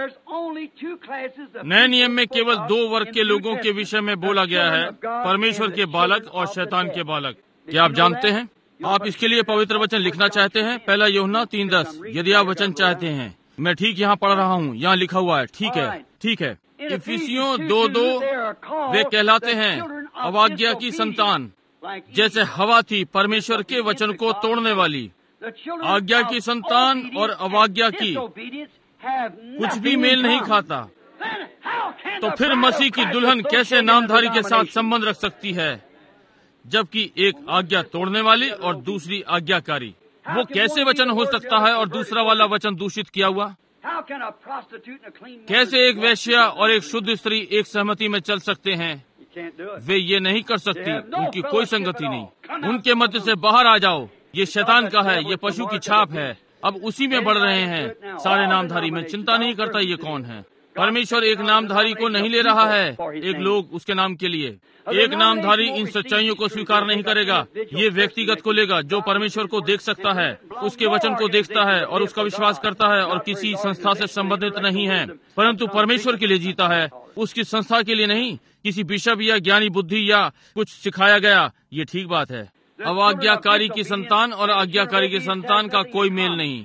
नए नियम में केवल दो वर्ग के लोगों के विषय में बोला गया है, परमेश्वर के बालक और शैतान के बालक। क्या आप जानते हैं? आप इसके लिए पवित्र वचन लिखना चाहते हैं? पहला यूहन्ना तीन दस। यदि आप वचन चाहते हैं, मैं ठीक यहाँ पढ़ रहा हूँ, यहाँ लिखा हुआ है। ठीक है, ठीक है। इफिसियों दो दो, वे कहलाते हैं अवाज्ञा की संतान, जैसे हवा थी परमेश्वर के वचन को तोड़ने वाली। आज्ञा की संतान और अवाज्ञा की कुछ भी मेल नहीं खाता। तो फिर मसीह की दुल्हन कैसे नामधारी के साथ संबंध रख सकती है, जबकि एक आज्ञा तोड़ने वाली और दूसरी आज्ञाकारी? वो कैसे वचन हो सकता है और दूसरा वाला वचन दूषित किया हुआ? कैसे एक वेश्या और एक शुद्ध स्त्री एक सहमति में चल सकते हैं? वे ये नहीं कर सकती, उनकी कोई संगति नहीं। उनके मध्य से बाहर आ जाओ। ये शैतान का है, ये पशु की छाप है। अब उसी में बढ़ रहे हैं सारे नामधारी। में चिंता नहीं करता ये कौन है। परमेश्वर एक नामधारी को नहीं ले रहा है, एक लोग उसके नाम के लिए। एक नामधारी इन सच्चाइयों को स्वीकार नहीं करेगा। ये व्यक्तिगत को लेगा जो परमेश्वर को देख सकता है, उसके वचन को देखता है और उसका विश्वास करता है और किसी संस्था से संबंधित नहीं है, परंतु परमेश्वर के लिए जीता है, उसकी संस्था के लिए नहीं, किसी बिशप या ज्ञानी बुद्धि या कुछ सिखाया गया। ये ठीक बात है। अवाज्ञाकारी की संतान और आज्ञाकारी की संतान का कोई मेल नहीं।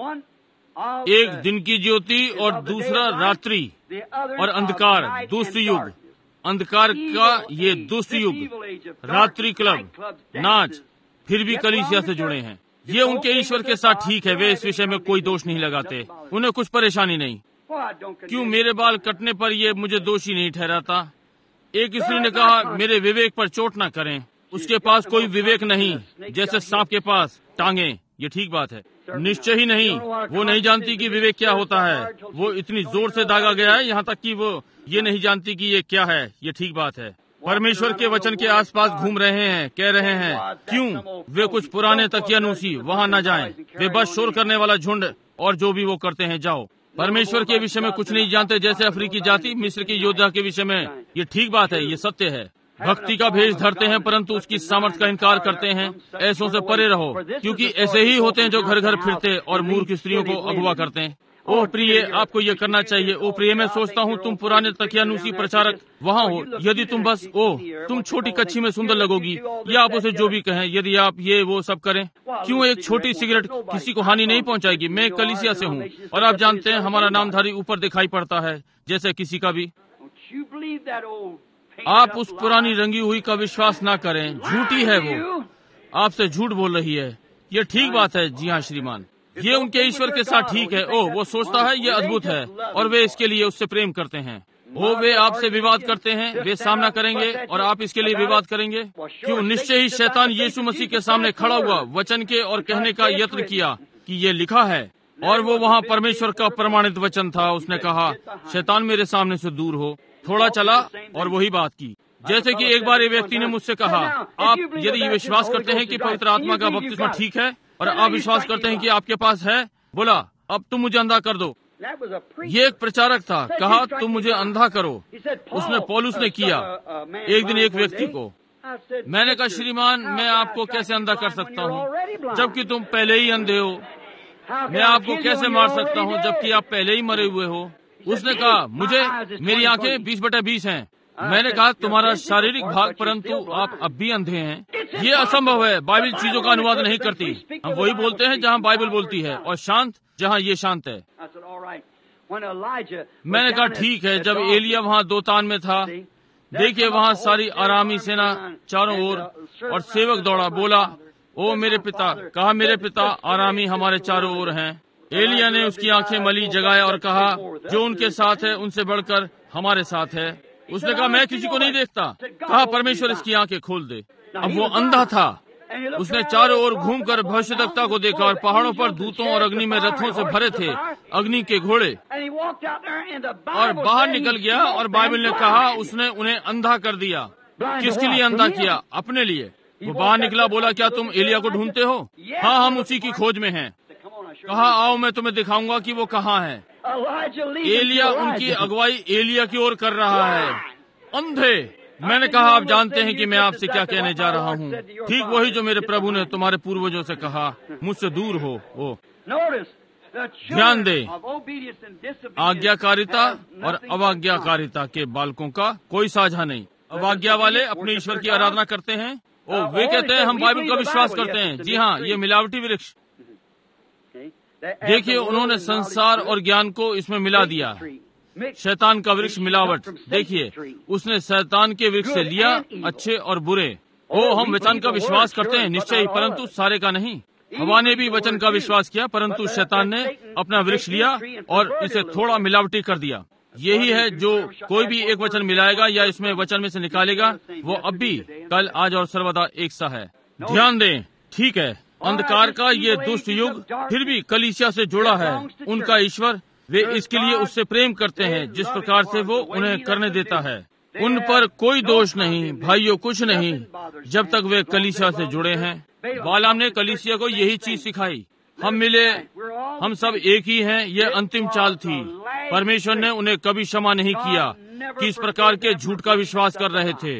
एक दिन की ज्योति और दूसरा रात्रि और अंधकार, दुष्ट युग। अंधकार का ये दुष्ट युग, रात्रि क्लब, नाच, फिर भी कलीसिया से जुड़े हैं। ये उनके ईश्वर के साथ ठीक है। वे इस विषय में कोई दोष नहीं लगाते, उन्हें कुछ परेशानी नहीं। क्यों मेरे बाल कटने पर ये मुझे दोषी नहीं ठहराता? एक स्त्री ने कहा, मेरे विवेक पर चोट न करें। उसके पास कोई विवेक नहीं, जैसे सांप के पास टांगे। ये ठीक बात है। निश्चय ही नहीं। वो नहीं जानती कि विवेक क्या होता है। वो इतनी जोर से दागा गया है यहाँ तक कि वो ये नहीं जानती कि ये क्या है। ये ठीक बात है। परमेश्वर के वचन के आसपास घूम रहे हैं, कह रहे हैं, क्यों वे कुछ पुराने तकियानूसी वहाँ न जाएं। वे बस शोर करने वाला झुंड और जो भी वो करते हैं, जाओ। परमेश्वर के विषय में कुछ नहीं जानते, जैसे अफ्रीकी जाति मिस्र की योद्धा के विषय में। ये ठीक बात है, ये सत्य है। भक्ति का भेष धरते हैं परंतु उसकी सामर्थ्य का इनकार करते हैं। ऐसों से परे रहो, क्योंकि ऐसे ही होते हैं जो घर घर फिरते और मूर्ख स्त्रियों को अगवा करते हैं। ओह प्रिय, आपको ये करना चाहिए। ओह प्रिय, मैं सोचता हूँ तुम पुराने तकियानूसी प्रचारक वहाँ हो। यदि तुम बस ओह तुम छोटी कच्छी में सुंदर लगोगी, या आप उसे जो भी कहें, यदि आप ये वो सब करें, क्यों एक छोटी सिगरेट किसी को हानि नहीं पहुँचाएगी। मैं कलीसिया से हूँ और आप जानते हैं हमारा नामधारी ऊपर दिखाई पड़ता है जैसे किसी का भी। आप उस पुरानी रंगी हुई का विश्वास ना करें, झूठी है वो, आपसे झूठ बोल रही है। ये ठीक बात है। जी हाँ श्रीमान, ये उनके ईश्वर के साथ ठीक है। ओह वो सोचता है ये अद्भुत है और वे इसके लिए उससे प्रेम करते हैं। वो वे आपसे विवाद करते हैं, वे सामना करेंगे और आप इसके लिए विवाद करेंगे। क्यों? निश्चय ही शैतान यीशु मसीह के सामने खड़ा हुआ, वचन के और कहने का यत्न किया कि ये लिखा है, और वो वहाँ परमेश्वर का प्रमाणित वचन था। उसने कहा, शैतान मेरे सामने से दूर हो। थोड़ा चला और वही बात की। जैसे कि एक बार एक व्यक्ति ने मुझसे कहा, आप यदि विश्वास करते हैं कि पवित्र आत्मा का बपतिस्मा ठीक है और आप विश्वास करते हैं कि आपके पास है, बोला अब तुम मुझे अंधा कर दो। ये एक प्रचारक था, कहा तुम मुझे अंधा करो। उसने पौलुस ने किया एक दिन एक व्यक्ति को। मैंने कहा, श्रीमान, मैं आपको कैसे अंधा कर सकता हूँ जबकि तुम पहले ही अंधे हो? मैं आपको कैसे मार सकता हूँ जबकि आप पहले ही मरे हुए हो? उसने कहा, मुझे मेरी आंखें बीस बटे बीस हैं। मैंने कहा, तुम्हारा शारीरिक भाग, परंतु आप अब भी अंधे हैं। ये असंभव है, बाइबल चीजों का अनुवाद नहीं करती। हम वही बोलते हैं जहाँ बाइबल बोलती है, और शांत जहाँ ये शांत है। मैंने कहा, ठीक है। जब एलिया वहाँ दोतान में था, देखिए वहाँ सारी आरामी सेना चारों ओर, और सेवक दौड़ा, बोला, ओ मेरे पिता। कहा, मेरे पिता, आरामी हमारे चारों ओर हैं। एलिया ने उसकी आंखें मली, जगाया और कहा, जो उनके साथ है उनसे बढ़कर हमारे साथ है। उसने कहा, मैं किसी को नहीं देखता। कहा, परमेश्वर इसकी आंखें खोल दे। अब वो अंधा था। उसने चारों ओर घूमकर भविष्यद्वक्ता को देखा, और पहाड़ों पर दूतों और अग्नि में रथों से भरे थे, अग्नि के घोड़े, और बाहर निकल गया। और बाइबल ने कहा, उसने उन्हें अंधा कर दिया। किसके लिए अंधा किया? अपने लिए। वो बाहर निकला, बोला, क्या तुम एलिया को ढूंढते हो? हाँ, हम उसी की खोज में हैं। कहा, आओ मैं तुम्हें दिखाऊंगा कि वो कहाँ है। एलिया उनकी अगुवाई एलिया की ओर कर रहा है। अंधे। मैंने कहा, आप जानते हैं कि मैं आपसे क्या कहने जा रहा हूँ। ठीक वही जो मेरे प्रभु ने तुम्हारे पूर्वजों से कहा, मुझसे दूर हो। वो ध्यान दे, आज्ञाकारिता और अवाज्ञाकारिता के बालकों का कोई साझा नहीं। अवाज्ञा वाले अपने ईश्वर की आराधना करते हैं। ओ, वे कहते हैं हम बाइबल का विश्वास करते हैं। जी हाँ, ये मिलावटी वृक्ष। देखिए, उन्होंने संसार और ज्ञान को इसमें मिला दिया। शैतान का वृक्ष मिलावट। देखिए, उसने शैतान के वृक्ष से लिया अच्छे और बुरे। ओ, हम वचन का विश्वास करते हैं निश्चय ही, परंतु सारे का नहीं। हवा ने भी वचन का विश्वास किया, परंतु शैतान ने अपना वृक्ष लिया और इसे थोड़ा मिलावटी कर दिया। यही है, जो कोई भी एक वचन मिलाएगा या इसमें वचन में से निकालेगा, वो अब भी, कल, आज और सर्वदा एक सा है। ध्यान दें, ठीक है, अंधकार का ये दुष्ट युग फिर भी कलीसिया से जुड़ा है। उनका ईश्वर, वे इसके लिए उससे प्रेम करते हैं जिस प्रकार से वो उन्हें करने देता है। उन पर कोई दोष नहीं, भाइयों, कुछ नहीं, जब तक वे कलीसिया से जुड़े हैं। बालाम ने कलीसिया को यही चीज सिखाई। हम मिले, हम सब एक ही हैं, ये अंतिम चाल थी। परमेश्वर ने उन्हें कभी क्षमा नहीं किया कि इस प्रकार के झूठ का विश्वास कर रहे थे।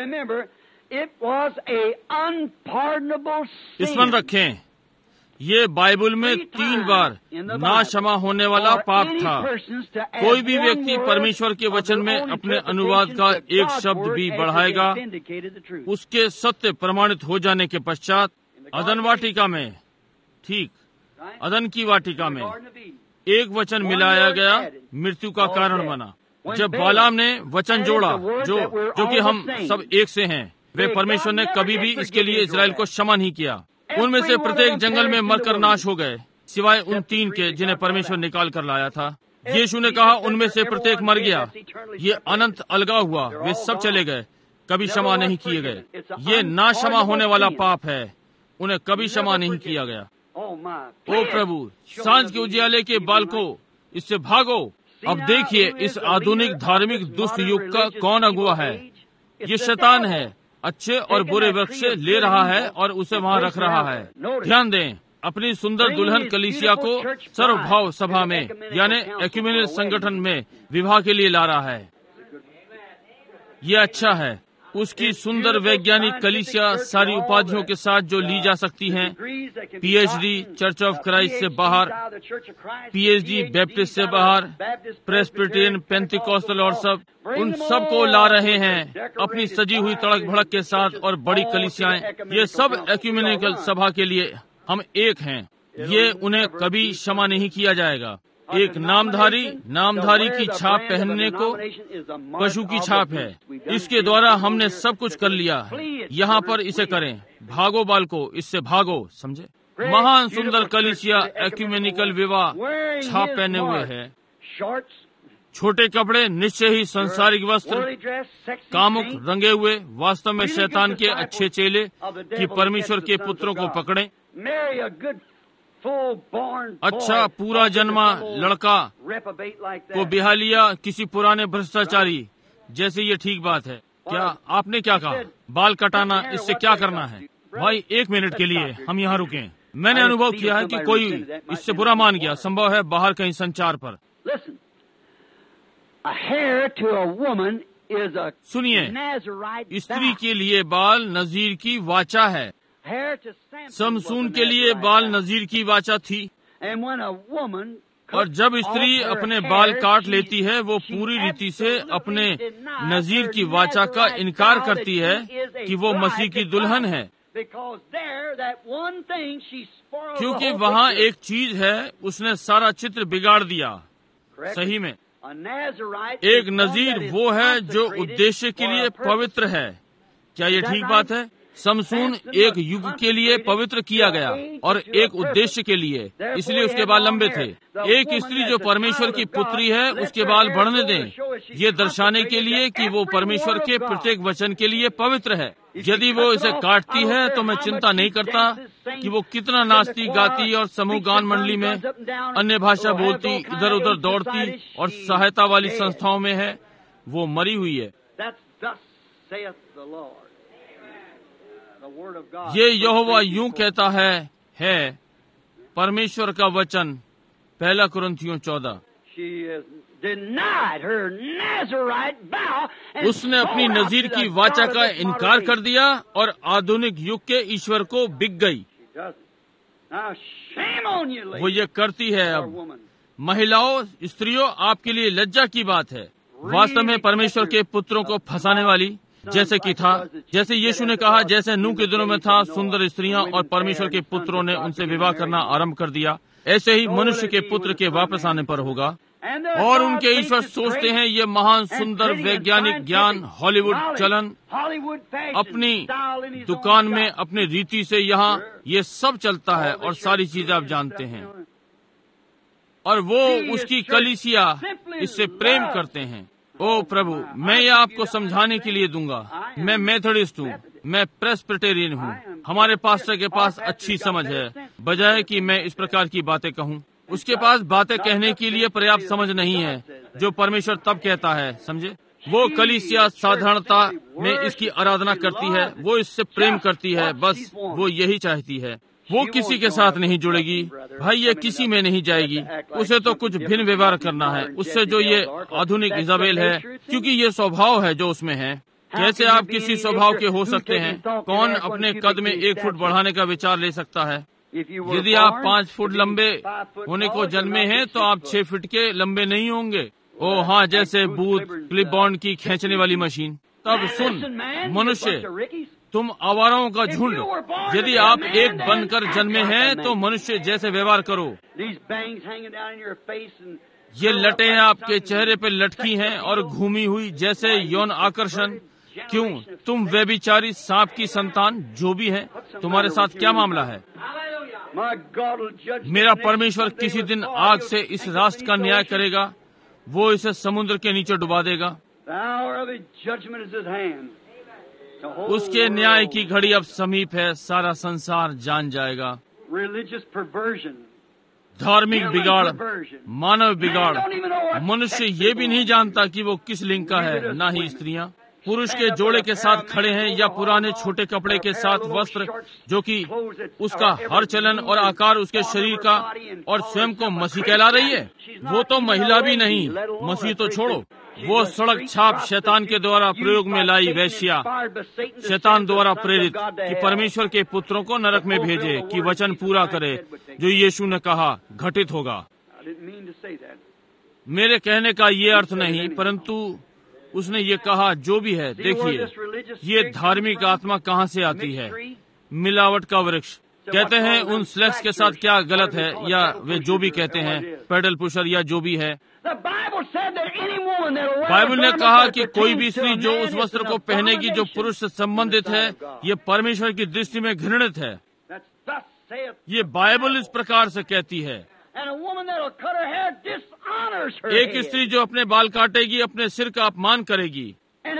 स्मरण रखें, ये बाइबल में तीन बार ना क्षमा होने वाला पाप था। कोई भी व्यक्ति परमेश्वर के वचन में अपने अनुवाद का एक शब्द भी बढ़ाएगा, उसके सत्य प्रमाणित हो जाने के पश्चात, अदन वाटिका में, ठीक, अदन की वाटिका में एक वचन मिलाया गया, मृत्यु का कारण बना। जब बालाम ने वचन जोड़ा, जो जो कि हम सब एक से हैं, वे परमेश्वर ने कभी भी इसके लिए इजराइल को क्षमा नहीं किया। उनमें से प्रत्येक जंगल में मरकर नाश हो गए, सिवाय उन तीन के जिन्हें परमेश्वर निकाल कर लाया था। यीशु ने कहा, उनमें से प्रत्येक मर गया। ये अनंत अलगा हुआ, वे सब चले गए, कभी क्षमा नहीं किए गए। ये ना क्षमा होने वाला पाप है, उन्हें कभी क्षमा नहीं किया गया। ओ प्रभु, सांझ के उजियाले के बालकों, इससे भागो। अब देखिए, इस आधुनिक धार्मिक दुष्ट युग का कौन अगुआ है? ये शैतान है। अच्छे और बुरे वृक्ष से ले रहा है और उसे वहाँ रख रहा है। ध्यान दें, अपनी सुंदर दुल्हन कलीसिया को सर्वभाव सभा में, यानी एक्यूमेनल संगठन में विवाह के लिए ला रहा है। ये अच्छा है। उसकी सुंदर वैज्ञानिक कलीसिया सारी उपाधियों के साथ जो ली जा सकती हैं, पीएचडी चर्च ऑफ क्राइस्ट से बाहर, पीएचडी बैप्टिस्ट से बाहर, प्रेस्बिटेरियन, पेंटिकॉस्टल और सब, उन सब को ला रहे हैं अपनी सजी हुई तड़क भड़क के साथ। और बड़ी कलीसियाएं, ये सब एक्यूमेनिकल सभा के लिए हम एक हैं। ये उन्हें कभी क्षमा नहीं किया जाएगा। एक नामधारी नामधारी की छाप पहनने को पशु की छाप है। इसके द्वारा हमने सब कुछ कर लिया है। यहाँ पर इसे करें। भागो बालको, इससे भागो। समझे? महान सुंदर कलीसिया एक्यूमेनिकल विवाह छाप पहने हुए है। छोटे कपड़े, निश्चय ही संसारिक वस्त्र, कामुक रंगे हुए, वास्तव में शैतान के अच्छे चेले कि परमेश्वर के पुत्रों को पकड़े। अच्छा पूरा जन्मा लड़का को बिहा लिया किसी पुराने भ्रष्टाचारी जैसे। ये ठीक बात है क्या? आपने क्या कहा? बाल कटाना, इससे क्या करना है? भाई एक मिनट के लिए हम यहाँ रुकें। मैंने अनुभव किया है कि कोई इससे बुरा मान गया, संभव है बाहर कहीं संचार पर। is a सुनिए, Nazarite स्त्री vow. के लिए बाल नजीर की वाचा है। Hair to Samson Samson was a के लिए Nazarite बाल vow. नजीर की वाचा थी। And when a woman और जब स्त्री off her अपने hair, बाल काट she- लेती है, वो she पूरी रीति से absolutely अपने denies नजीर her की वाचा का Nazarite इनकार vow करती that है she is a कि वो मसीह bride की to दुल्हन Christ. है, Because there, that one thing she spoiled the क्योंकि whole वहाँ picture. एक चीज है, उसने सारा चित्र बिगाड़ दिया। Correct? सही में A Nazarite एक is one Nazeer that is वो है जो consecrated उद्देश्य के for लिए a purpose. पवित्र है। क्या ये ठीक बात है? समसून एक युग के लिए पवित्र किया गया और एक उद्देश्य के लिए, इसलिए उसके बाल लंबे थे। एक स्त्री जो परमेश्वर की पुत्री है, उसके बाल बढ़ने दें, ये दर्शाने के लिए कि वो परमेश्वर के प्रत्येक वचन के लिए पवित्र है। यदि वो इसे काटती है तो मैं चिंता नहीं करता कि वो कितना नाचती, गाती और समूह गान मंडली में अन्य भाषा बोलती, इधर उधर दौड़ती और सहायता वाली संस्थाओं में है, वो मरी हुई है। ये यहोवा यूं कहता है है परमेश्वर का वचन, पहला कुरिन्थियों चौदह। उसने अपनी नजीर की वाचा का इनकार कर दिया और आधुनिक युग के ईश्वर को बिक गई। वो ये करती है। अब महिलाओं, स्त्रियों, आपके लिए लज्जा की बात है। वास्तव में परमेश्वर के पुत्रों को फंसाने वाली, जैसे कि था, जैसे यीशु ने कहा, जैसे नूह के दिनों में था, सुंदर स्त्रियां और परमेश्वर के पुत्रों ने उनसे विवाह करना आरंभ कर दिया, ऐसे ही मनुष्य के पुत्र के वापस आने पर होगा। और उनके ईश्वर सोचते हैं ये महान सुंदर वैज्ञानिक ज्ञान, हॉलीवुड चलन, अपनी दुकान में अपनी रीति से यहाँ ये सब चलता है और सारी चीजें आप जानते हैं, और वो उसकी कलीसिया इससे प्रेम करते हैं। ओ प्रभु, मैं ये आपको समझाने के लिए दूंगा। मैं मेथोडिस्ट हूँ, मैं प्रेस्बिटेरियन हूँ। हमारे पास्टर के पास अच्छी समझ है, बजाय कि मैं इस प्रकार की बातें कहूँ। उसके पास बातें कहने के लिए पर्याप्त समझ नहीं है जो परमेश्वर तब कहता है, समझे। वो कलीसिया साधारणता में इसकी आराधना करती है, वो इससे प्रेम करती है, बस वो यही चाहती है। वो किसी के साथ नहीं जुड़ेगी, भाई, ये किसी में नहीं जाएगी। उसे तो कुछ भिन्न व्यवहार करना है उससे, जो ये आधुनिक इजाबेल है, क्योंकि ये स्वभाव है जो उसमें है। कैसे आप किसी स्वभाव के हो सकते हैं? कौन अपने कद में एक फुट बढ़ाने का विचार ले सकता है? यदि आप पाँच फुट लंबे होने को जन्मे हैं तो आप छह फुट के लंबे नहीं होंगे। ओ हाँ, जैसे बूथ क्लिप बॉन्ड की खींचने वाली मशीन। तब सुन मनुष्य, तुम आवाराओं का झुंड, यदि आप एक बनकर जन्मे हैं तो मनुष्य जैसे व्यवहार करो। ये लटें आपके चेहरे पे लटकी हैं और घूमी हुई जैसे यौन आकर्षण। क्यों? तुम व्यभिचारी सांप की संतान जो भी है, तुम्हारे साथ क्या मामला है? मेरा परमेश्वर किसी दिन आग से इस राष्ट्र का न्याय करेगा, वो इसे समुद्र के नीचे डुबा देगा। उसके न्याय की घड़ी अब समीप है, सारा संसार जान जाएगा। धार्मिक बिगाड़, मानव बिगाड़। मनुष्य ये भी नहीं जानता कि वो किस लिंग का है, ना ही स्त्रियां। पुरुष के जोड़े के साथ खड़े हैं या पुराने छोटे कपड़े के साथ वस्त्र, जो कि उसका हर चलन और आकार उसके शरीर का और स्वयं को मसीह कहला रही है। वो तो महिला भी नहीं, मसीह तो छोड़ो। वो सड़क छाप शैतान के द्वारा प्रयोग में लाई वैश्या, शैतान द्वारा प्रेरित, कि परमेश्वर के पुत्रों को नरक में भेजे कि वचन पूरा करे जो यीशु ने कहा घटित होगा। मेरे कहने का ये अर्थ नहीं, परंतु उसने ये कहा जो भी है। देखिए, ये धार्मिक आत्मा कहाँ से आती है? मिलावट का वृक्ष। कहते हैं उन स्लैक्स के साथ क्या गलत है, या वे जो भी कहते हैं, पेडल पुशर या जो भी है। बाइबल ने कहा कि कोई भी स्त्री जो उस वस्त्र को पहनेगी जो पुरुष से संबंधित है, ये परमेश्वर की दृष्टि में घृणित है। ये बाइबल इस प्रकार से कहती है। एक स्त्री जो अपने बाल काटेगी अपने सिर का अपमान करेगी।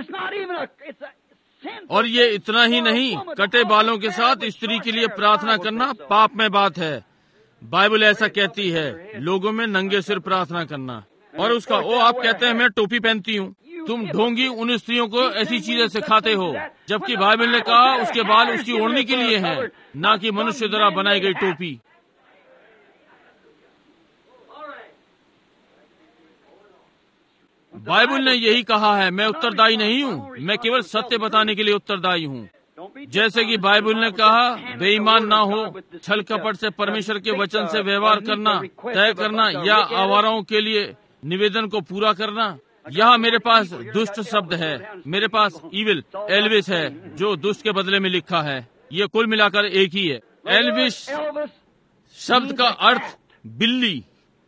और ये इतना ही नहीं, कटे बालों के साथ स्त्री के लिए प्रार्थना करना पाप में बात है। बाइबल ऐसा कहती है, लोगों में नंगे सिर प्रार्थना करना। और उसका ओ आप कहते हैं मैं टोपी पहनती हूँ। तुम ढोंगी उन स्त्रियों को ऐसी चीजें सिखाते हो, जबकि बाइबल ने कहा उसके बाल उसकी ओढ़नी के लिए हैं, ना कि मनुष्य द्वारा बनाई गई टोपी। बाइबल ने यही कहा है, मैं उत्तरदायी नहीं हूँ, मैं केवल सत्य बताने के लिए उत्तरदायी हूँ। जैसे कि बाइबल ने कहा, बेईमान ना हो, छल कपट से परमेश्वर के वचन से व्यवहार करना, तय करना या आवाराओं के लिए निवेदन को पूरा करना। यहाँ मेरे पास दुष्ट शब्द है, मेरे पास इविल एल्विस है जो दुष्ट के बदले में लिखा है। ये कुल मिलाकर एक ही है। एल्विस शब्द का अर्थ बिल्ली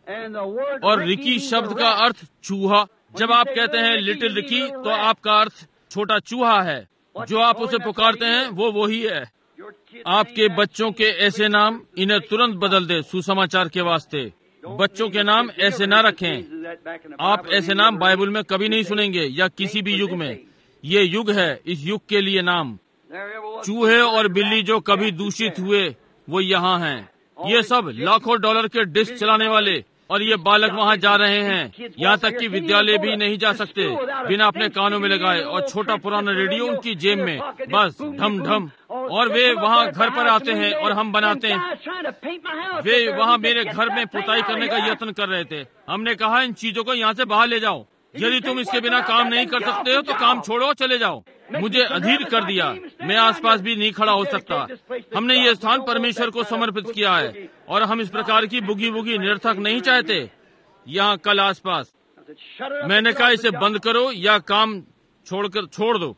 और रिकी शब्द का अर्थ चूहा। जब आप कहते हैं लिटिल रिकी तो आपका अर्थ छोटा चूहा है। जो आप उसे पुकारते हैं वो वही है। आपके बच्चों के ऐसे नाम, इन्हें तुरंत बदल दे सुसमाचार के वास्ते। बच्चों के नाम ऐसे ना रखें। आप ऐसे नाम बाइबल में कभी नहीं सुनेंगे या किसी भी युग में। ये युग है, इस युग के लिए नाम। चूहे और बिल्ली जो कभी दूषित हुए वो यहाँ हैं। ये सब लाखों डॉलर के डिस्क चलाने वाले, और ये बालक वहाँ जा रहे हैं, यहाँ तक कि विद्यालय भी नहीं जा सकते बिना अपने कानों में लगाए, और छोटा पुराना रेडियो उनकी जेब में, बस ढम ढम। और वे वहाँ घर पर आते हैं और हम बनाते हैं। वे वहाँ मेरे घर में पुताई करने का यत्न कर रहे थे। हमने कहा इन चीजों को यहाँ से बाहर ले जाओ। यदि तुम इसके बिना काम नहीं कर सकते हो तो काम छोड़ो, चले जाओ। मुझे अधीर कर दिया, मैं आसपास भी नहीं खड़ा हो सकता। हमने ये स्थान परमेश्वर को समर्पित किया है, और हम इस प्रकार की बुगी बुगी निरर्थक नहीं चाहते यहाँ कल आसपास। मैंने कहा इसे बंद करो या काम छोड़कर छोड़ दो।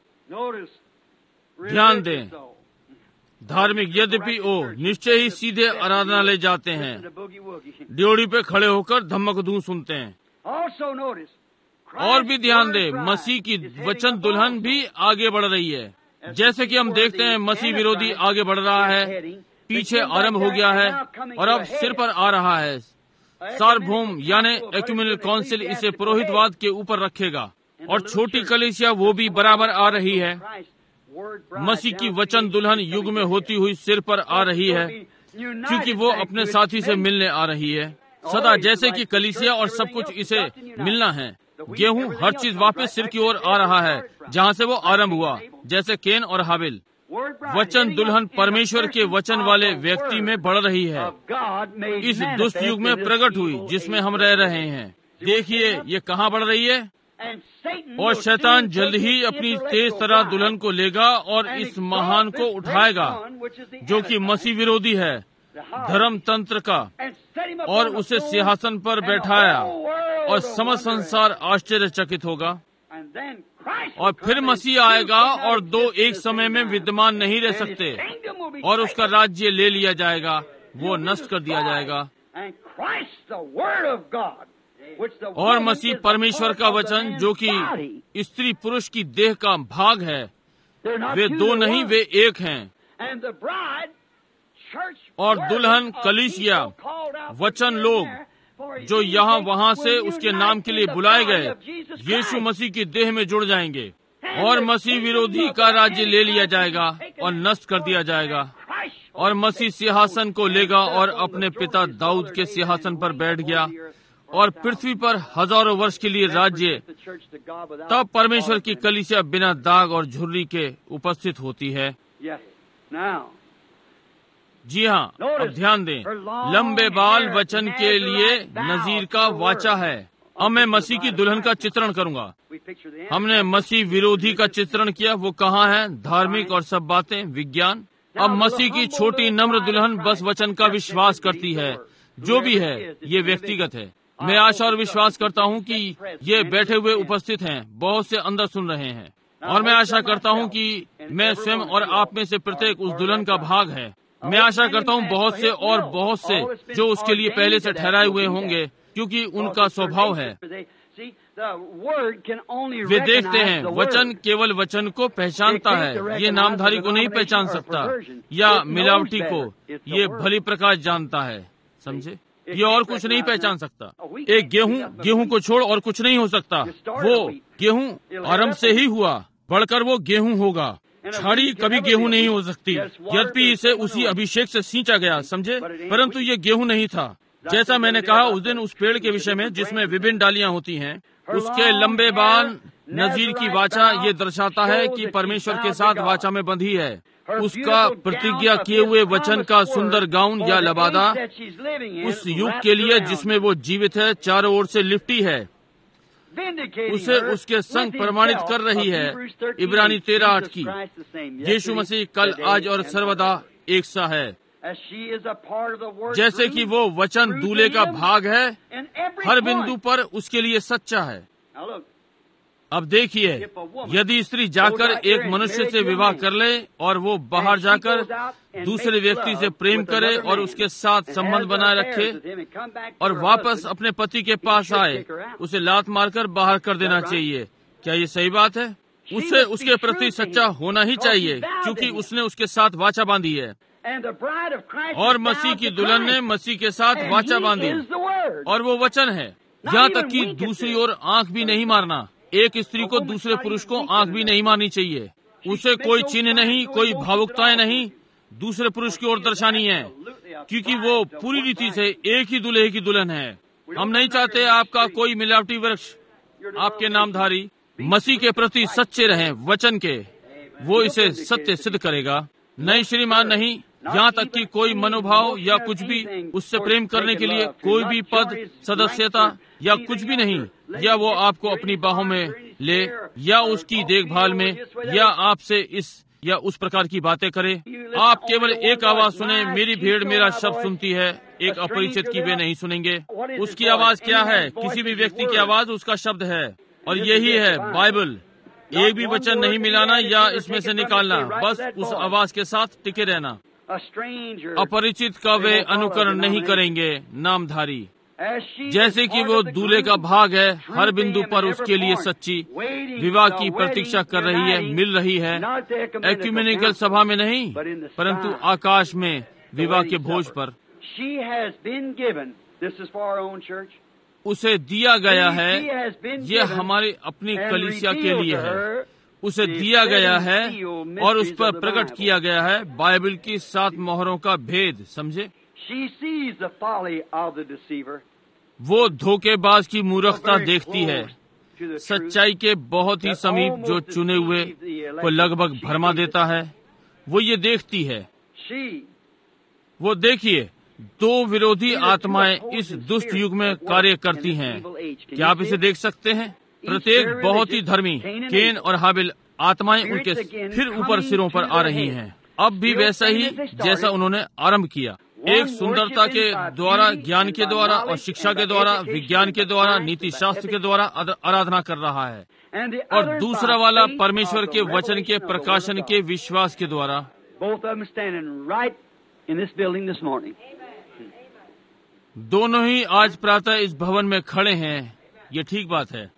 ध्यान दें, धार्मिक यद्यपि ओ निश्चय ही सीधे आराधनालय जाते हैं, ड्योढ़ी पे खड़े होकर धमक धूम सुनते हैं। और भी ध्यान दे, मसीह की वचन दुल्हन भी आगे बढ़ रही है। जैसे कि हम देखते हैं मसीह विरोधी आगे बढ़ रहा है, पीछे आरंभ हो गया है और अब सिर पर आ रहा है। सार्वभौम यानी एक्यूमेनल काउंसिल इसे पुरोहितवाद के ऊपर रखेगा, और छोटी कलीसिया वो भी बराबर आ रही है। मसीह की वचन दुल्हन युग में होती हुई सिर पर आ रही है, क्योंकि वो अपने साथी से मिलने आ रही है सदा। जैसे कि कलीसिया और सब कुछ इसे मिलना है। गेहूं हर चीज वापस सिर की ओर आ रहा है जहाँ से वो आरंभ हुआ, जैसे केन और हाबिल। वचन दुल्हन परमेश्वर के वचन वाले व्यक्ति में बढ़ रही है, इस दुष्ट युग में प्रकट हुई जिसमें हम रह रहे हैं। देखिए ये कहाँ बढ़ रही है, और शैतान जल्द ही अपनी तेज तरह दुल्हन को लेगा और इस महान को उठाएगा जो कि मसीह विरोधी है, धर्म तंत्र का, और उसे सिंहासन पर बैठाया, और समस्त संसार आश्चर्यचकित होगा। और फिर मसीह आएगा और दो एक समय में विद्यमान नहीं रह सकते, और उसका राज्य ले लिया जाएगा, वो नष्ट कर दिया जाएगा। और मसीह परमेश्वर का वचन जो कि स्त्री पुरुष की देह का भाग है, वे दो नहीं वे एक हैं। और दुल्हन कलीसिया वचन लोग जो यहाँ वहाँ से उसके नाम के लिए बुलाए गए यीशु मसीह की देह में जुड़ जाएंगे, और मसीह विरोधी का राज्य ले लिया जाएगा और नष्ट कर दिया जाएगा, और मसीह सिंहासन को लेगा और अपने पिता दाऊद के सिंहासन पर बैठ गया, और पृथ्वी पर हजारों वर्ष के लिए राज्य। तब परमेश्वर की कलीसिया बिना दाग और झुर्री के उपस्थित होती है। जी हाँ, अब ध्यान दें, लंबे बाल वचन के लिए नजीर का वाचा है। अब मैं मसीह की दुल्हन का चित्रण करूंगा। हमने मसीह विरोधी का चित्रण किया, वो कहाँ है, धार्मिक और सब बातें, विज्ञान। अब मसीह की छोटी नम्र दुल्हन बस वचन का विश्वास करती है, जो भी है, ये व्यक्तिगत है। मैं आशा और विश्वास करता हूँ कि ये बैठे हुए उपस्थित हैं, बहुत से अंदर सुन रहे हैं, और मैं आशा करता हूँ कि मैं स्वयं और आप में से प्रत्येक उस दुल्हन का भाग है। मैं आशा करता हूँ बहुत से और बहुत से जो उसके लिए पहले से ठहराए हुए होंगे, क्योंकि उनका स्वभाव है। वे देखते हैं, वचन केवल वचन को पहचानता है, ये नामधारी को नहीं पहचान सकता या मिलावटी को। ये भली प्रकार जानता है, समझे, ये और कुछ नहीं पहचान सकता। एक गेहूं गेहूं को छोड़ और कुछ नहीं हो सकता। वो गेहूं आरंभ से ही हुआ, बढ़कर वो गेहूं होगा। छाड़ी कभी गेहूं नहीं हो सकती, यद्यपि इसे उसी अभिषेक से सींचा गया, समझे, परंतु ये गेहूं नहीं था। जैसा मैंने कहा उस दिन उस पेड़ के विषय में जिसमें विभिन्न डालियां होती हैं, उसके लंबे बाल नजीर की वाचा ये दर्शाता है कि परमेश्वर के साथ वाचा में बंधी है। उसका प्रतिज्ञा किए हुए वचन का सुंदर गाउन या लबादा उस युग के लिए जिसमें वो जीवित है, चारों ओर से लिपटी है। उसे उसके संग प्रमाणित कर रही है। इब्रानी तेरह आठ की यीशु मसीह कल आज और सर्वदा एक सा है। जैसे कि वो वचन दूल्हे का भाग है, हर बिंदु पर उसके लिए सच्चा है। अब देखिए, यदि स्त्री जाकर एक मनुष्य से विवाह कर ले और वो बाहर जाकर दूसरे व्यक्ति से प्रेम करे और उसके साथ संबंध बनाए रखे और वापस अपने पति के पास आए, उसे लात मारकर बाहर कर देना चाहिए। क्या ये सही बात है? उसे उसके प्रति सच्चा होना ही चाहिए, क्योंकि उसने उसके साथ वाचा बांधी है। और मसीह की दुल्हन ने मसीह के साथ वाचा बांधी और वो वचन है। यहाँ तक कि दूसरी ओर आंख भी नहीं मारना। एक स्त्री को दूसरे पुरुष को आंख भी नहीं मारनी चाहिए। उसे कोई चिन्ह नहीं, कोई भावुकताएं नहीं दूसरे पुरुष की ओर दर्शानी है, क्योंकि वो पूरी रीति से एक ही दूल्हे की दुल्हन है। हम नहीं चाहते आपका कोई मिलावटी वृक्ष आपके नामधारी। मसीह के प्रति सच्चे रहें वचन के, वो इसे सत्य सिद्ध करेगा। नहीं श्रीमान, नहीं। यहाँ तक कि कोई मनोभाव या कुछ भी, उससे प्रेम करने के लिए कोई भी पद, सदस्यता या कुछ भी नहीं, या वो आपको अपनी बाहों में ले या उसकी देखभाल में या आपसे इस या उस प्रकार की बातें करे। आप केवल एक आवाज सुने, मेरी भेड़ मेरा शब्द सुनती है, एक अपरिचित की वे नहीं सुनेंगे। उसकी आवाज क्या है? किसी भी व्यक्ति की आवाज उसका शब्द है, और यही है बाइबल। एक भी वचन नहीं मिलाना या इसमें से निकालना, बस उस आवाज के साथ टिके रहना। अपरिचित का वे अनुकरण नहीं करेंगे। नामधारी जैसे कि वो दूल्हे का भाग है, हर बिंदु पर उसके लिए सच्ची विवाह की प्रतीक्षा कर रही है, मिल रही है। एक्यूमेनिकल सभा में नहीं, परंतु आकाश में विवाह के भोज पर उसे दिया गया है। ये हमारी अपनी कलीसिया के लिए है। उसे दिया गया है और उस पर प्रकट किया गया है बाइबल की सात मोहरों का भेद। समझे? वो धोखेबाज की मूर्खता देखती है, सच्चाई के बहुत ही समीप जो चुने हुए को लगभग भरमा देता है। वो ये देखती है। वो देखिए, दो विरोधी आत्माएं इस दुष्ट युग में कार्य करती हैं। क्या आप इसे देख सकते हैं? प्रत्येक बहुत ही धर्मी केन और हाबिल आत्माएं उनके फिर ऊपर सिरों पर आ रही हैं। अब भी वैसा ही जैसा उन्होंने आरंभ किया। एक सुंदरता के द्वारा, ज्ञान के द्वारा और शिक्षा के द्वारा, विज्ञान के द्वारा, नीति शास्त्र के द्वारा आराधना कर रहा है, और दूसरा वाला परमेश्वर के वचन के प्रकाशन के विश्वास के द्वारा। दोनों ही आज प्रातः इस भवन में खड़े हैं। ये ठीक बात है।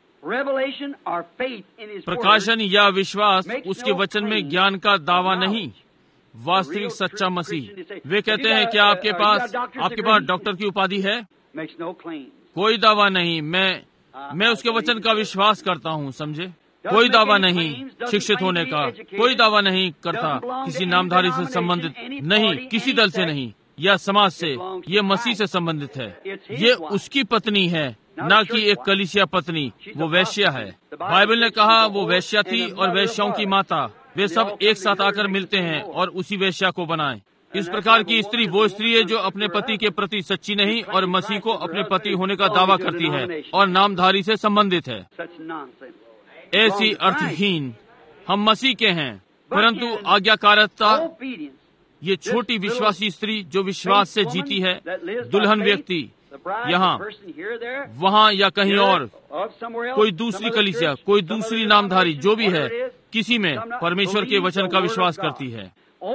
प्रकाशन या विश्वास उसके वचन में ज्ञान का दावा नहीं, वास्तविक सच्चा मसीह। वे कहते हैं, क्या आपके पास आपके पास डॉक्टर की उपाधि है? कोई दावा नहीं। मैं मैं उसके वचन का विश्वास करता हूँ। समझे? कोई दावा नहीं शिक्षित होने का, कोई दावा नहीं करता किसी नामधारी से संबंधित नहीं, किसी दल से नहीं या समाज से। ये मसीह से संबंधित है। ये उसकी पत्नी है, न कि एक कलीसिया पत्नी। वो वैश्या है। बाइबल ने कहा वो वैश्या थी और वैश्याओं की माता, वे सब एक साथ आकर मिलते हैं और उसी वैश्या को बनाएं। इस प्रकार की स्त्री वो स्त्री है जो अपने पति के प्रति सच्ची नहीं और मसीह को अपने पति होने का दावा करती है और नामधारी से संबंधित है। ऐसी अर्थहीन। हम मसीह के हैं, परंतु आज्ञाकारता, ये छोटी विश्वासी स्त्री जो विश्वास से जीती है, दुल्हन व्यक्ति यहाँ वहाँ या कहीं और, कोई दूसरी कलीसिया, कोई दूसरी नामधारी, जो भी है, किसी में परमेश्वर के वचन का विश्वास करती है।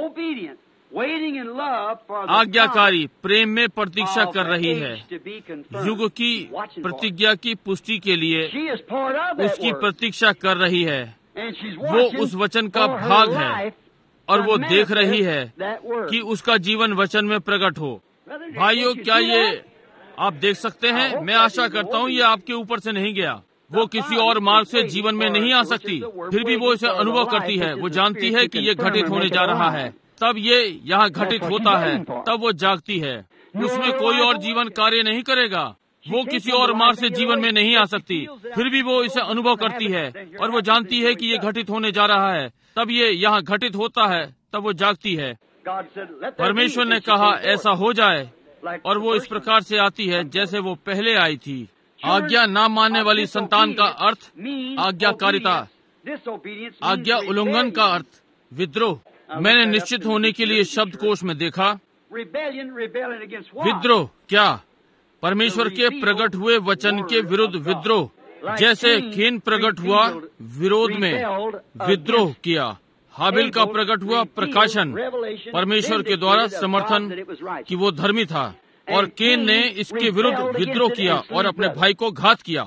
आज्ञाकारी प्रेम में प्रतीक्षा कर रही है, युग की प्रतिज्ञा की पुष्टि के लिए उसकी प्रतीक्षा कर रही है। वो उस वचन का भाग है और वो देख रही है कि उसका जीवन वचन में प्रकट हो। भाइयों, क्या ये आप देख सकते हैं? मैं आशा करता हूँ ये आपके ऊपर से नहीं गया। वो किसी और मार्ग से जीवन में नहीं आ सकती, फिर भी वो इसे अनुभव करती है। वो जानती है कि ये घटित होने जा रहा है, तब ये यहाँ घटित होता है, तब वो जागती है। उसमें कोई और जीवन कार्य नहीं करेगा। वो किसी और मार्ग से जीवन में नहीं आ सकती, फिर भी वो इसे अनुभव करती है और वो जानती है कि ये घटित होने जा रहा है, तब ये यहाँ घटित होता है, तब वो जागती है। परमेश्वर ने कहा ऐसा हो जाए, और वो इस प्रकार से आती है जैसे वो पहले आई थी। आज्ञा न मानने वाली संतान का अर्थ आज्ञाकारिता, आज्ञा उल्लंघन का अर्थ विद्रोह। मैंने निश्चित होने के लिए शब्दकोश में देखा, विद्रोह क्या? परमेश्वर के प्रकट हुए वचन के विरुद्ध विद्रोह। जैसे केन प्रकट हुआ विरोध में विद्रोह किया, हाबिल का प्रकट हुआ प्रकाशन, परमेश्वर के द्वारा समर्थन कि वो धर्मी था, और केन ने इसके विरुद्ध विद्रोह किया और अपने भाई को घात किया।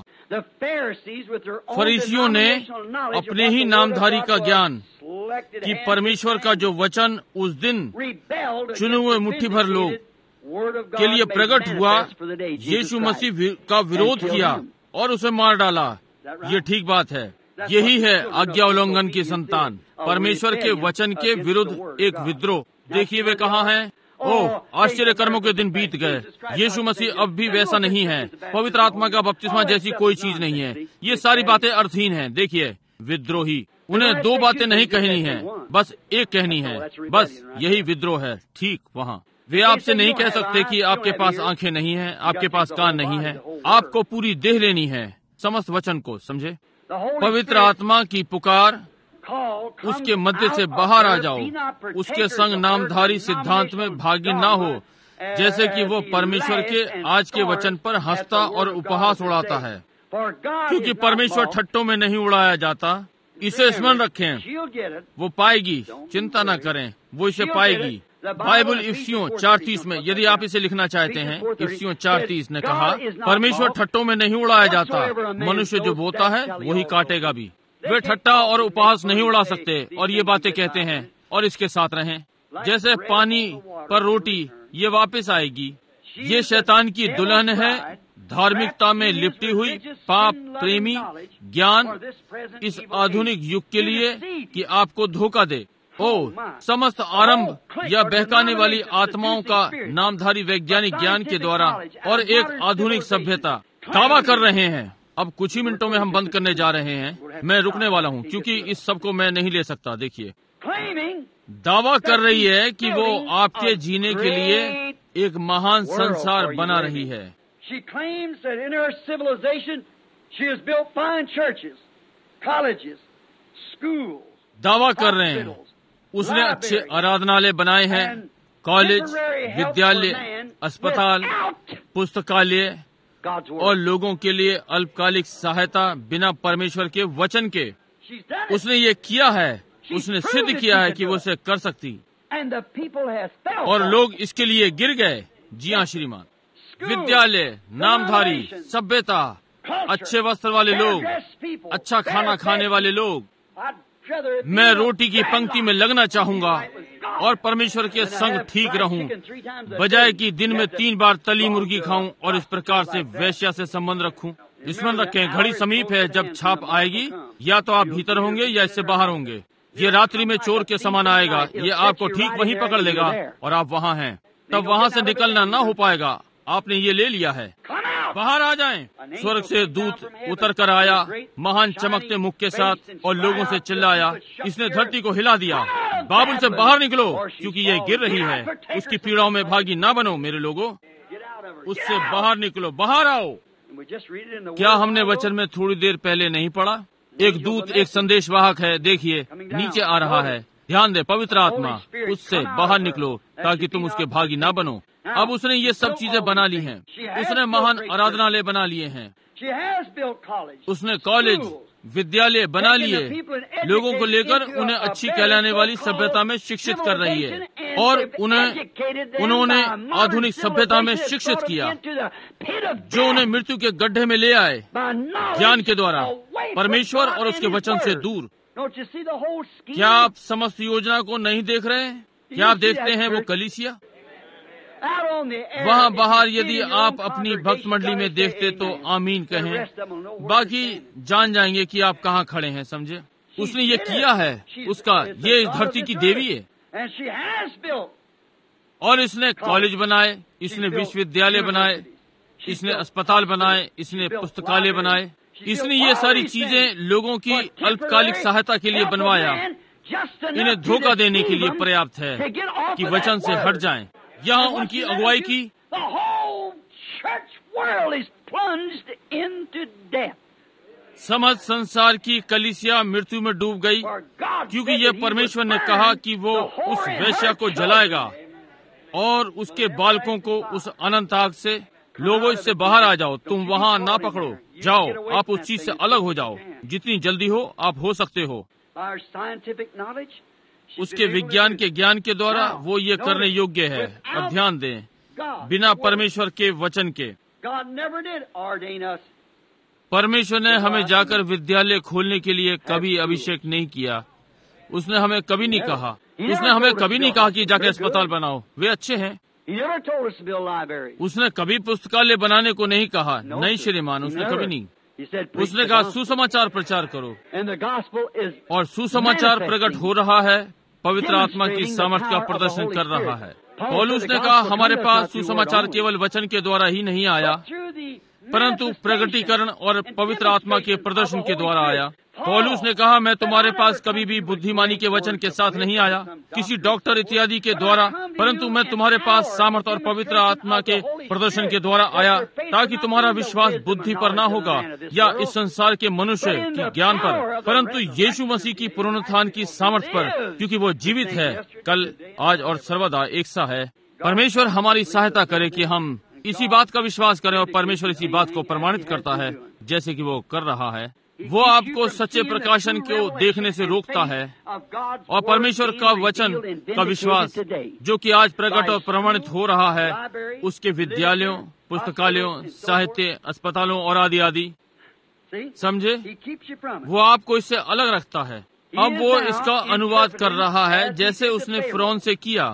फरीसियों ने अपने ही नामधारी का ज्ञान कि परमेश्वर का जो वचन उस दिन चुने हुए मुट्ठी भर लोग के लिए प्रकट हुआ, यीशु मसीह का विरोध किया और उसे मार डाला। ये ठीक बात है। यही है आज्ञा उल्लंघन की संतान, परमेश्वर के वचन के विरुद्ध एक विद्रोह। देखिए वे कहाँ हैं? ओह, आश्चर्य कर्मों के दिन बीत गए। यीशु मसीह अब भी वैसा नहीं है। पवित्र आत्मा का बपतिस्मा जैसी कोई चीज नहीं है। ये सारी बातें अर्थहीन हैं। देखिए, विद्रोही। उन्हें दो बातें नहीं कहनी है, बस एक कहनी है। बस यही विद्रोह है। ठीक वहाँ वे आपसे नहीं कह सकते कि आपके पास आंखें नहीं हैं, आपके पास कान नहीं है। आपको पूरी देह लेनी है, समस्त वचन को, समझे? पवित्र आत्मा की पुकार, उसके मध्य से बाहर आ जाओ। उसके संग नामधारी सिद्धांत में भागी ना हो, जैसे कि वो परमेश्वर के आज के वचन पर हंसता और उपहास उड़ाता है, क्योंकि परमेश्वर ठट्टों में नहीं उड़ाया जाता। इसे स्मरण रखें, वो पाएगी, चिंता न करें, वो इसे पाएगी। बाइबल इफ्सियों चार तीस में, यदि आप इसे लिखना चाहते हैं, इफ्सियों चार तीस ने कहा, परमेश्वर ठट्टों में नहीं उड़ाया जाता, मनुष्य जो बोता है वही काटेगा भी। वे ठट्टा और उपहास नहीं उड़ा सकते और ये बातें कहते हैं और इसके साथ रहें। जैसे पानी पर रोटी, ये वापस आएगी। ये शैतान की दुल्हन है, धार्मिकता में लिपटी हुई, पाप प्रेमी ज्ञान इस आधुनिक युग के लिए कि आपको धोखा दे। ओ, समस्त आरंभ या बहकाने वाली आत्माओं का नामधारी वैज्ञानिक ज्ञान के द्वारा और एक आधुनिक सभ्यता दावा कर रहे हैं। अब कुछ ही मिनटों में हम बंद करने जा रहे हैं। मैं रुकने वाला हूँ क्योंकि इस सब को मैं नहीं ले सकता। देखिए, दावा कर रही है कि वो आपके जीने के लिए एक महान संसार बना रही है। She claims that in her civilization she has built fine churches, colleges, schools. दावा कर रहे हैं उसने अच्छे आराधनालय बनाए हैं, कॉलेज, विद्यालय, अस्पताल, पुस्तकालय और लोगों के लिए अल्पकालिक सहायता बिना परमेश्वर के वचन के। उसने ये किया है, उसने सिद्ध किया है कि वो इसे कर सकती, और लोग इसके लिए गिर गए। जी हाँ श्रीमान। विद्यालय, नामधारी, सभ्यता, अच्छे वस्त्र वाले लोग, अच्छा खाना खाने वाले लोग। मैं रोटी की पंक्ति में लगना चाहूंगा और परमेश्वर के संग ठीक रहूं, बजाय कि दिन में तीन बार तली मुर्गी खाऊं और इस प्रकार से वेश्या से संबंध रखूं। स्मरण रखें, घड़ी समीप है जब छाप आएगी। या तो आप भीतर होंगे या इससे बाहर होंगे। ये रात्रि में चोर के समान आएगा। ये आपको ठीक वहीं पकड़ लेगा और आप वहाँ हैं। तब वहाँ से निकलना न हो पाएगा। आपने ये ले लिया है। बाहर आ जाएं। स्वर्ग से दूत उतर कर आया, महान चमकते मुख के साथ, और लोगों से चिल्लाया, इसने धरती को हिला दिया, बाबुल से बाहर निकलो क्योंकि ये गिर रही है। उसकी पीड़ाओं में भागी ना बनो मेरे लोगों, उससे बाहर निकलो, बाहर आओ। क्या हमने वचन में थोड़ी देर पहले नहीं पढ़ा? एक दूत, एक संदेशवाहक है, देखिए नीचे आ रहा है। ध्यान दे, पवित्र आत्मा, उससे बाहर निकलो ताकि तुम उसके भागी ना बनो। अब उसने ये सब चीजें बना ली हैं। उसने महान आराधनालय बना लिए हैं। उसने कॉलेज, विद्यालय बना लिए। लोगों को लेकर उन्हें अच्छी कहलाने वाली सभ्यता में शिक्षित कर रही है, और उन्हें उन्होंने आधुनिक सभ्यता में शिक्षित किया, जो उन्हें मृत्यु के गड्ढे में ले आए ज्ञान के द्वारा, परमेश्वर और उसके वचन से दूर। क्या आप समस्त योजना को नहीं देख रहे हैं? क्या आप देखते हैं वो कलीसिया वहाँ बाहर? यदि आप अपनी भक्त मंडली में देखते तो आमीन कहें, बाकी जान जाएंगे कि आप कहाँ खड़े हैं। समझे? उसने ये किया है। उसका ये इस धरती की देवी है, और इसने कॉलेज बनाए, इसने विश्वविद्यालय बनाए, इसने अस्पताल बनाए, इसने पुस्तकालय बनाए। इसने ये सारी चीजें लोगों की अल्पकालिक सहायता के लिए बनवाया। इन्हें धोखा देने के लिए पर्याप्त है कि वचन से हट जाएं। यहाँ उनकी अगुवाई की world is plunged into death. समझ संसार की कलीसिया मृत्यु में डूब गई, For God क्योंकि said ये that he परमेश्वर would ने burn कहा कि वो the whore उस in वेश्या her को children. जलाएगा और उसके बालकों को उस अनंत आग से। लोगों, इससे बाहर आ जाओ, तुम वहाँ ना पकड़ो, जाओ, आप उस चीज से अलग हो जाओ, जितनी जल्दी हो आप हो सकते हो। Our scientific knowledge, she's उसके been able to विज्ञान do के it. ज्ञान के द्वारा वो ये करने योग्य है। अब ध्यान दें, God, बिना परमेश्वर के वचन के। God never did ordain us. परमेश्वर ने हमें जाकर विद्यालय खोलने के लिए कभी अभिषेक नहीं किया। उसने हमें कभी नहीं कहा, उसने हमें कभी नहीं कहा कि जाकर अस्पताल बनाओ, वे अच्छे हैं। He never told us to build libraries. उसने कभी पुस्तकालय बनाने को नहीं कहा, नहीं श्रीमान, उसने कभी नहीं। He said, preach उसने the कहा gospel. सुसमाचार प्रचार करो, And the gospel is और सुसमाचार प्रकट हो रहा है, पवित्र आत्मा की demonstrating the सामर्थ का power of the प्रदर्शन Holy कर रहा Spirit. है। Paul पौलुस said ने the कहा gospel हमारे cometh पास not through सुसमाचार word only, केवल वचन के द्वारा ही नहीं आया, but through the परंतु manifestation प्रगटीकरण और and पवित्र आत्मा के demonstration प्रदर्शन of the के द्वारा Holy आया। Spirit. पौलुस ने कहा मैं तुम्हारे पास कभी भी बुद्धिमानी के वचन के साथ नहीं आया, किसी डॉक्टर इत्यादि के द्वारा, परंतु मैं तुम्हारे पास सामर्थ और पवित्र आत्मा के प्रदर्शन के द्वारा आया, ताकि तुम्हारा विश्वास बुद्धि पर ना होगा या इस संसार के मनुष्य की ज्ञान पर, परंतु यीशु मसीह की पुनरुत्थान की सामर्थ पर, क्योंकि वो जीवित है, कल, आज और सर्वदा एक सा है। परमेश्वर हमारी सहायता करे कि हम इसी बात का विश्वास करें, और परमेश्वर इसी बात को प्रमाणित करता है जैसे कि वो कर रहा है। वो आपको सच्चे प्रकाशन को देखने से रोकता है, और परमेश्वर का वचन का विश्वास जो कि आज प्रकट और प्रमाणित हो रहा है, उसके विद्यालयों, पुस्तकालयों, साहित्य, अस्पतालों और आदि आदि, समझे, वो आपको इससे अलग रखता है। अब वो इसका अनुवाद कर रहा है जैसे उसने फिरौन से किया।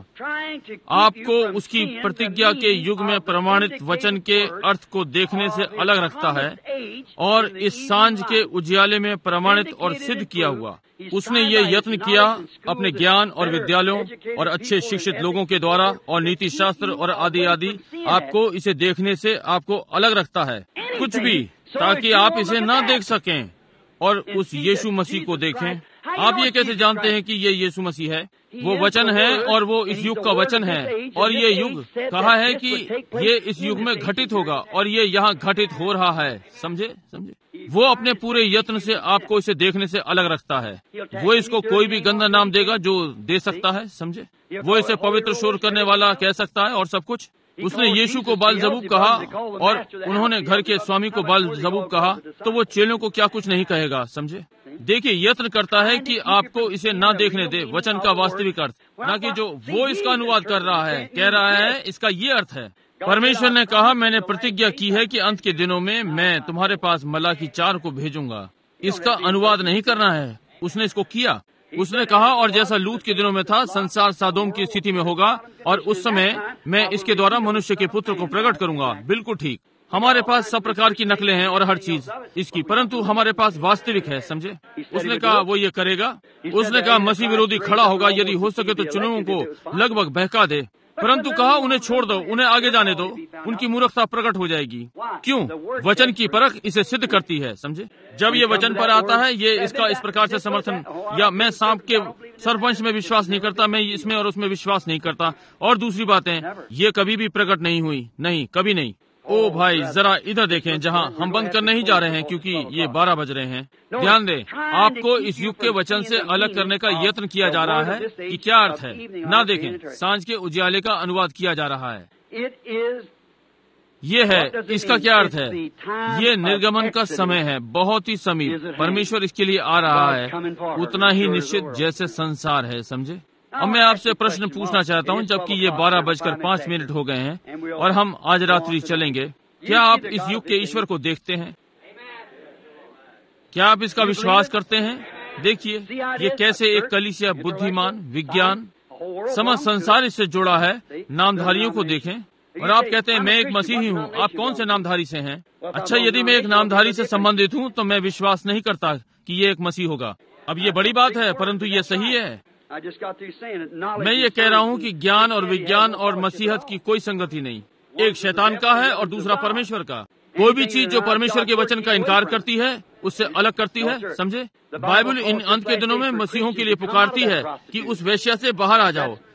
आपको उसकी प्रतिज्ञा के युग में प्रमाणित वचन के अर्थ को देखने से अलग रखता है, और इस सांझ के उजियाले में प्रमाणित और सिद्ध किया हुआ। उसने ये यत्न किया अपने ज्ञान और विद्यालयों और अच्छे शिक्षित लोगों के द्वारा और नीति शास्त्र और आदि आदि, आपको इसे देखने से आपको अलग रखता है, कुछ भी, ताकि आप इसे न देख सकें और उस यीशु मसीह को देखें। आप ये कैसे जानते हैं कि ये यीशु मसीह है? वो वचन है और वो इस युग का वचन है, और ये युग कहा है कि ये इस युग में घटित होगा, और ये यहाँ घटित हो रहा है। समझे समझे वो अपने पूरे यत्न से आपको इसे देखने से अलग रखता है। वो इसको कोई भी गंदा नाम देगा जो दे सकता है, समझे। वो इसे पवित्र शोर करने वाला कह सकता है और सब कुछ। उसने यीशु को बाल-ज़बूब कहा, और उन्होंने घर के स्वामी को बाल-ज़बूब कहा, तो वो चेलों को क्या कुछ नहीं कहेगा, समझे। देखिए, यत्न करता है कि आपको इसे ना देखने दे वचन का वास्तविक अर्थ, ना कि जो वो इसका अनुवाद कर रहा है, कह रहा है इसका ये अर्थ है। परमेश्वर ने कहा मैंने प्रतिज्ञा की है कि अंत के दिनों में मैं तुम्हारे पास मलाकी चार को भेजूंगा। इसका अनुवाद नहीं करना है, उसने इसको किया। उसने कहा और जैसा लूत के दिनों में था, संसार सादोम की स्थिति में होगा, और उस समय मैं इसके द्वारा मनुष्य के पुत्र को प्रकट करूंगा। बिल्कुल ठीक। हमारे पास सब प्रकार की नकलें हैं और हर चीज इसकी, परंतु हमारे पास वास्तविक है, समझे। उसने कहा वो ये करेगा। उसने कहा मसीह विरोधी खड़ा होगा, यदि हो सके तो चुनावों को लगभग बहका दे, परंतु कहा उन्हें छोड़ दो, उन्हें आगे जाने दो, उनकी मूर्खता प्रकट हो जाएगी। क्यों? वचन की परख इसे सिद्ध करती है, समझे। जब ये वचन पर आता है, ये इसका इस प्रकार से समर्थन, या मैं सांप के सरपंच में विश्वास नहीं करता, मैं इसमें और उसमें विश्वास नहीं करता, और दूसरी बातें ये कभी भी प्रकट नहीं हुई, नहीं, कभी नहीं। ओ भाई, जरा इधर देखें, जहाँ हम बंद करने ही जा रहे हैं, क्योंकि ये बारह बज रहे हैं। ध्यान दें, आपको इस युग के वचन से अलग करने का यत्न किया जा रहा है कि क्या अर्थ है। ना देखें, सांझ के उजियाले का अनुवाद किया जा रहा है। ये है, इसका क्या अर्थ है? ये निर्गमन का समय है, बहुत ही समीप। परमेश्वर इसके लिए आ रहा है, उतना ही निश्चित जैसे संसार है, समझे। अब मैं आपसे प्रश्न पूछना चाहता हूँ, जबकि ये बारह बजकर पाँच मिनट हो गए हैं और हम आज रात्रि चलेंगे। क्या आप इस युग के ईश्वर को देखते हैं? क्या आप इसका विश्वास करते हैं? देखिए, ये कैसे एक कलीसिया बुद्धिमान, विज्ञान, समझ संसार इससे जुड़ा है। नामधारियों को देखें, और आप कहते हैं मैं एक मसीही हूँ। आप कौन से नामधारी से हैं? अच्छा, यदि मैं एक नामधारी से संबंधित हूँ तो मैं विश्वास नहीं करता कि ये एक मसीह होगा। अब ये बड़ी बात है, परंतु ये सही है। मैं ये कह रहा हूँ कि ज्ञान और विज्ञान और मसीहत की कोई संगति नहीं। एक शैतान का है और दूसरा परमेश्वर का। कोई भी चीज जो परमेश्वर के वचन का इनकार करती है, उससे अलग करती है, समझे। बाइबल इन अंत के दिनों में मसीहों के लिए पुकारती है कि उस वेश्या से बाहर आ जाओ।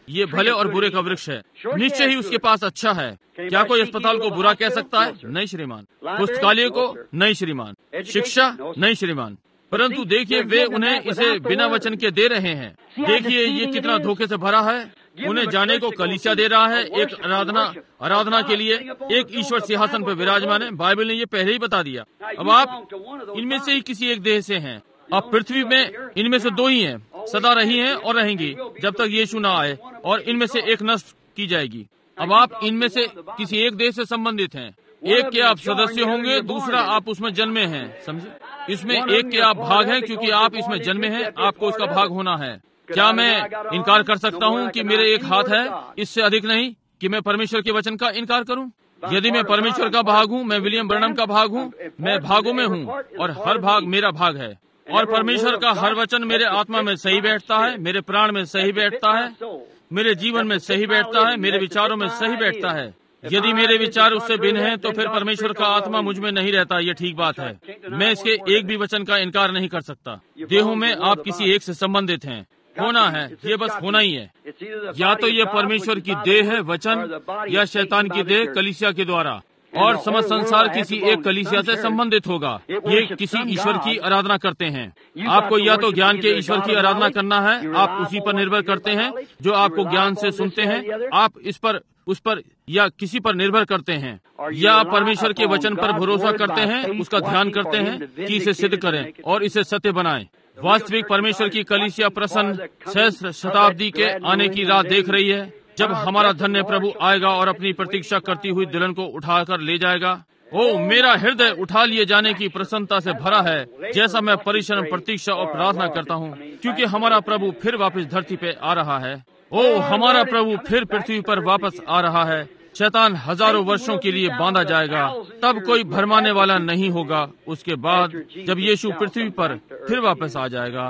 ये भले और बुरे का वृक्ष है, निश्चय ही उसके पास अच्छा है। क्या कोई अस्पताल को बुरा कह सकता है? नहीं श्रीमान। पुस्तकालय को? नहीं श्रीमान। शिक्षा? नहीं श्रीमान। परंतु देखिए, वे उन्हें इसे बिना वचन के दे रहे हैं। देखिए ये कितना धोखे से भरा है। उन्हें जाने को कलीसिया दे रहा है, एक आराधना आराधना के लिए एक ईश्वर सिंहासन पर विराजमान है। बाइबल ने ये पहले ही बता दिया। अब आप इनमें से ही किसी एक देह से हैं। अब पृथ्वी में इनमें से दो ही हैं, सदा रही हैं और रहेंगी जब तक यीशु न आए, और इनमें से एक नष्ट की जाएगी। अब आप इनमें से किसी एक देश से संबंधित हैं। एक के आप सदस्य होंगे, दूसरा आप उसमें जन्मे हैं। समझे? इसमें एक के आप भाग हैं, क्योंकि आप इसमें जन्मे हैं, आपको उसका भाग होना है। क्या मैं इनकार कर सकता हूँ कि मेरे एक हाथ है? इससे अधिक नहीं कि मैं परमेश्वर के वचन का इनकार करूँ। यदि मैं परमेश्वर का भाग हूँ, मैं विलियम ब्रनम का भाग हूँ, मैं भागों में हूँ और हर भाग मेरा भाग है। और परमेश्वर का हर वचन मेरे आत्मा में सही बैठता है, मेरे प्राण में सही बैठता है, मेरे जीवन में सही बैठता है, मेरे विचारों में सही बैठता है। यदि मेरे विचार उससे भिन्न हैं, तो फिर परमेश्वर का आत्मा मुझ में नहीं रहता। ये ठीक बात है। मैं इसके एक भी वचन का इनकार नहीं कर सकता। देहों में आप किसी एक से संबंधित हैं, होना है, ये बस होना ही है। या तो ये परमेश्वर की देह है वचन, या शैतान की देह कलीसिया के द्वारा, और समस्त संसार किसी एक कलीसिया से संबंधित होगा। ये किसी ईश्वर की आराधना करते हैं। आपको या तो ज्ञान के ईश्वर की आराधना करना है, आप उसी पर निर्भर करते हैं जो आपको ज्ञान से सुनते हैं, आप इस पर उस पर या किसी पर निर्भर करते हैं, या आप परमेश्वर के वचन पर भरोसा करते हैं, उसका ध्यान करते हैं कि इसे सिद्ध करें और इसे सत्य बनाएं। वास्तविक परमेश्वर की कलीसिया प्रसन्न सहस्त्र शताब्दी के आने की राह देख रही है, जब हमारा धन्य प्रभु आएगा और अपनी प्रतीक्षा करती हुई दुल्हन को उठाकर ले जाएगा। ओ, मेरा हृदय उठा लिए जाने की प्रसन्नता से भरा है, जैसा मैं परिश्रम, प्रतीक्षा और प्रार्थना करता हूँ, क्योंकि हमारा प्रभु फिर वापस धरती पे आ रहा है। ओ, हमारा प्रभु फिर पृथ्वी पर वापस आ रहा है। शैतान हजारों वर्षों के लिए बांधा जाएगा, तब कोई भरमाने वाला नहीं होगा। उसके बाद जब यीशु पृथ्वी पर फिर वापस आ जाएगा।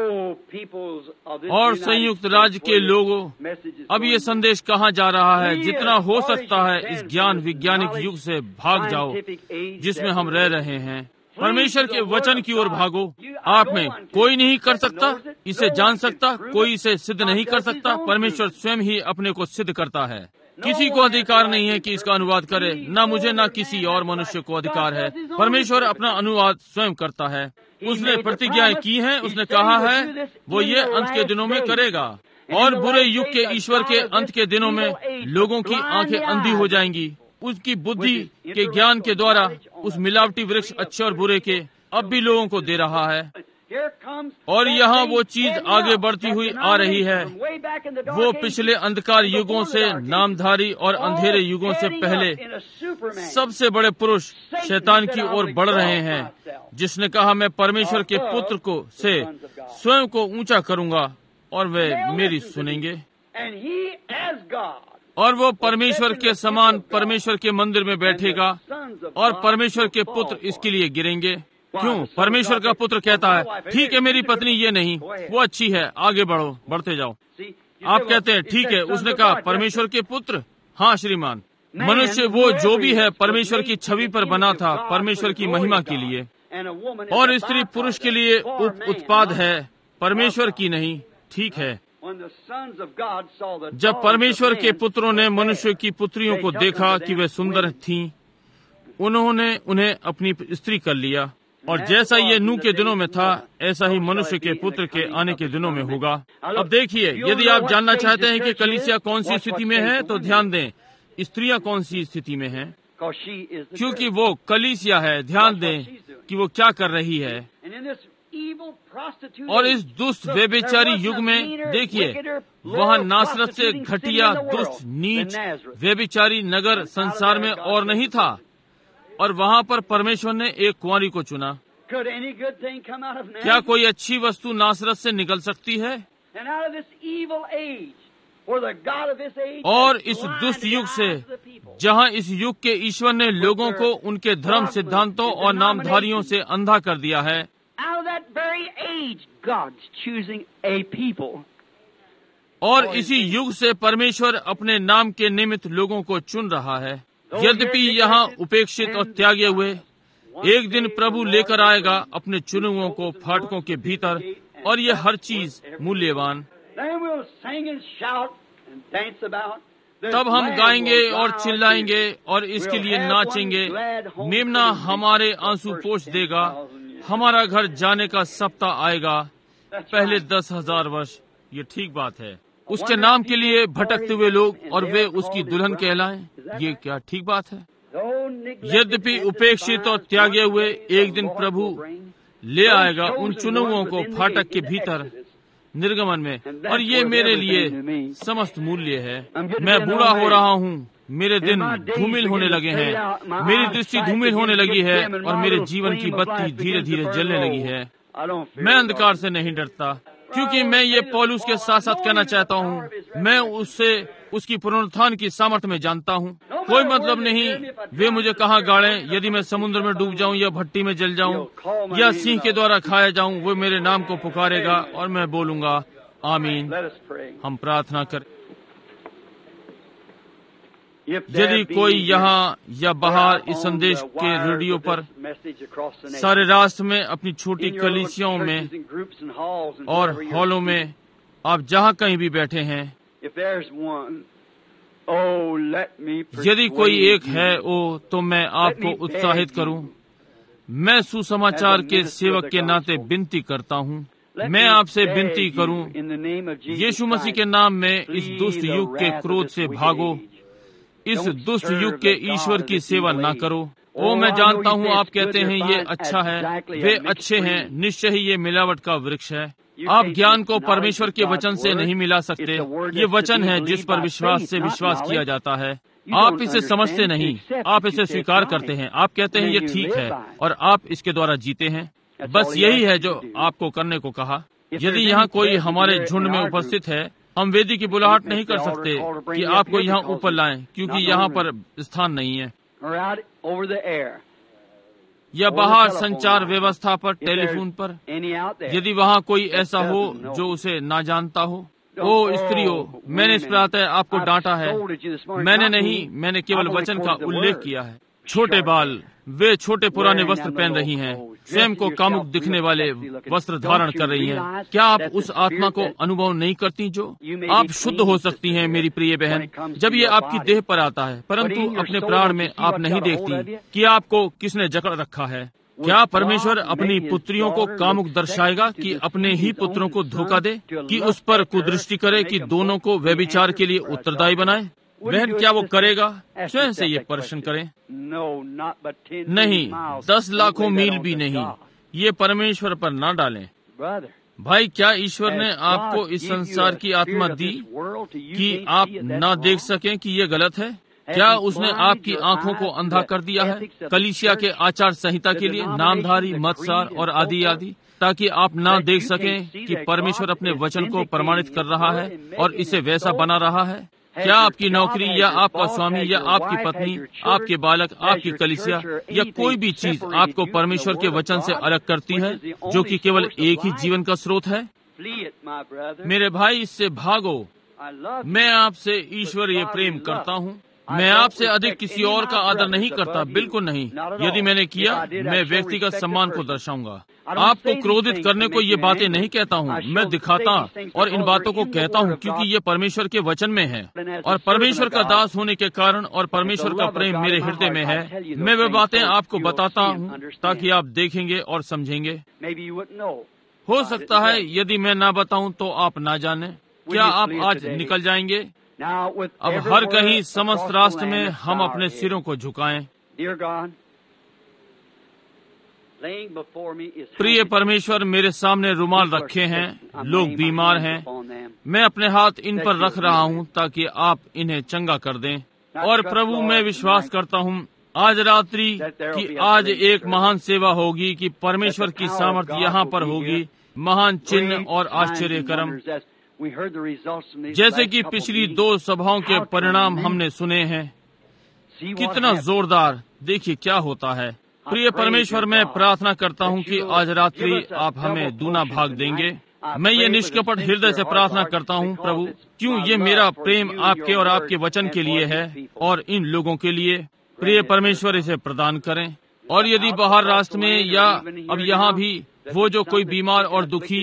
और संयुक्त राज्य के लोगों, अब ये संदेश कहाँ जा रहा है? जितना हो सकता है इस ज्ञान वैज्ञानिक युग से भाग जाओ जिसमें हम रह रहे हैं। परमेश्वर के वचन की ओर भागो। आप में कोई नहीं कर सकता, इसे जान सकता, कोई इसे सिद्ध नहीं कर सकता। परमेश्वर स्वयं ही अपने को सिद्ध करता है। किसी को अधिकार नहीं है कि इसका अनुवाद करे, न मुझे न किसी और मनुष्य को अधिकार है। परमेश्वर अपना अनुवाद स्वयं करता है। उसने प्रतिज्ञाएं की हैं, उसने कहा है वो ये अंत के दिनों में करेगा। और बुरे युग के ईश्वर के अंत के दिनों में लोगों की आंखें अंधी हो जाएंगी। उसकी बुद्धि के ज्ञान के द्वारा उस मिलावटी वृक्ष अच्छे और बुरे के अब भी लोगों को दे रहा है। और यहाँ वो चीज आगे बढ़ती हुई आ रही है। वो पिछले अंधकार युगों से, नामधारी और अंधेरे युगों से पहले सबसे बड़े पुरुष शैतान की ओर बढ़ रहे हैं, जिसने कहा मैं परमेश्वर के पुत्र को से स्वयं को ऊंचा करूंगा और वे मेरी सुनेंगे। और वो परमेश्वर के समान परमेश्वर के मंदिर में बैठेगा और परमेश्वर के पुत्र इसके लिए गिरेंगे। क्यों? परमेश्वर का पुत्र कहता है ठीक है मेरी पत्नी ये नहीं, वो अच्छी है, आगे बढ़ो, बढ़ते जाओ। आप कहते हैं ठीक है, उसने कहा परमेश्वर के पुत्र। हाँ श्रीमान, मनुष्य वो जो भी है परमेश्वर की छवि पर बना था, परमेश्वर की महिमा के लिए। और स्त्री पुरुष के लिए उप उत्पाद है, परमेश्वर की नहीं। ठीक है, जब परमेश्वर के पुत्रों ने मनुष्य की पुत्रियों को देखा कि वे सुंदर थीं, उन्होंने उन्हें अपनी स्त्री कर लिया। और जैसा ये नूह के दिनों में था, ऐसा ही मनुष्य के पुत्र के आने के दिनों में होगा। अब देखिए, यदि आप जानना चाहते हैं कि कलीसिया कौन सी स्थिति में है, तो ध्यान दें स्त्रियां कौन सी स्थिति में हैं, क्योंकि वो कलीसिया है। ध्यान दें कि वो क्या कर रही है। और इस दुष्ट व्यभिचारी युग में देखिए, वहाँ नासरत से घटिया, दुष्ट, नीच, व्यभिचारी नगर संसार में और नहीं था, और वहाँ पर परमेश्वर ने एक कुंवारी को चुना। क्या कोई अच्छी वस्तु नासरत से निकल सकती है? और इस दुष्ट युग से, जहाँ इस युग के ईश्वर ने लोगों को उनके धर्म सिद्धांतों और नामधारियों से अंधा कर दिया है, और इसी युग से परमेश्वर अपने नाम के निमित्त लोगों को चुन रहा है। यद्यपि यहाँ उपेक्षित और त्यागे हुए, एक दिन प्रभु लेकर आएगा अपने चुनुओं को फाटकों के भीतर, और ये हर चीज मूल्यवान। तब हम गाएंगे और चिल्लाएंगे और इसके लिए नाचेंगे। मेमना हमारे आंसू पोंछ देगा, हमारा घर जाने का सप्ताह आएगा, पहले दस हजार वर्ष। ये ठीक बात है। उसके नाम के लिए भटकते हुए लोग और वे उसकी दुल्हन कहलाएं, ये क्या ठीक बात है। यद्यपि उपेक्षित और त्यागे हुए, एक दिन प्रभु ले आएगा उन चुनुओं को फाटक के भीतर निर्गमन में, और ये मेरे लिए समस्त मूल्य है। मैं बूढ़ा हो रहा हूँ, मेरे दिन धूमिल होने लगे हैं, मेरी दृष्टि धूमिल होने लगी है और मेरे जीवन की बत्ती धीरे धीरे जलने लगी है। मैं अंधकार से नहीं डरता, क्योंकि मैं ये पौलुस के साथ साथ कहना चाहता हूँ, मैं उससे उसकी पुनरुत्थान की सामर्थ्य में जानता हूँ। कोई मतलब नहीं वे मुझे कहाँ गाड़ें, यदि मैं समुद्र में डूब जाऊँ या भट्टी में जल जाऊँ या सिंह के द्वारा खाया जाऊँ, वो मेरे नाम को पुकारेगा और मैं बोलूँगा आमीन। हम प्रार्थना करें। यदि कोई यहाँ या बाहर इस संदेश के रेडियो पर सारे राष्ट्र में अपनी छोटी कलीसियाओं में और हॉलों में, आप जहाँ कहीं भी बैठे हैं, यदि कोई एक है ओ, तो मैं आपको उत्साहित करूं। मैं सुसमाचार के सेवक के नाते विनती करता हूं। मैं आपसे विनती करूं, यीशु मसीह के नाम में इस दुष्ट युग के क्रोध से भागो। इस दुष्ट युग के ईश्वर की सेवा ना करो। ओ, मैं जानता हूँ आप कहते हैं ये अच्छा है, वे अच्छे हैं, निश्चय ही ये मिलावट का वृक्ष है। आप ज्ञान को परमेश्वर के वचन से नहीं मिला सकते। ये वचन है जिस पर विश्वास से विश्वास किया जाता है। आप इसे समझते नहीं, आप इसे स्वीकार करते हैं। आप कहते हैं ये ठीक है और आप इसके द्वारा जीते हैं। बस यही है जो आपको करने को कहा। यदि यहाँ कोई हमारे झुंड में उपस्थित है, हम वेदी की बुलाहट नहीं कर सकते कि आपको यहाँ ऊपर लाएं, क्योंकि यहाँ पर स्थान नहीं है। या बाहर संचार व्यवस्था पर, टेलीफोन पर, यदि वहाँ कोई ऐसा हो जो उसे ना जानता हो। ओ स्त्रियों, मैंने इस प्रातः आपको डांटा है। मैंने नहीं, मैंने केवल वचन का उल्लेख किया है। छोटे बाल, वे छोटे पुराने वस्त्र पहन रही हैं, स्वयं को कामुक दिखने वाले वस्त्र धारण कर रही हैं। क्या आप उस आत्मा को अनुभव नहीं करती जो आप शुद्ध हो सकती हैं, मेरी प्रिय बहन, जब ये आपकी देह पर आता है, परंतु अपने प्राण में आप नहीं देखती कि आपको किसने जकड़ रखा है। क्या परमेश्वर अपनी पुत्रियों को कामुक दर्शाएगा कि अपने ही पुत्रों को धोखा दे, कि उस पर कुदृष्टि करे, कि दोनों को व्यभिचार के लिए उत्तरदायी बनाए? बहन, क्या वो करेगा? स्वयं से ये प्रश्न करें। नहीं, दस लाखों मील भी नहीं। ये परमेश्वर पर ना डालें। भाई, क्या ईश्वर ने आपको इस संसार की आत्मा दी कि आप ना देख सकें कि ये गलत है? क्या उसने आपकी आंखों को अंधा कर दिया है कलीसिया के आचार संहिता के लिए, नामधारी, मतसार और आदि आदि, ताकि आप ना देख सकें कि परमेश्वर अपने वचन को प्रमाणित कर रहा है और इसे वैसा बना रहा है? क्या आपकी नौकरी या आपका स्वामी या आपकी पत्नी, आपके बालक, आपकी कलीसिया या कोई भी चीज आपको परमेश्वर के वचन से अलग करती है, जो कि केवल एक ही जीवन का स्रोत है? मेरे भाई, इससे भागो। मैं आपसे ईश्वरीय प्रेम करता हूँ। मैं आपसे अधिक किसी और का आदर नहीं करता, बिल्कुल नहीं। यदि मैंने किया, मैं व्यक्तिगत सम्मान को दर्शाऊंगा। आपको क्रोधित करने को ये बातें नहीं कहता हूँ, मैं दिखाता और इन बातों को कहता हूँ क्योंकि ये परमेश्वर के वचन में है, और परमेश्वर का दास होने के कारण और परमेश्वर का प्रेम मेरे हृदय में है। मैं वे बातें आपको बताता हूँ ताकि आप देखेंगे और समझेंगे। हो सकता है यदि मैं ना बताऊँ तो आप ना जाने। क्या आप आज निकल जाएंगे? अब हर कहीं समस्त राष्ट्र में हम अपने सिरों को झुकाएं। प्रिय परमेश्वर, मेरे सामने रुमाल रखे हैं, लोग बीमार हैं। मैं अपने हाथ इन पर रख रहा हूँ ताकि आप इन्हें चंगा कर दें। और प्रभु, मैं विश्वास करता हूँ आज रात्रि कि आज एक महान सेवा होगी, कि परमेश्वर की सामर्थ्य यहाँ पर होगी, महान चिन्ह और आश्चर्य कर्म, जैसे कि पिछली दो सभाओं के परिणाम हमने सुने हैं। कितना जोरदार! देखिए क्या होता है। प्रिय परमेश्वर, मैं प्रार्थना करता हूँ कि आज रात्रि आप हमें दूना भाग देंगे। मैं ये निष्कपट हृदय से प्रार्थना करता हूँ प्रभु, क्यों ये मेरा प्रेम आपके और आपके वचन के लिए है और इन लोगों के लिए। प्रिय परमेश्वर, इसे प्रदान करें। और यदि बाहर राष्ट्र में या अब यहाँ भी वो जो कोई बीमार और दुखी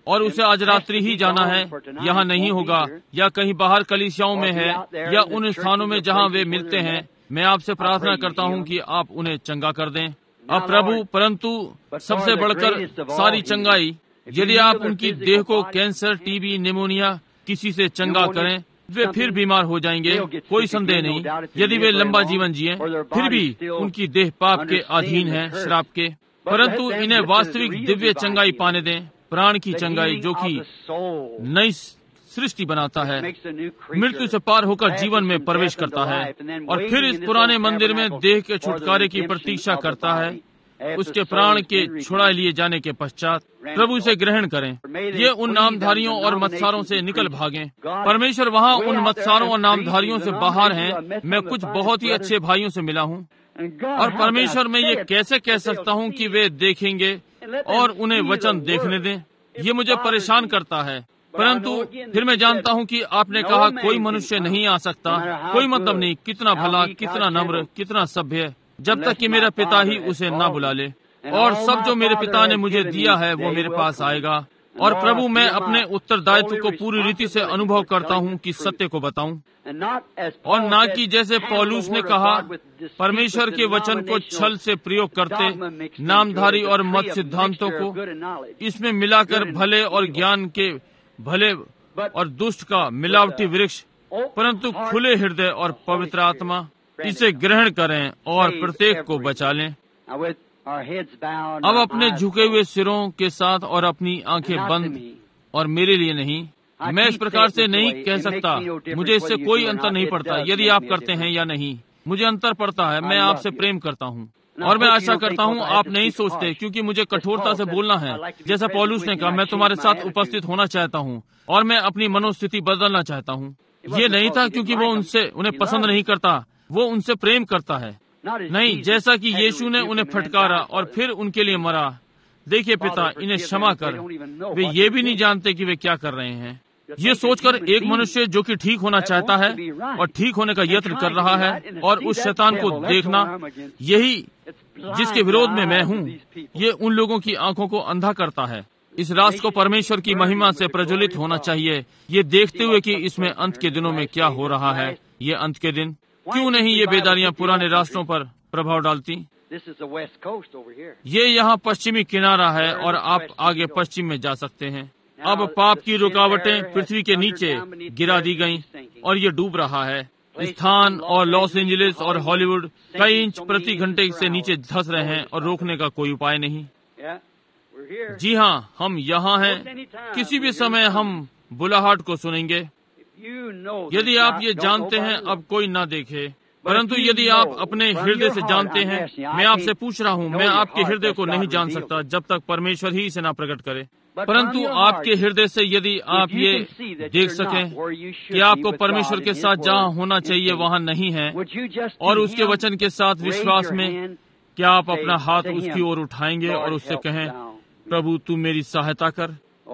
और उसे आज रात्रि ही जाना है, यहाँ नहीं होगा, या कहीं बाहर कलीसियाओं में है, या उन स्थानों में जहाँ वे मिलते हैं, मैं आपसे प्रार्थना करता हूँ कि आप उन्हें चंगा कर दें। अब प्रभु, परंतु सबसे बढ़कर सारी चंगाई, यदि आप उनकी देह को कैंसर, टीबी, निमोनिया किसी से चंगा करें, वे फिर बीमार हो जाएंगे, कोई संदेह नहीं। यदि वे लंबा जीवन जिए, फिर भी उनकी देह पाप के अधीन है, श्राप के। परंतु इन्हें वास्तविक दिव्य चंगाई पाने दें, प्राण की चंगाई, जो कि नई सृष्टि बनाता है, मृत्यु से पार होकर जीवन में प्रवेश करता है, और फिर इस पुराने मंदिर में देह के छुटकारे की प्रतीक्षा करता है। उसके प्राण के छुड़ा लिए जाने के पश्चात प्रभु से ग्रहण करें। ये उन नामधारियों और मत्सारों से निकल भागें। परमेश्वर वहाँ उन मत्सारों और नामधारियों से बाहर हैं। मैं कुछ बहुत ही अच्छे भाइयों से मिला हूँ, और परमेश्वर मैं ये कैसे कह सकता हूँ कि वे देखेंगे और उन्हें वचन देखने दें। ये मुझे परेशान करता है, परंतु फिर मैं जानता हूँ कि आपने कहा कोई मनुष्य नहीं आ सकता, कोई मतलब नहीं कितना भला, कितना नम्र, कितना सभ्य, जब तक कि मेरा पिता ही उसे ना बुला ले। और सब जो मेरे पिता ने मुझे दिया है वो मेरे पास आएगा। और प्रभु, मैं अपने उत्तरदायित्व को पूरी रीति से अनुभव करता हूँ कि सत्य को बताऊं, और ना कि जैसे पौलुस ने कहा, परमेश्वर के वचन को छल से प्रयोग करते नामधारी और मत सिद्धांतों को इसमें मिलाकर भले और ज्ञान के भले और दुष्ट का मिलावटी वृक्ष, परंतु खुले हृदय और पवित्र आत्मा इसे ग्रहण करें और प्रत्येक को बचा लें। अब अपने झुके हुए सिरों के साथ और अपनी आंखें बंद, और मेरे लिए नहीं, मैं इस प्रकार से नहीं कह सकता, मुझे इससे कोई अंतर नहीं पड़ता यदि आप करते हैं या नहीं, मुझे अंतर पड़ता है। मैं आपसे प्रेम करता हूँ, और मैं आशा करता हूँ आप नहीं सोचते, क्योंकि मुझे कठोरता से बोलना है। जैसा पौलुस ने कहा, मैं तुम्हारे साथ उपस्थित होना चाहता हूँ और मैं अपनी मनोस्थिति बदलना चाहता हूँ। ये नहीं था क्योंकि वो उनसे उन्हें पसंद नहीं करता, वो उनसे प्रेम करता है। नहीं, जैसा कि यीशु ने उन्हें फटकारा और फिर उनके लिए मरा। देखिए पिता, इन्हें क्षमा कर, वे ये भी नहीं जानते कि वे क्या कर रहे हैं। ये सोचकर एक मनुष्य जो कि ठीक होना चाहता है और ठीक होने का यत्न कर रहा है, और उस शैतान को देखना, यही जिसके विरोध में मैं हूँ, ये उन लोगों की आंखों को अंधा करता है। इस राष्ट्र को परमेश्वर की महिमा से प्रज्वलित होना चाहिए, ये देखते हुए कि इसमें अंत के दिनों में क्या हो रहा है। ये अंत के दिन, क्यों नहीं ये बेदारियां पुराने राष्ट्रों पर प्रभाव डालती। ये यहाँ पश्चिमी किनारा है और आप आगे पश्चिम में जा सकते हैं। अब पाप की रुकावटें पृथ्वी के नीचे गिरा दी गईं और ये डूब रहा है। स्थान और लॉस एंजलिस और हॉलीवुड कई इंच प्रति घंटे से नीचे धंस रहे हैं और रोकने का कोई उपाय नहीं। जी हाँ, हम यहाँ हैं। किसी भी समय हम बुलाहट को सुनेंगे। यदि आप ये जानते हैं, अब कोई ना देखे, परंतु यदि आप अपने हृदय से जानते हैं, मैं आपसे पूछ रहा हूँ, मैं आपके हृदय को नहीं जान सकता जब तक परमेश्वर ही इसे ना प्रकट करे, परंतु आपके हृदय से यदि आप ये देख सकें कि आपको परमेश्वर के साथ जहाँ होना चाहिए वहाँ नहीं है, और उसके वचन के साथ विश्वास में, क्या आप अपना हाथ उसकी ओर उठाएंगे और उससे कहें, प्रभु तू मेरी सहायता कर।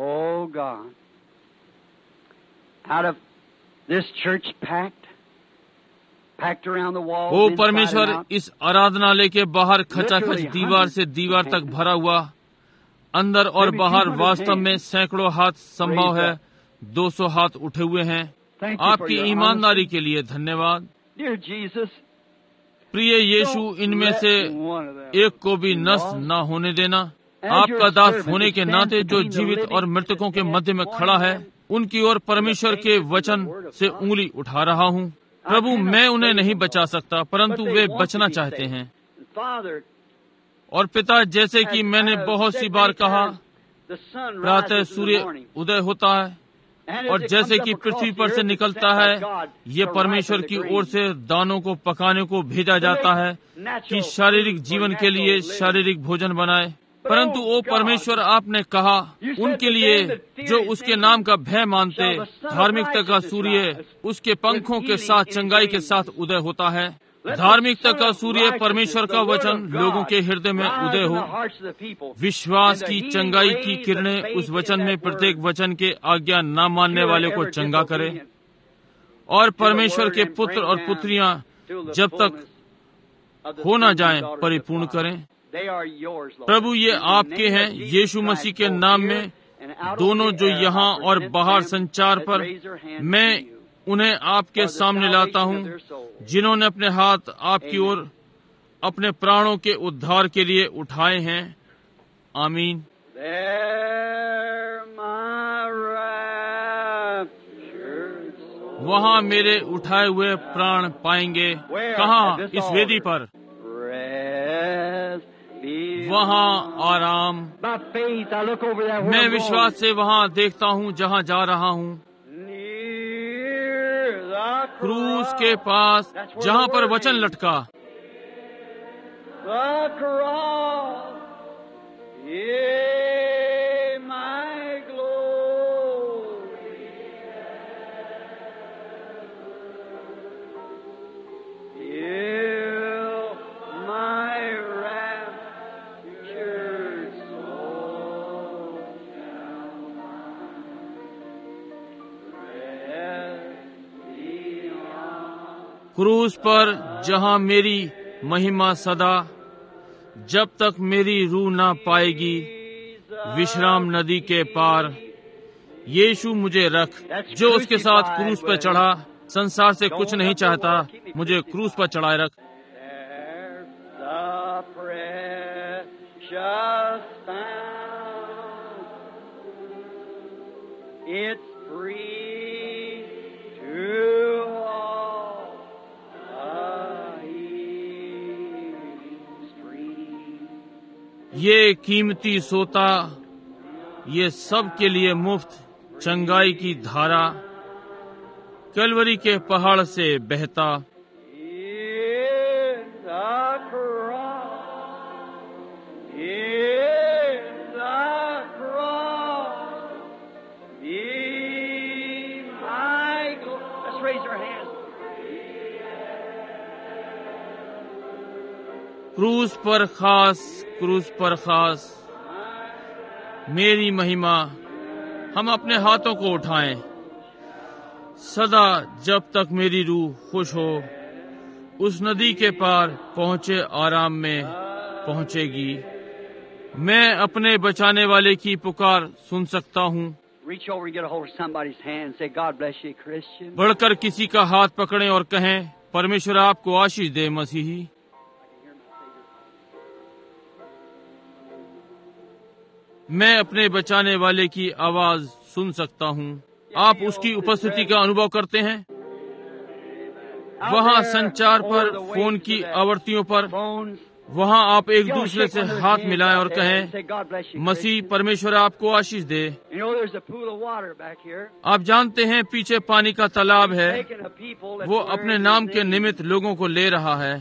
ओ परमेश्वर, इस आराधनालय के बाहर खचाखच दीवार से दीवार तक भरा हुआ, अंदर और बाहर वास्तव में सैकड़ों हाथ संभव है, दो सौ हाथ उठे हुए हैं। आपकी ईमानदारी के लिए धन्यवाद। प्रिय यीशु, इनमें से एक को भी नष्ट न होने देना। आपका दास होने के नाते जो जीवित और मृतकों के मध्य में खड़ा है, उनकी ओर परमेश्वर के वचन से उंगली उठा रहा हूँ। प्रभु, मैं उन्हें नहीं बचा सकता, परंतु वे बचना चाहते हैं। और पिता, जैसे कि मैंने बहुत सी बार कहा, प्रातः सूर्य उदय होता है और जैसे कि पृथ्वी पर से निकलता है, ये परमेश्वर की ओर से दानों को पकाने को भेजा जाता है कि शारीरिक जीवन के लिए शारीरिक भोजन बनाए। परंतु ओ परमेश्वर, आपने कहा उनके लिए जो उसके नाम का भय मानते, धार्मिकता का सूर्य उसके पंखों के साथ चंगाई के साथ उदय होता है। धार्मिकता का सूर्य परमेश्वर का वचन लोगों के हृदय में उदय हो। विश्वास की चंगाई की किरणें उस वचन में प्रत्येक वचन के आज्ञा न मानने वाले को चंगा करे। और परमेश्वर के पुत्र और पुत्रियां जब तक हो न जाएं, परिपूर्ण करें। प्रभु, ये आपके हैं, यीशु मसीह के नाम में, दोनों जो यहाँ और बाहर संचार पर, मैं उन्हें आपके सामने लाता हूँ, जिन्होंने अपने हाथ आपकी ओर अपने प्राणों के उद्धार के लिए उठाए हैं। आमीन। वहाँ मेरे उठाए हुए प्राण पाएंगे। कहाँ? इस वेदी पर। वहाँ आराम। मैं विश्वास से वहाँ देखता हूँ जहाँ जा रहा हूँ, क्रूस के पास, जहाँ पर वचन लटका। क्रूस पर जहाँ मेरी महिमा सदा, जब तक मेरी रूह ना पाएगी विश्राम नदी के पार। यीशु मुझे रख। जो उसके साथ क्रूस पर चढ़ा, संसार से कुछ नहीं चाहता, मुझे क्रूस पर चढ़ाए रख। It's free to ये कीमती सोता, ये सब के लिए मुफ्त चंगाई की धारा, कलवरी के पहाड़ से बहता। क्रूस पर खास, क्रूस पर खास मेरी महिमा। हम अपने हाथों को उठाएं सदा, जब तक मेरी रूह खुश हो। उस नदी के पार पहुंचे आराम में पहुंचेगी। मैं अपने बचाने वाले की पुकार सुन सकता हूँ। बढ़कर किसी का हाथ पकड़ें और कहें, परमेश्वर आपको आशीष दे मसीही। मैं अपने बचाने वाले की आवाज सुन सकता हूँ। आप उसकी उपस्थिति का अनुभव करते हैं। वहाँ संचार पर, फोन की आवृत्तियों पर, वहाँ आप एक दूसरे से हाथ मिलाएं और कहें, मसीह परमेश्वर आपको आशीष दे। आप जानते हैं पीछे पानी का तालाब है, वो अपने नाम के निमित्त लोगों को ले रहा है।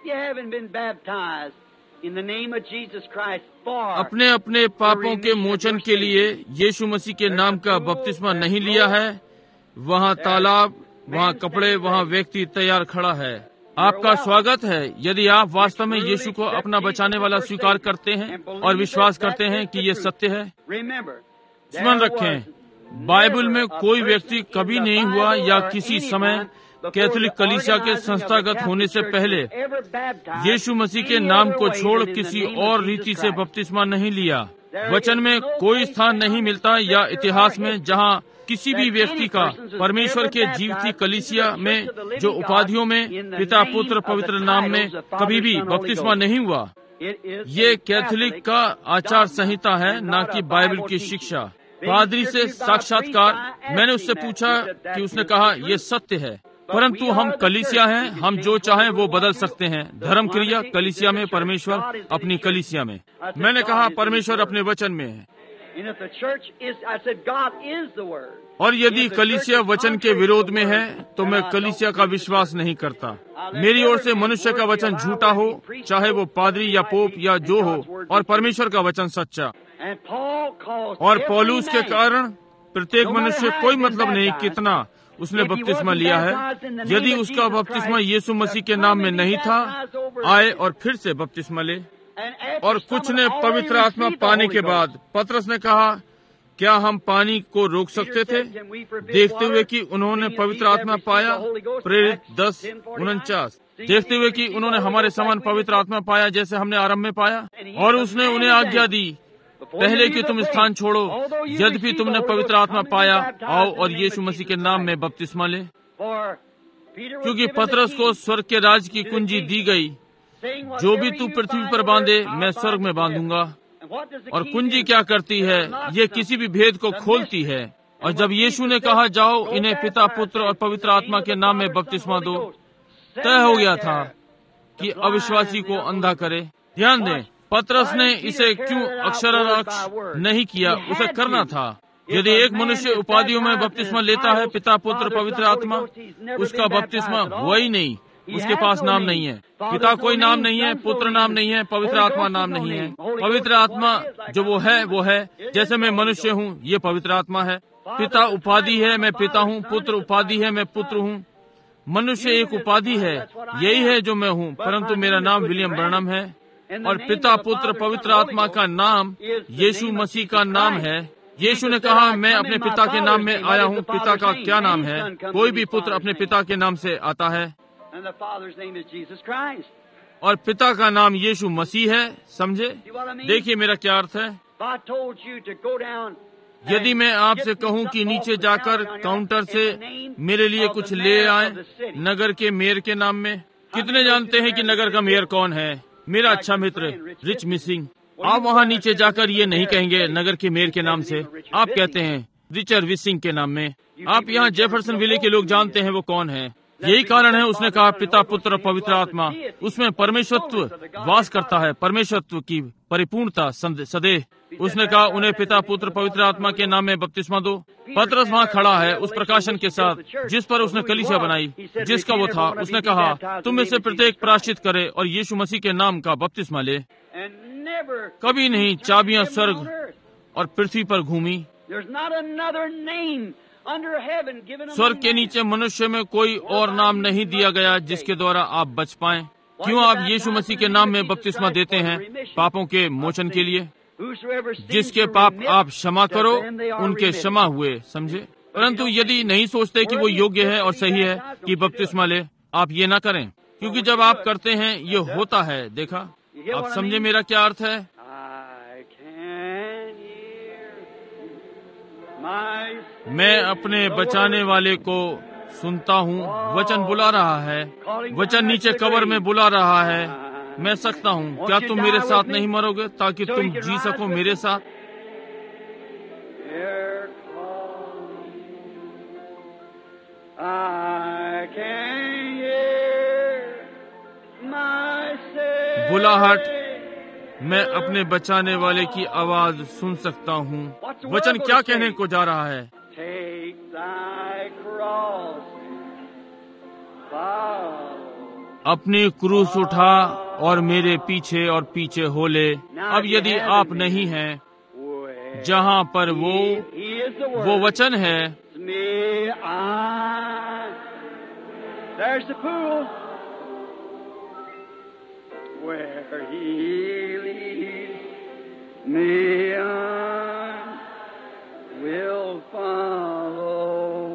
अपने अपने पापों के मोचन के लिए यीशु मसीह के नाम का बपतिस्मा नहीं लिया है। वहाँ तालाब, वहाँ कपड़े, वहाँ व्यक्ति तैयार खड़ा है। आपका स्वागत है यदि आप वास्तव में यीशु को अपना बचाने वाला स्वीकार करते हैं और विश्वास करते हैं कि ये सत्य है। स्मरण रखें, बाइबल में कोई व्यक्ति कभी नहीं हुआ या किसी समय कैथोलिक कलीसिया के संस्थागत होने से पहले यीशु मसीह के नाम को छोड़ किसी और रीति से बपतिस्मा नहीं लिया। वचन में कोई स्थान नहीं मिलता या इतिहास में जहां किसी भी व्यक्ति का परमेश्वर के जीवित कलीसिया में जो उपाधियों में पिता पुत्र पवित्र नाम में कभी भी बपतिस्मा नहीं हुआ। ये कैथोलिक का आचार संहिता है, न कि बाइबल की शिक्षा। पादरी से साक्षात्कार, मैंने उससे पूछा कि उसने कहा ये सत्य है, परंतु हम कलीसिया हैं, हम जो चाहें वो बदल सकते हैं। धर्म क्रिया कलीसिया में, परमेश्वर अपनी कलीसिया में। मैंने कहा परमेश्वर अपने वचन में है। और यदि कलीसिया वचन के विरोध में है तो मैं कलीसिया का विश्वास नहीं करता। मेरी ओर से मनुष्य का वचन झूठा हो, चाहे वो पादरी या पोप या जो हो, और परमेश्वर का वचन सच्चा। और पौलुस के कारण प्रत्येक मनुष्य, कोई मतलब नहीं कितना उसने बपतिस्मा लिया है, यदि उसका बपतिस्मा यीशु मसीह के नाम में नहीं था, आए और फिर से बपतिस्मा ले। और कुछ ने पवित्र आत्मा पाने के बाद पतरस ने कहा, क्या हम पानी को रोक सकते थे? देखते हुए कि उन्होंने पवित्र आत्मा पाया, प्रेरित दस उनचास। देखते हुए कि उन्होंने हमारे समान पवित्र आत्मा पाया जैसे हमने आरंभ में पाया। और उसने उन्हें आज्ञा दी पहले कि तुम स्थान छोड़ो, यद्यपि तुमने पवित्र आत्मा पाया, आओ और यीशु मसीह के नाम में बपतिस्मा ले। क्योंकि पतरस को स्वर्ग के राज की कुंजी दी गई, जो भी तू पृथ्वी पर बांधे मैं स्वर्ग में बांधूंगा। और कुंजी क्या करती है? ये किसी भी भेद को खोलती है। और जब यीशु ने कहा जाओ इन्हें पिता, पुत्र और पवित्र आत्मा के नाम में बपतिस्मा दो, तय हो गया था कि अविश्वासी को अंधा करे। ध्यान दें, पतरस ने इसे क्यों अक्षरार्थ नहीं किया? उसे करना था। यदि एक मनुष्य उपाधियों में बपतिस्मा लेता है, पिता, पुत्र, पवित्र आत्मा, उसका बपतिस्मा हुआ ही नहीं। उसके पास नाम नहीं है। पिता कोई नाम नहीं है, पुत्र नाम नहीं है, पवित्र आत्मा नाम नहीं है। पवित्र आत्मा जो वो है वो है। जैसे मैं मनुष्य हूँ, ये पवित्र आत्मा है। पिता उपाधि है, मैं पिता हूँ। पुत्र उपाधि है, मैं पुत्र हूँ। मनुष्य एक उपाधि है, यही है जो मैं हूँ, परंतु मेरा नाम विलियम ब्रैनम है। और पिता, पुत्र, पवित्र आत्मा का नाम यीशु मसीह का नाम है। यीशु ने कहा मैं अपने पिता के नाम में आया हूँ। पिता का क्या नाम है? कोई भी पुत्र अपने पिता के नाम से आता है, और पिता का नाम यीशु मसीह है। समझे? देखिए मेरा क्या अर्थ है। यदि मैं आपसे कहूं कि नीचे जाकर काउंटर से मेरे लिए कुछ ले आए नगर के मेयर के नाम में, कितने जानते हैं कि नगर का मेयर कौन है? मेरा अच्छा मित्र रिच मिसिंग। आप वहाँ नीचे जाकर ये नहीं कहेंगे नगर के मेयर के नाम से, आप कहते हैं रिचर्ड विसिंग के नाम में। आप यहाँ जेफरसन विले के लोग जानते हैं वो कौन है। यही कारण है उसने कहा पिता, पुत्र और पवित्र आत्मा। उसमें परमेश्वरत्व वास करता है, परमेश्वरत्व की परिपूर्णता सदैव। उसने कहा उन्हें पिता, पुत्र, पवित्र आत्मा के नाम में बपतिस्मा दो। पतरस वहाँ खड़ा है उस प्रकाशन के साथ जिस पर उसने कलीसिया बनाई, जिसका वो था। उसने कहा तुम में से प्रत्येक प्रायश्चित करे और यीशु मसीह के नाम का बपतिस्मा ले। कभी नहीं चाबियां स्वर्ग और पृथ्वी पर घूमी। स्वर्ग के नीचे मनुष्य में कोई और नाम नहीं दिया गया जिसके द्वारा आप बच पाएं। क्यों आप यीशु मसीह के नाम में बपतिस्मा देते हैं? पापों के मोचन के लिए। जिसके पाप आप क्षमा करो उनके क्षमा हुए। समझे? परंतु यदि नहीं सोचते कि वो योग्य है और सही है कि बपतिस्मा ले, आप ये ना करें, क्योंकि जब आप करते हैं ये होता है। देखा? आप समझे मेरा क्या अर्थ है? मैं अपने बचाने वाले को सुनता हूँ। वचन बुला रहा है, वचन नीचे कब्र में बुला रहा है। मैं सकता हूँ, क्या तुम मेरे साथ नहीं मरोगे ताकि तुम जी सको मेरे साथ? बुलाहट, मैं अपने बचाने वाले की आवाज सुन सकता हूँ। वचन क्या कहने को जा रहा है? अपनी क्रूस उठा और मेरे पीछे और पीछे हो ले। अब यदि आप नहीं हैं जहाँ पर वो वो वचन है, where he leads me on, will follow.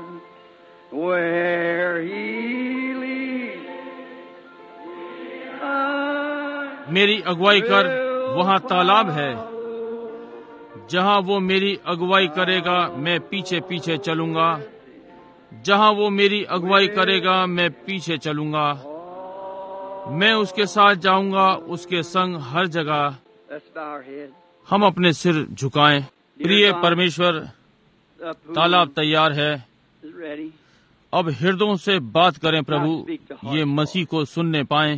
Where he leads me on, मेरी अगुवाई कर। वहाँ तालाब है, जहाँ वो मेरी अगुवाई करेगा मैं पीछे पीछे चलूंगा। जहाँ वो मेरी अगुवाई करेगा मैं पीछे चलूंगा। मैं उसके साथ जाऊंगा, उसके संग हर जगह। हम अपने सिर झुकाएं। प्रिय परमेश्वर, तालाब तैयार है। अब हृदयों से बात करें प्रभु, ये मसीह को सुनने पाएं।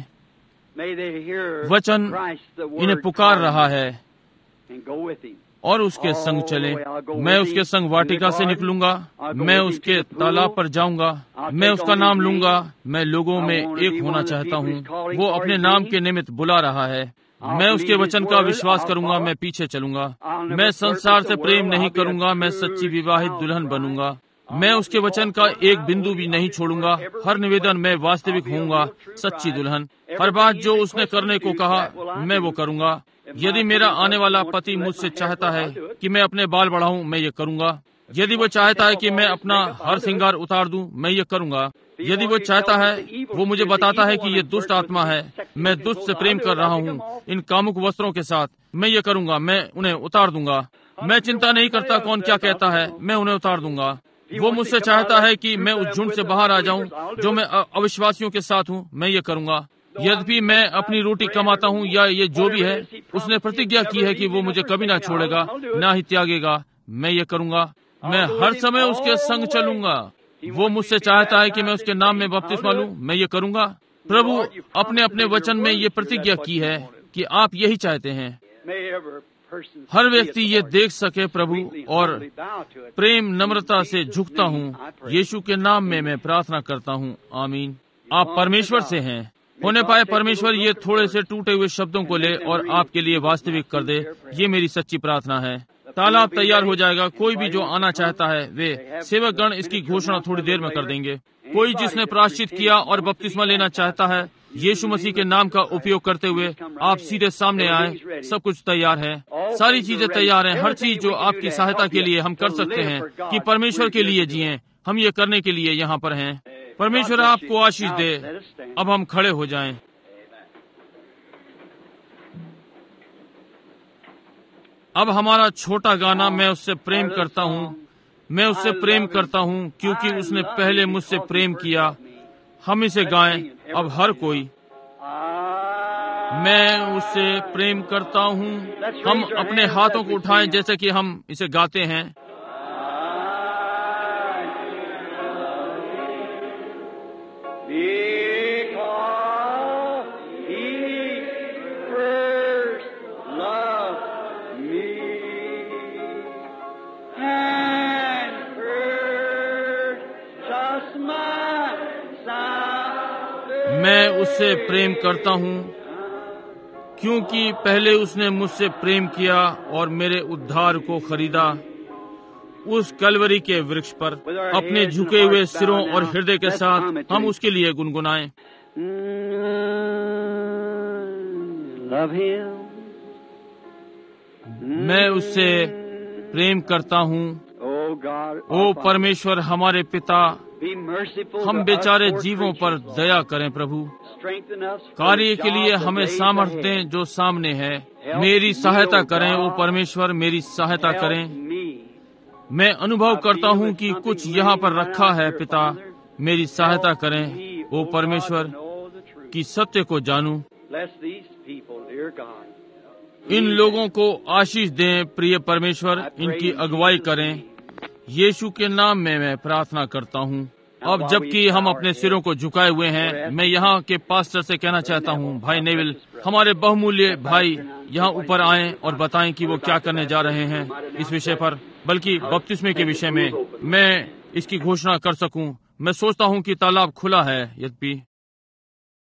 वचन इन्हें पुकार रहा है और उसके संग चलें। मैं उसके संग वाटिका से निकलूंगा, मैं उसके तालाब पर जाऊंगा, मैं उसका नाम लूंगा। मैं लोगों में एक होना चाहता हूँ। वो अपने नाम के निमित्त बुला रहा है। मैं उसके वचन का विश्वास करूंगा, मैं पीछे चलूंगा। मैं संसार से प्रेम नहीं करूंगा, मैं सच्ची विवाहित दुल्हन बनूंगा। मैं उसके वचन का एक बिंदु भी नहीं छोड़ूंगा। हर निवेदन में वास्तविक होऊंगा, सच्ची दुल्हन। हर बात जो उसने करने को कहा मैं वो करूंगा। यदि मेरा आने वाला पति मुझसे चाहता है कि मैं अपने बाल बढ़ाऊं, मैं ये करूंगा। यदि वो चाहता है कि मैं अपना हर श्रृंगार उतार दूं, मैं ये करूंगा। यदि वो चाहता है, वो मुझे बताता है कि ये दुष्ट आत्मा है, मैं दुष्ट से प्रेम कर रहा हूँ इन कामुक वस्त्रों के साथ, मैं ये करूंगा, मैं उन्हें उतार दूंगा। मैं चिंता नहीं करता कौन क्या कहता है, मैं उन्हें उतार दूंगा। वो मुझसे चाहता है कि मैं उस झुंड से बाहर आ जाऊं जो मैं अविश्वासियों के साथ हूं, मैं ये करूंगा। यद्यपि मैं अपनी रोटी कमाता हूं या ये जो भी है, उसने प्रतिज्ञा की है कि वो मुझे कभी ना छोड़ेगा, ना ही त्यागेगा, मैं ये करूंगा। मैं हर समय उसके संग चलूंगा। वो मुझसे चाहता है कि मैं उसके नाम में बपतिस्मा लूं, मैं ये करूंगा। प्रभु अपने अपने वचन में ये प्रतिज्ञा की है कि आप यही चाहते हैं। हर व्यक्ति ये देख सके प्रभु, और प्रेम नम्रता से झुकता हूँ। यीशु के नाम में मैं प्रार्थना करता हूँ, आमीन। आप परमेश्वर से हैं। होने पाए परमेश्वर ये थोड़े से टूटे हुए शब्दों को ले और आपके लिए वास्तविक कर दे, ये मेरी सच्ची प्रार्थना है। तालाब तैयार हो जाएगा। कोई भी जो आना चाहता है, वे सेवक गण इसकी घोषणा थोड़ी देर में कर देंगे। कोई जिसने प्रायश्चित किया और बपतिस्मा लेना चाहता है यीशु मसीह के नाम का उपयोग करते हुए, आप सीधे सामने आए। सब कुछ तैयार है, सारी चीजें तैयार हैं। हर चीज जो आपकी सहायता के लिए हम कर सकते हैं कि परमेश्वर के लिए जिएं, हम ये करने के लिए यहाँ पर हैं। परमेश्वर आपको आशीष दे। अब हम खड़े हो जाएं। अब हमारा छोटा गाना, मैं उससे प्रेम करता हूँ, मैं उससे प्रेम करता हूँ क्योंकि उसने पहले मुझसे प्रेम किया। हम इसे गाएं अब हर कोई। मैं उससे प्रेम करता हूँ। हम अपने हाथों को उठाएं जैसे कि हम इसे गाते हैं। मैं उससे प्रेम करता हूँ क्योंकि पहले उसने मुझसे प्रेम किया और मेरे उद्धार को खरीदा उस कलवरी के वृक्ष पर। अपने झुके हुए सिरों और हृदय के साथ हम उसके लिए गुनगुनाएं। मैं उससे प्रेम करता हूँ। ओ परमेश्वर हमारे पिता, हम बेचारे जीवों पर दया करें प्रभु। कार्य के लिए हमें सामर्थ्य दें जो सामने है। मेरी सहायता करें ओ परमेश्वर, मेरी सहायता करें। मैं अनुभव करता हूँ कि कुछ यहाँ पर रखा है पिता, मेरी सहायता करें ओ परमेश्वर कि सत्य को जानूं। इन लोगों को आशीष दें प्रिय परमेश्वर, इनकी अगुवाई करें। यीशु के नाम में मैं प्रार्थना करता हूँ। अब जबकि हम अपने सिरों को झुकाए हुए हैं, मैं यहाँ के पास्टर से कहना चाहता हूँ, भाई नेविल, हमारे बहुमूल्य भाई यहाँ ऊपर आएं और बताएं कि वो क्या करने जा रहे हैं इस विषय पर, बल्कि बपतिस्मे के विषय में मैं इसकी घोषणा कर सकूं। मैं सोचता हूँ कि तालाब खुला है, यद्यपि